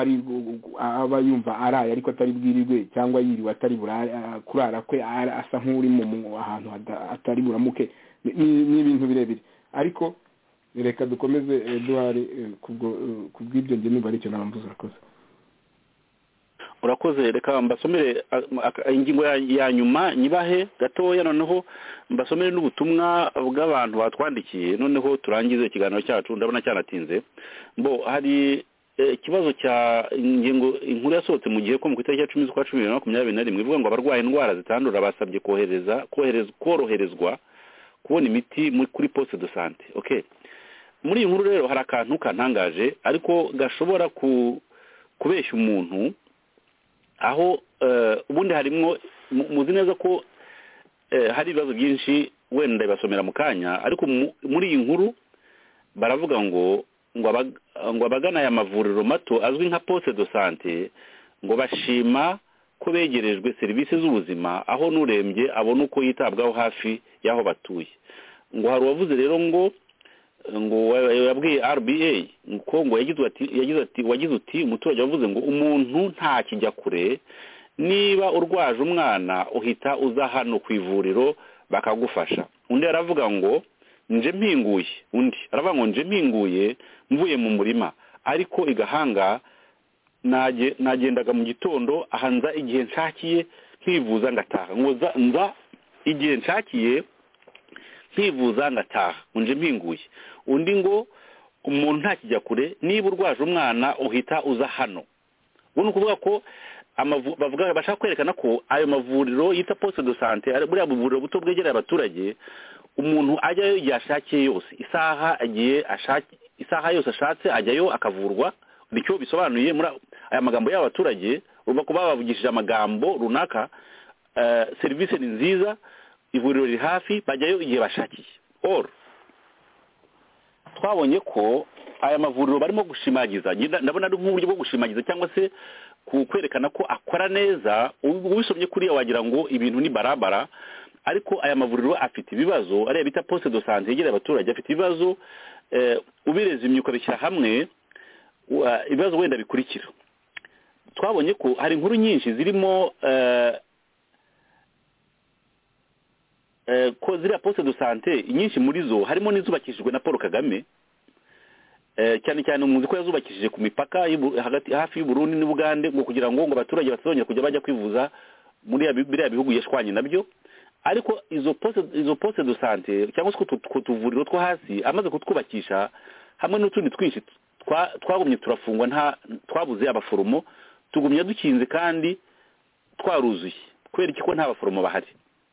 aba yumva araye ariko atari bwirirwe, cyangwa yiriwe atari kurara kwe asa nk'uri mu ahantu atari buramuke. Ni ibintu birebire, ariko reka dukomeze Edouard kubw'ibyo njye numva aricyo nabambuza. Urakoze. Reka mbasomere ingingo ya nyuma nyibahe gatoya, noneho mbasomere n'ubutumwa bw'abantu batwandikiye, noneho turangize ikiganiro cyacu. Ndabona cyanatinze. Hari ikibazo cya ingingo inkuru yasohotse mu gihe ko mu itariki ya 10 z'ukwa 2021 ivuga ngo abarwaye indwara zitandura basabye koroherezwa kubona imiti kuri poste de santé. Okay, muri iyi nkuru rero hari akantu kantangaje ariko gashobora kubeshya umuntu, aho ubundi harimo muzi neza ko hari ibibazo byinshi, wenda ibasomera mu kanya, ariko muri iyi nkuru baravuga ngo abagana aya mavuriro mato azwi nka poste de santé ngo bashima ko begerejwe serivisi z'ubuzima, aho n'urembye abona uko yitabwaho hafi y'aho batuye. Ngo hari uwavuze rero ngo yabwiye RBA ngo yagize uti umuturage wavuze ngo umuntu nta kijya kure, niba urwaje umwana uhita uza hano ku ivuriro bakagufasha. Undi aravuga ngo nje mpinguye, undi aravuga ngo nje mpinguye mvuye mu murima, ariko igahanga nagendaga mu gitondo ahanza igihe nshakiye nkivuza ngataha, ngo nza igihe nshakiye nkivuza ngataha, nje mpinguye. Undi ngo umuntu nta kijya kure, niba urwaje umwana uhita uza hano. Ubwo ni ukuvuga ko bavuga bashaka kwerekana ko ayo mavuriro yita poste de santé buriya buvuriro buto bwegereye abaturage umuntu ajyayo igihe ashakiye yose isaha yose ashatse ajyayo akavurwa nicyo bisobanuye muri aya magambo y'abaturage urumva ko babavugishije amagambo runaka serivisi ni nziza ivuriro riri hafi bajyayo igihe bashakiye twabonye ko aya mavuriro barimo gushimagiza ndabona ari nk'uburyo bwo gushimagiza cyangwa se kwerekana ko akora neza ubisomye kuriya wagira ngo ibintu ni barabara ariko aya mavuriro afite ibibazo ariya bita poste de santé yegereye abaturage afite ibibazo ubireza imyuka bishyira hamwe ibibazo wenda bikurikira twabonye ko hari inkuru nyinshi zirimo ko ziriya poste de santé inyinshi muri zo harimo n'izubakishijwe na Paul Kagame cyane cyane umuzi ko yazubakishije ku mipaka hagati hafi y'Uburundi n'Ubugande ngo kugira ngo abaturage batazongera kujya bajya kwivuza muri biriya bihugu yashwanye nabyo ariko izo poste de santé cyangwa se kutuvuriro two hasi amaze kutwubakisha hamwe n'utundi twinshi twagumye turafungwa twabuze abaforomo tugumye dukinze kandi twaruzuye kubera iki ko nta baforomo bahari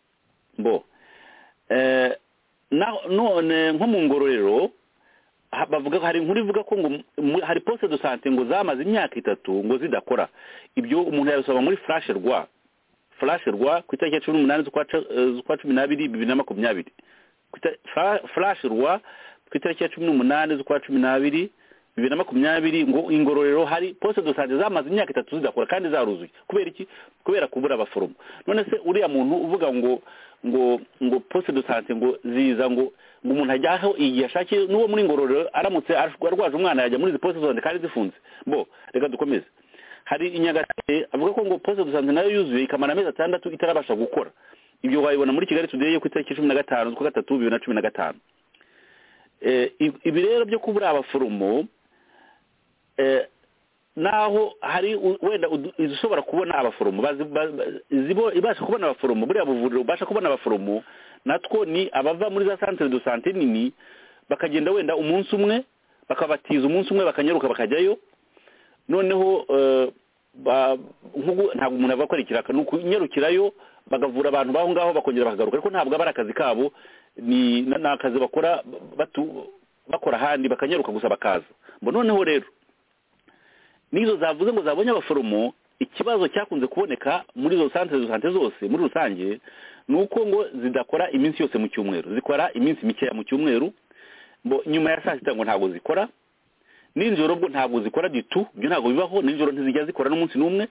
none nko mu Ngororero bavuga hari inkuru ivuga ko ngo hari poste de santé ngo zamaze imyaka 3 ngo zidakora ibyo umuntu yabisaba muri flash rwa ku itariki ya 18 z'ukwa 12 2020 flash rwa ku itariki ya 18 z'ukwa 12 2020 ngo Ingororero hari poste de santé zamaze imyaka 3 zidakora kandi zaruzuye kubera iki kubera kubura abaforomo none se uriya muntu uvuga ngo poste de santé ngo ziza ngo umuntu ajyaho igihe ashakiye n'uwo muri Ngororero aramutse arwaje umwana yajya muri izi poste de santé kandi zifunze reka dukomeze hari Inyagatare avuga ko ngo poste de santé nayo yuzuye ikamara amezi 6 itarabasha gukora ibyo wayibona muri Kigali Today ku itariki 15 z'ukwa 3 2015 ibi rero byo kubura abaforomo naho hari wenda izishobora kubona abaforomo ibasha kubona abaforomo buriya buvuriro ubasha kubona abaforomo natwo ni abava muri za centre de santé nini bakagenda wenda umunsi umwe bakabatiza umunsi umwe bakanyaruka bakajyayo noneho ntabwo umuntu ava kora ikiraka nuko nyarukirayo bagavura abantu baho ngaho bakongera bakagaruka ariko ntabwo aba ari akazi kabo ni nakazi bakora bakora handi bakanyaruka gusa bakaza noneho rero nizo zavuze ngo zabonye abaforomo ikibazo cyakunze kuboneka muri zo centre de santé zose muri rusange nuko ngo zidakora iminsi yose mu cyumweru zikora iminsi mikeya mu cyumweru nyuma ya saa sita ngo ntabwo zikora ninjoro bwo ntabwo zikora ditu byo ntabwo bibaho ninjoro ntizijya zikora n'umunsi n'umwe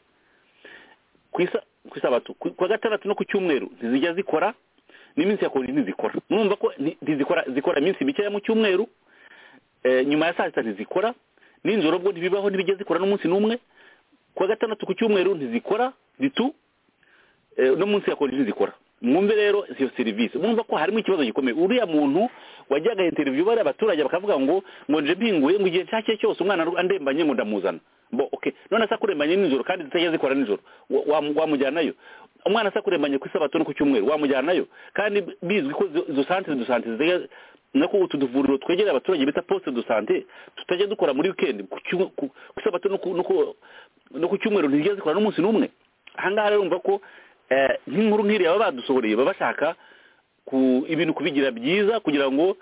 kwisabatu kwa gatandatu no ku cyumweru ntizijya zikora n'iminsi ya kongera ntizikora numva ko zikora iminsi mikeya mu cyumweru nyuma ya saa sita ntizikora ninjoro bwo ntibibaho ntibijya zikora n'umunsi n'umwe kwa gatandatu ku cyumweru ntizikora ditu no munsi ya kongera ntizikora mwumve rero iyo serivisi mwumva ko harimo ikibazo gikomeye uriya muntu wajyaga interview bari abaturage bakavuga ngo nje mpinguye ngo igihe cyake cyose umwana andembanye ngo ndamuzana okay none asa kurembanye nijoro kandi zitajya zikora nijoro wamujyanayo umwana asa kurembanye ku isabato no ku cyumweru wamujyanayo kandi bizwi ko izo centre de santé zitega nako utuduvuriro twegereye abaturage bita poste de santé tutajya dukora muri weekend ku isabato no ku cyumweru ntijya zikora n'umunsi n'umwe ahangaha rero umva ko nk'inkuru nk'iriya baba badusohoreye baba bashaka ibintu kubigira byiza kugira ngo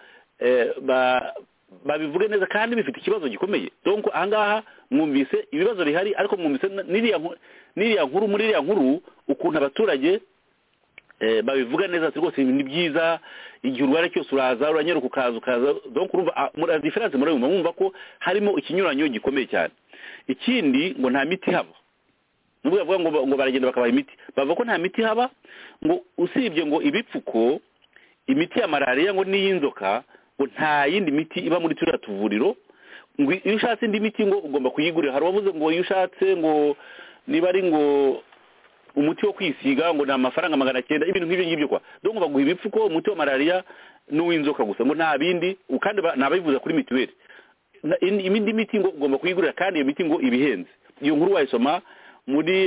babivuge neza kandi bifite ikibazo gikomeye donc ahangaha mwumvise ibibazo bihari ariko mwumvise n'iriya nkuru muri iriya nkuru ukuntu abaturage babivuga neza rwose ni byiza igihe urwara cyose uraza uranyaruka ukaza donc urumva difference mwumva ko harimo ikinyuranyo gikomeye cyane ikindi ngo nta miti haba nubwo bavuga ngo baragenda bakabaha imiti bavuga ko nta miti haba ngo usibye ngo ibipfuko imiti ya malaria ngo n'iy'inzoka ngo nta yindi miti iba muri turiya tuvuriro ngo iyo ushatse indi miti ngo ugomba kuyigurira hari uwavuze ngo iyo ushatse ngo niba ari ngo umuti wo kwisiga ngo ni amafaranga 900 ibintu nk'ibyo ngibyo kwa donc baguha ibipfuko umuti wa malaria n'uw'inzoka gusa ngo nta bindi kandi nabayivuza kuri mituweli imindi miti ngo ugomba kuyigurira kandi iyo miti ngo ibihenze iyo nkuru wayisoma muri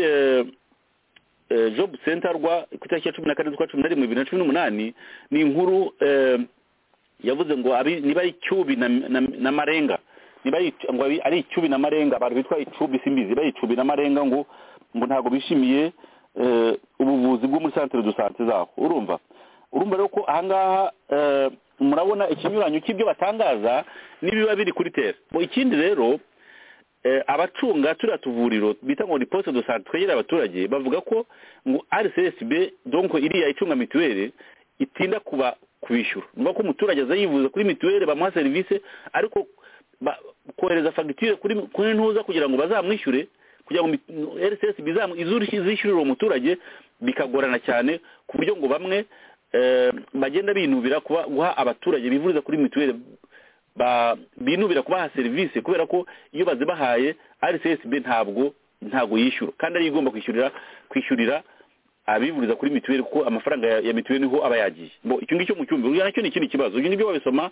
job center rwa ku itariki ya 14 z'ukwa 11 2018 ni inkuru yavuze ngo niba ari icyubi na marenga niba ngo ari icyubi na marenga abantu bitwa icyubi simbizi bari icyubi na marenga ngo ngo ntabwo bishimiye ubuvuzi bwo muri centre de santé zaho urumva rero ko ahangaha murabona ikinyuranyo cy'ibyo batangaza n'ibiba biri kuri tere ikindi rero abacunga turiya tuvuriro bita ngo ni poste de santé twegereye abaturage bavuga ko ngo RCSB donc iriya icunga mituweli itinda kubishyura nuko umuturage aza yivuza kuri mituweli bamuha serivisi ariko kohereza fagitire kuri ntuza kugira ngo bazamwishyure kugira ngo RCSB izishyurire uwo muturage bikagorana cyane ku buryo ngo bamwe bagenda binubira guha abaturage bivuriza kuri mituweli binubira kubaha serivisi kubera ko iyo bazibahaye RCSB ntabwo yishyura kandi ari igomba kwishyurira abivuriza kuri mituweli kuko amafaranga ya mituweli niho aba yagiye icyo ngicyo mu cyumba nacyo ni ikindi kibazo ibyo ngibyo babisoma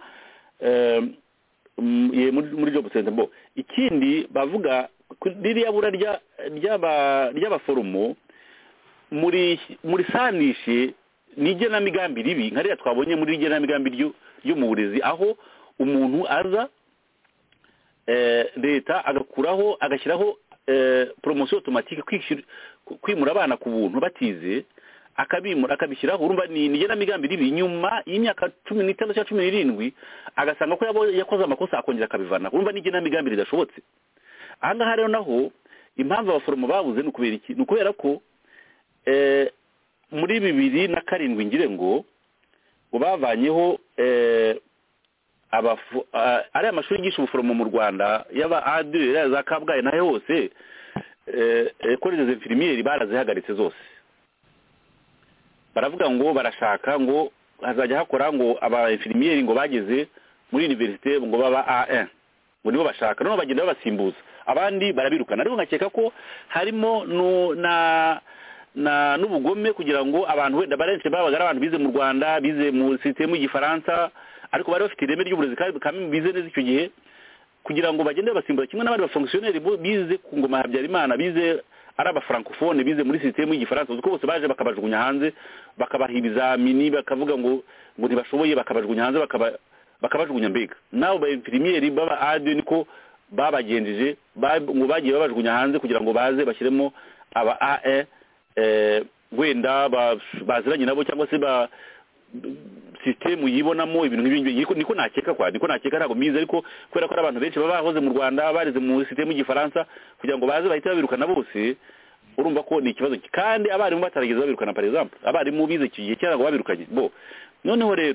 muri job center ikindi bavuga ririya bura ry'abaforomo muri sanishe n'igenamigambi ribi nka ririya twabonye muri igenamigambi ryo mu burezi aho umuntu aza leta agashyiraho promotion automatique kwimura abana ku buntu batize akabishyiraho urumva ni igenamigambi ribi nyuma y'imyaka 15 cyangwa 17 agasanga ko yakoze amakosa akongera akabivana urumva ni igenamigambi ridashobotse ahangaha rero naho impamvu abaforomo babuze ni ukubera ko muri 2007 ngire ngo bavanyeho ari amashuri yigisha ubuforomo mu Rwanda yaba A2 za Kabgayi nayo hose college des infirmiers barazihagaritse zose baravuga ngo barashaka ngo hazajya hakora ngo aba infirmiers ngo bageze muri université ngo baba A1 ngo nibo bashaka none bagenda babasimbuza abandi barabirukana ariko ngakeka ko harimo n'ubugome kugira ngo abantu wenda barenze babagara abantu bize mu Rwanda bize mu system y'Igifaransa ariko bari bafite ireme ry'uburezi kandi bize neza icyo gihe kugira ngo bagende basimbuza kimwe n'abandi bafonctionnaire bize ku ngoma ya Habyarimana bize ari aba francophone bize muri system y'Igifaransa uko bose baje bakabajugunya hanze bakabaha ibizamini bakavuga ngo ntibashoboye bakabajugunya hanze bakabajugunya mbega nabo ba infirmieri baba A2 niko babagenjeje ngo bagiye babajugunya hanze kugira ngo baze bashyiremo aba A1 wenda baziranye nabo cyangwa se system yibonamo ibintu nk'ibyo niko nakeka ntabwo mize ariko kubera ko abantu benshi baba bahoze mu Rwanda barize mu system y'Igifaransa kugira ngo baze bahita babirukana bose urumva ko ni ikibazo kandi abarimu batarageze babirukana par exemple abarimu bize kigiye cyangwa babirukanye noneho rero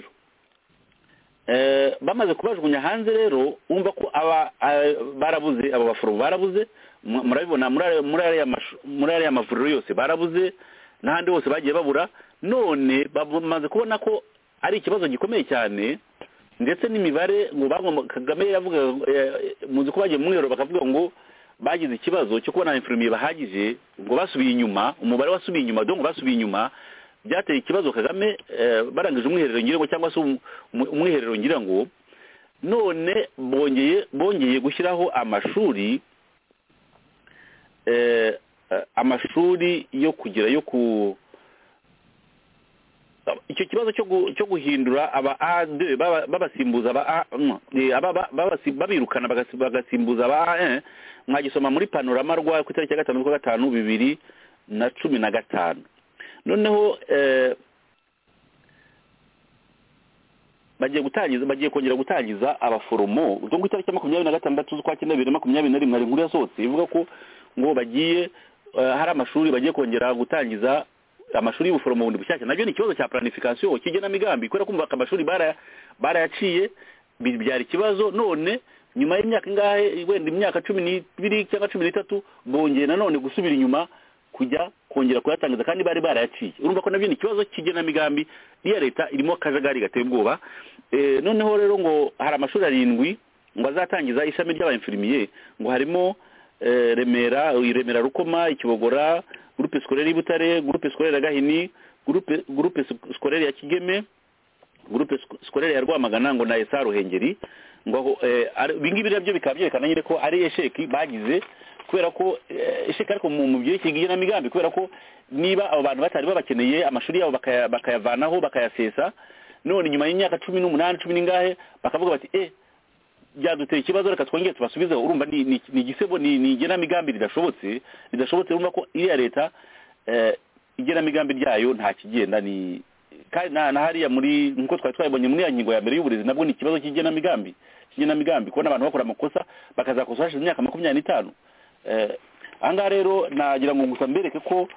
bamaze kubajugunya hanze rero umva ko barabuze abo baforomo barabuze murabibona muri aya mavuriro yose barabuze n'ahandi hose bagiye babura none bamaze kubona ko ari ikibazo gikomeye cyane ndetse n'imibare ngo Kagame yavuga muzi ko bagiye mu mwero bakavuga ngo bagize ikibazo cyo kubona infirmier bahagije ngo basubiye inyuma umubare wasubiye inyuma donc basubiye inyuma byateye ikibazo Kagame barangije umwiherero ngira ngo cyangwa se umwiherero ngira ngo none bongeye gushyiraho amashuri yo kugira icyo kibazo cyo guhindura aba A2 babasimbuza babirukana bagasimbuza aba A1 mwagisoma muri panorama rwa ku itariki ya 5/5/2015 noneho bagiye kongera gutangiza abaforomo ubwo ku itariki ya 26 z'ukwa 2021 ari nkuru yasohotse ivuga ko ngo bagiye hari amashuri bagiye kongera gutangiza amashuri y'ubuforomo bundi bushyashya nabyo ni ikibazo cya planification cy'igenamigambi kubera ko amashuri barayaciye byari ikibazo none nyuma y'imyaka ingahe wenda imyaka 12 cyangwa 13 bongeye nanone gusubira inyuma kujya kongera kuyatangiza kandi bari barayaciye urumva ko nabyo ni ikibazo cy'igenamigambi niya leta irimo kajagari gateye ubwoba noneho rero ngo hari amashuri 7 ngo azatangiza ishami ry'abainfirmier ngo harimo Remera Rukoma Ikibogora groupe scolaire y'Ibutare groupe scolaire ya Gahini groupe scolaire ya Kigeme groupe scolaire ya Rwamagana ngo na Esa Ruhengeri ngo bingibi nabyo bikabyerekana nyine ko ari esheki bagize kubera ko esheki ariko mu byerekeye na migambi kubera ko niba abo bantu batari babakeneye amashuri yabo bakayavanaho bakayasesa none nyuma y'imyaka 18 10 ningahe bakavuga bati byaduteye ikibazo reka twongere tubasubizeho urumva ni igisebo ni igenamigambi ridashobotse urumva ko iriya leta igenamigambi ryayo nta kigenda ni kandi na hariya muri nkuko twari twabonye muri ya ngingo ya mbere y'uburezi nabwo ni ikibazo cy'igenamigambi kubona abantu bakora amakosa bakazakosa hashize imyaka 25 ahangaha rero nagira ngo gusa mbereke ko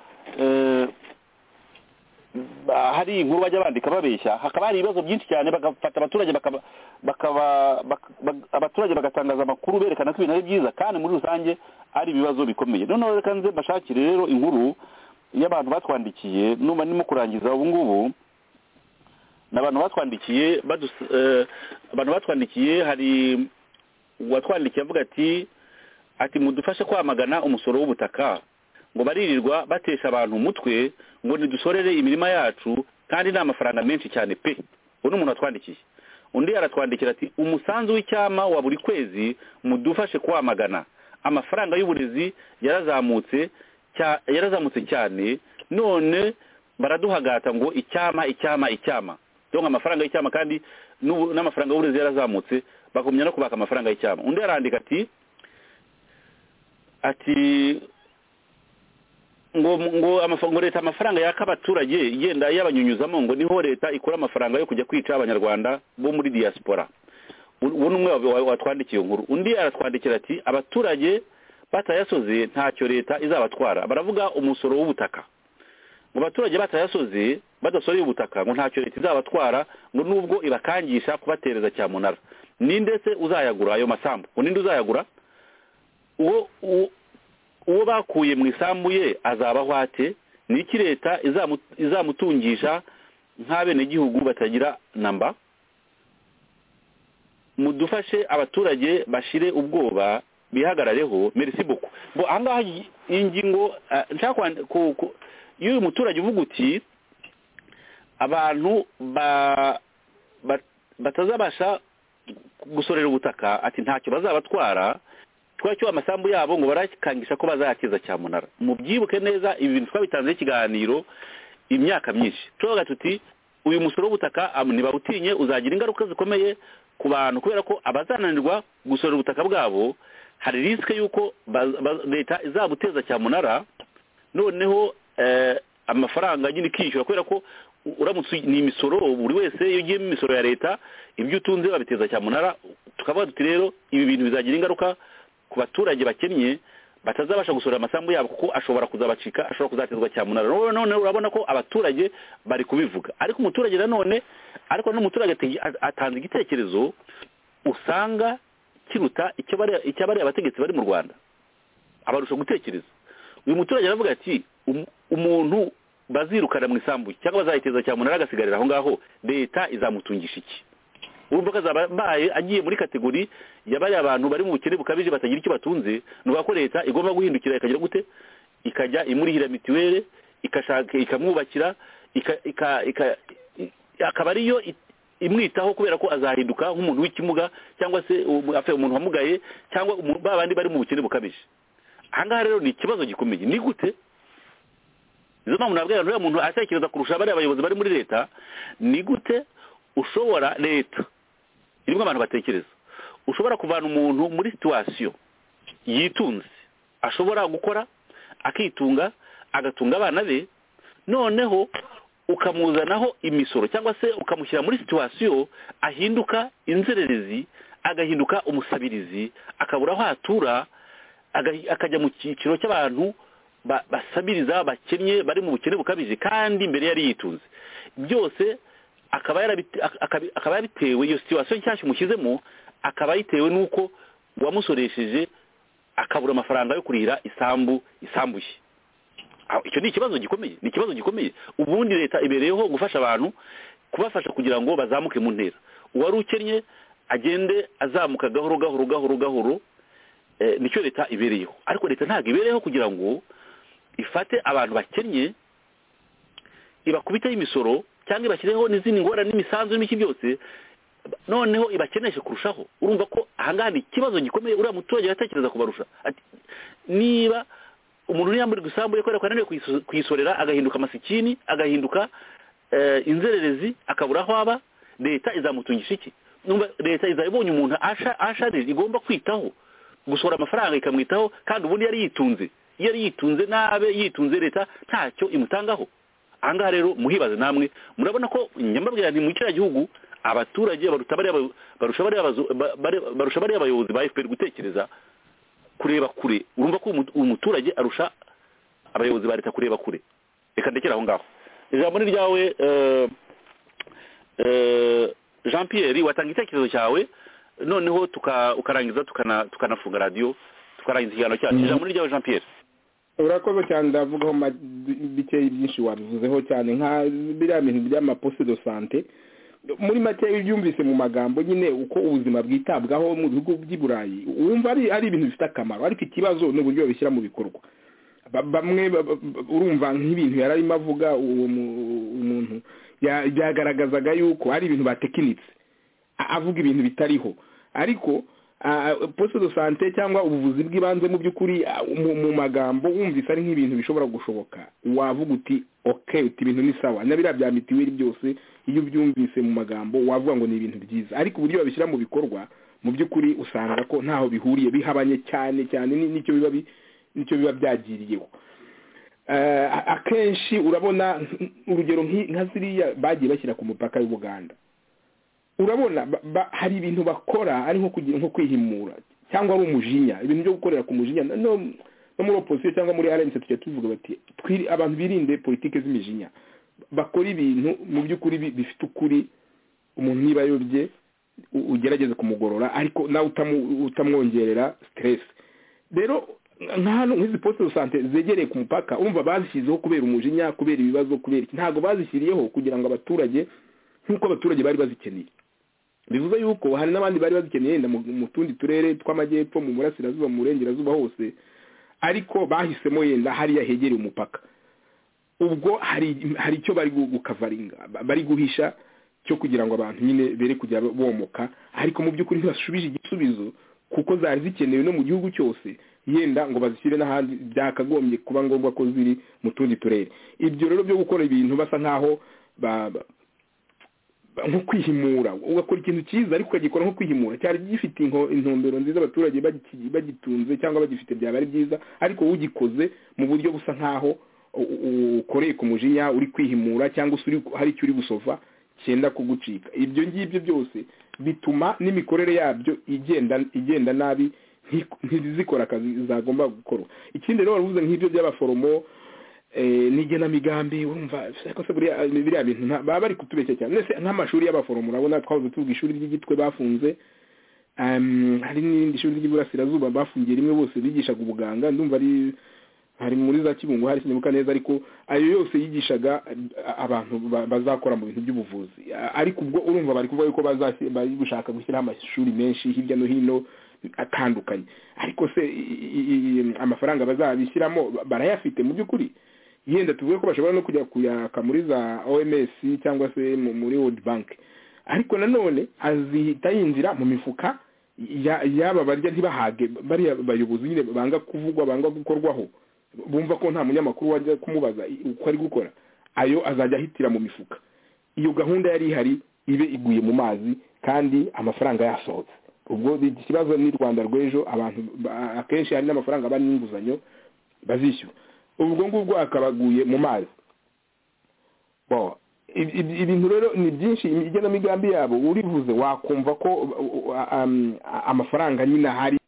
hari inkuru bajya bandika babeshya hakaba hari ibibazo byinshi cyane bagafata abaturage abaturage bagatangaza amakuru berekana ko ibintu ari byiza kandi muri rusange ari ibibazo bikomeye noneho reka nze mbashakire rero inkuru y'abantu batwandikiye numva ndimo kurangiza ubu ngubu n'abantu batwandikiye abantu batwandikiye hari uwatwandikiye avuga ati mudufashe kwamagana umusoro w'ubutaka ngo baririrwa batesha abantu umutwe ngo nidusorere imirima yacu kandi nta mafaranga menshi cyane pe uno umuntu watwandikiye undi aratwandikira ati umusanzu w'icyama wa buri kwezi mudufashe kwamagana amafaranga y'uburezi yarazamutse cyane none baraduhagata ngo icyama donc amafaranga y'icyama kandi n'amafaranga y'uburezi yarazamutse bagumya no kubaka amafaranga y'icyama undi arandika ati ngo leta amafaranga yaka abaturage yenda yabanyunyuzamo ngo niho leta ikora amafaranga yo kujya kwica abanyarwanda bo muri diaspora ubu numwe watwandikiye nkuru undi aratwandikira ati abaturage batayasoze ntacyo leta izabatwara baravuga umusoro w'ubutaka ngo abaturage batayasoze badasoreye ubutaka ngo ntacyo leta izabatwara ngo nubwo ibakangisha kubatereza cyamunara ninde se uzayagura ayo masambu ninde uzayagura uwo bakuye mu isambu ye azabaho ate ni iki leta izamutungisha nk'abenegihugu batagira namba mudufashe abaturage bashire ubwoba bihagarareho merci beaucoup bo ahangaha ingingo nshaka iyo uyu muturage uvuga uti abantu batazabasha gusorera ubutaka ati ntacyo bazabatwara twacyo amasambu yabo ngo barakangisha ko bazayakiza cyamunara mubyibuke neza ibi bintu twabitanze ikiganiro imyaka myinshi tuvuga tuti uyu musoro w'ubutaka ntibawutinye uzagira ingaruka zikomeye ku bantu kubera ko abazananirwa gusorera ubutaka bwabo hari risike y'uko leta izabuteza cyamunara noneho amafaranga nyine ikishyura kubera ko uramutse ni imisoro buri wese iyo ugiye mu imisoro ya leta ibyo utunze babiteza cyamunara tukavuga tuti rero ibi bintu bizagira ingaruka ku baturage bakennye batazabasha gusorera amasambu yabo kuko ashobora kuzabacika ashobora kuzatezwa cyamunara none urabona ko abaturage bari kubivuga ariko umuturage nanone ariko n'umuturage atanze igitekerezo usanga kiruta icyo bari abategetsi bari mu Rwanda abarusha gutekereza uyu muturage aravuga ati umuntu bazirukana mu isambu cyangwa bazayiteza cyamunara agasigarira aho ngaho leta izamutungisha iki urumva ko azabaye agiye muri kategori y'abari abantu bari mu bukene bukabije batagira icyo batunze nuko ko leta igomba guhindukira ikagira gute ikajya imurihira mituweli ikamwubakira akaba ariyo imwitaho kubera ko azahinduka nk'umuntu w'ikimuga cyangwa se umuntu wamugaye cyangwa babandi bari mu bukene bukabije ahangaha rero ni ikibazo gikomeye ni gute nizo mpamvu nabwira uriya muntu atekereza kurusha abari abayobozi bari muri leta ni gute ushobora leta irimo abantu batekereza ushobora kuvana umuntu muri situation yitunze ashobora gukora akitunga agatunga abana be noneho ukamuzanaho imisoro cyangwa se ukamushyira muri situation ahinduka inzererezi agahinduka umusabirizi akabura aho atura akajya mu cyiciro cy'abantu basabiriza bakennye bari mu bukene bukabije kandi imbere yari yitunze byose akaba yabitewe iyo situation nshyashya umushyizemo akaba yitewe n'uko wamusoresheje akabura amafaranga yo kurihira isambuye icyo ni ikibazo gikomeye ubundi leta ibereyeho gufasha abantu kubafasha kugira ngo bazamuke mu ntera uwari ukennye agende azamuka gahoro nicyo leta ibereyeho ariko leta ntabwo ibereyeho kugira ngo ifate abantu bakennye ibakubiteho imisoro cyangwa ibashyireho n'izindi ngorane n'imisanzu n'iki byose noneho ibakeneshe kurushaho urumva ko ahangaha ni ikibazo gikomeye uriya muturage yatekereza kubarusha niba umuntu yambaye gusambuye kubera ko ananiwe kuyisorera agahinduka amasikini agahinduka inzererezi akabura aho aba leta izamutungisha iki leta izabonye umuntu asharije igomba kwitaho gusohora amafaranga ikamwitaho kandi ubundi yari yitunze nabe yitunze leta ntacyo imutangaho. Ahangaha rero muhibaze namwe murabona ko nyamabwira nti mu kiriya gihugu abaturage barusha bari abayobozi ba FPR gutekereza kureba kure. Urumva ko umuturage arusha abayobozi ba leta kureba kure. Reka ndekera aho ngaho. Ijambo ni ryawe Jean Pierre, watanga icyerekezo cyawe noneho ukarangiza tukanafunga radio tukarangiza ikiganiro cyacu. Ijambo ni ryawe Jean Pierre. Urakoze cyane, ndavugaho bikeyi byinshi wabivuzeho cyane nka biriya bintu by'amaposte de santé. Muri make ibyumvise mu magambo nyine uko ubuzima bwitabwaho mu bihugu by'i Burayi wumva ari ibintu bifite akamaro, ariko ikibazo n'uburyo bishyira mu bikorwa. Bamwe urumva nk'ibintu yararimo avuga uwo umuntu byagaragazaga yuko ari ibintu batekinitse avuga ibintu bitariho, ariko poste de santé cyangwa ubuvuzi bw'ibanze mu by'ukuri mu magambo wumvise ari nk'ibintu bishobora gushoboka. Wavuga uti okay, uti ibintu ni sawa, nabira bya mitiweli byose iyo byumvise mu magambo wavuga ngo ni ibintu byiza, ariko uburyo babishyira mu bikorwa mu by'ukuri usanga ko ntaho bihuriye, bihabanye cyane n'icyo biba byagiriyeho. Akenshi urabona urugero nka ziriya bagiye bashyira ku mupaka y'Ubuganda, urabona hari ibintu bakora ari nko kwihimura cyangwa ari umujinya, ibintu byo gukorera ku mujinya. No muri opposition cyangwa muri RNC tujya tuvuga bati abantu birinde politike z'imijinya, bakora ibintu mu by'ukuri bifite ukuri. Umuntu niba yobye ugerageze kumugorora ariko nawe utamwongerera stress. Rero nk'ahantu nk'izi poste de santé zegereye ku mupaka urumva bazishyizeho kubera umujinya, kubera ibibazo, kubera iki. Ntabwo bazishyiriyeho kugira ngo abaturage nk'uko abaturage bari bazikeneye. Bivuze yuko hari n'abandi bari bazikeneye yenda mu tundi turere tw'amajyepfo, mu burasirazuba, mu burengerazuba hose, ariko bahisemo yenda hariya hegereye umupaka. Ubwo hari icyo bari gukavaringa, bari guhisha cyo kugira ngo abantu nyine bere kujya bomoka, ariko mu by'ukuri ntibashubije igisubizo kuko zari zikenewe no mu gihugu cyose, yenda ngo bazishyire n'ahandi byakagombye kuba ngombwa ko ziri mu tundi turere. Ibyo rero byo gukora ibintu basa nkaho nko kwihimura, ugakora ikintu cyiza ariko ukagikora nko kwihimura, cyari gifite intumbero nziza, abaturage bagitunze cyangwa bagifite byaba ari byiza, ariko ugikoze mu buryo busa nkaho ukoreye ku mujinya, uri kwihimura cyangwa hari icyo uri gusova cyenda kugucika. Ibyo ngibyo byose bituma n'imikorere yabyo igenda nabi, ntizikora akazi zagomba gukora. Ikindi rero waruvuze nk'ibyo by'abaforomo n'igenamigambi, urumva ko se biriya bintu baba bari kutubeshya cyane. Nk'amashuri y'abaforomo urabona twavuze tuvuga ishuri ry'Igitwe bafunze, hari n'irindi shuri ry'Iburasirazuba bafungiye rimwe, bose bigishaga ubuganga, ndumva hari muri za Kibungo, hari sinibuka neza, ariko ayo yose yigishaga abantu bazakora mu bintu by'ubuvuzi. Ariko ubwo urumva bari kuvuga yuko bari gushaka gushyiraho amashuri menshi hirya no hino atandukanye, ariko se amafaranga bazabishyiramo barayafite mu by'ukuri? Yenda tuvuge ko bashobora no kujya kuyaka muri za OMS cyangwa se muri World Bank, ariko nanone azihita yinjira mu mifuka yaba barya ntibahage bari abayobozi nyine banga kuvugwa, banga gukorwaho, bumva ko nta munyamakuru wajya kumubaza uko ari gukora, ayo azajya ahitira mu mifuka. Iyo gahunda yari ihari ibe iguye mu mazi kandi amafaranga yasohotse. Ubwo ikibazo ni Rwanda rw'ejo, abantu akenshi hari n'amafaranga bari n'inguzanyo bazishyura, ubwo ngubwo akabaguye mu mazi. Ibintu rero ni byinshi, igenamigambi yabo urivuze wakumva ko amafaranga nyine hari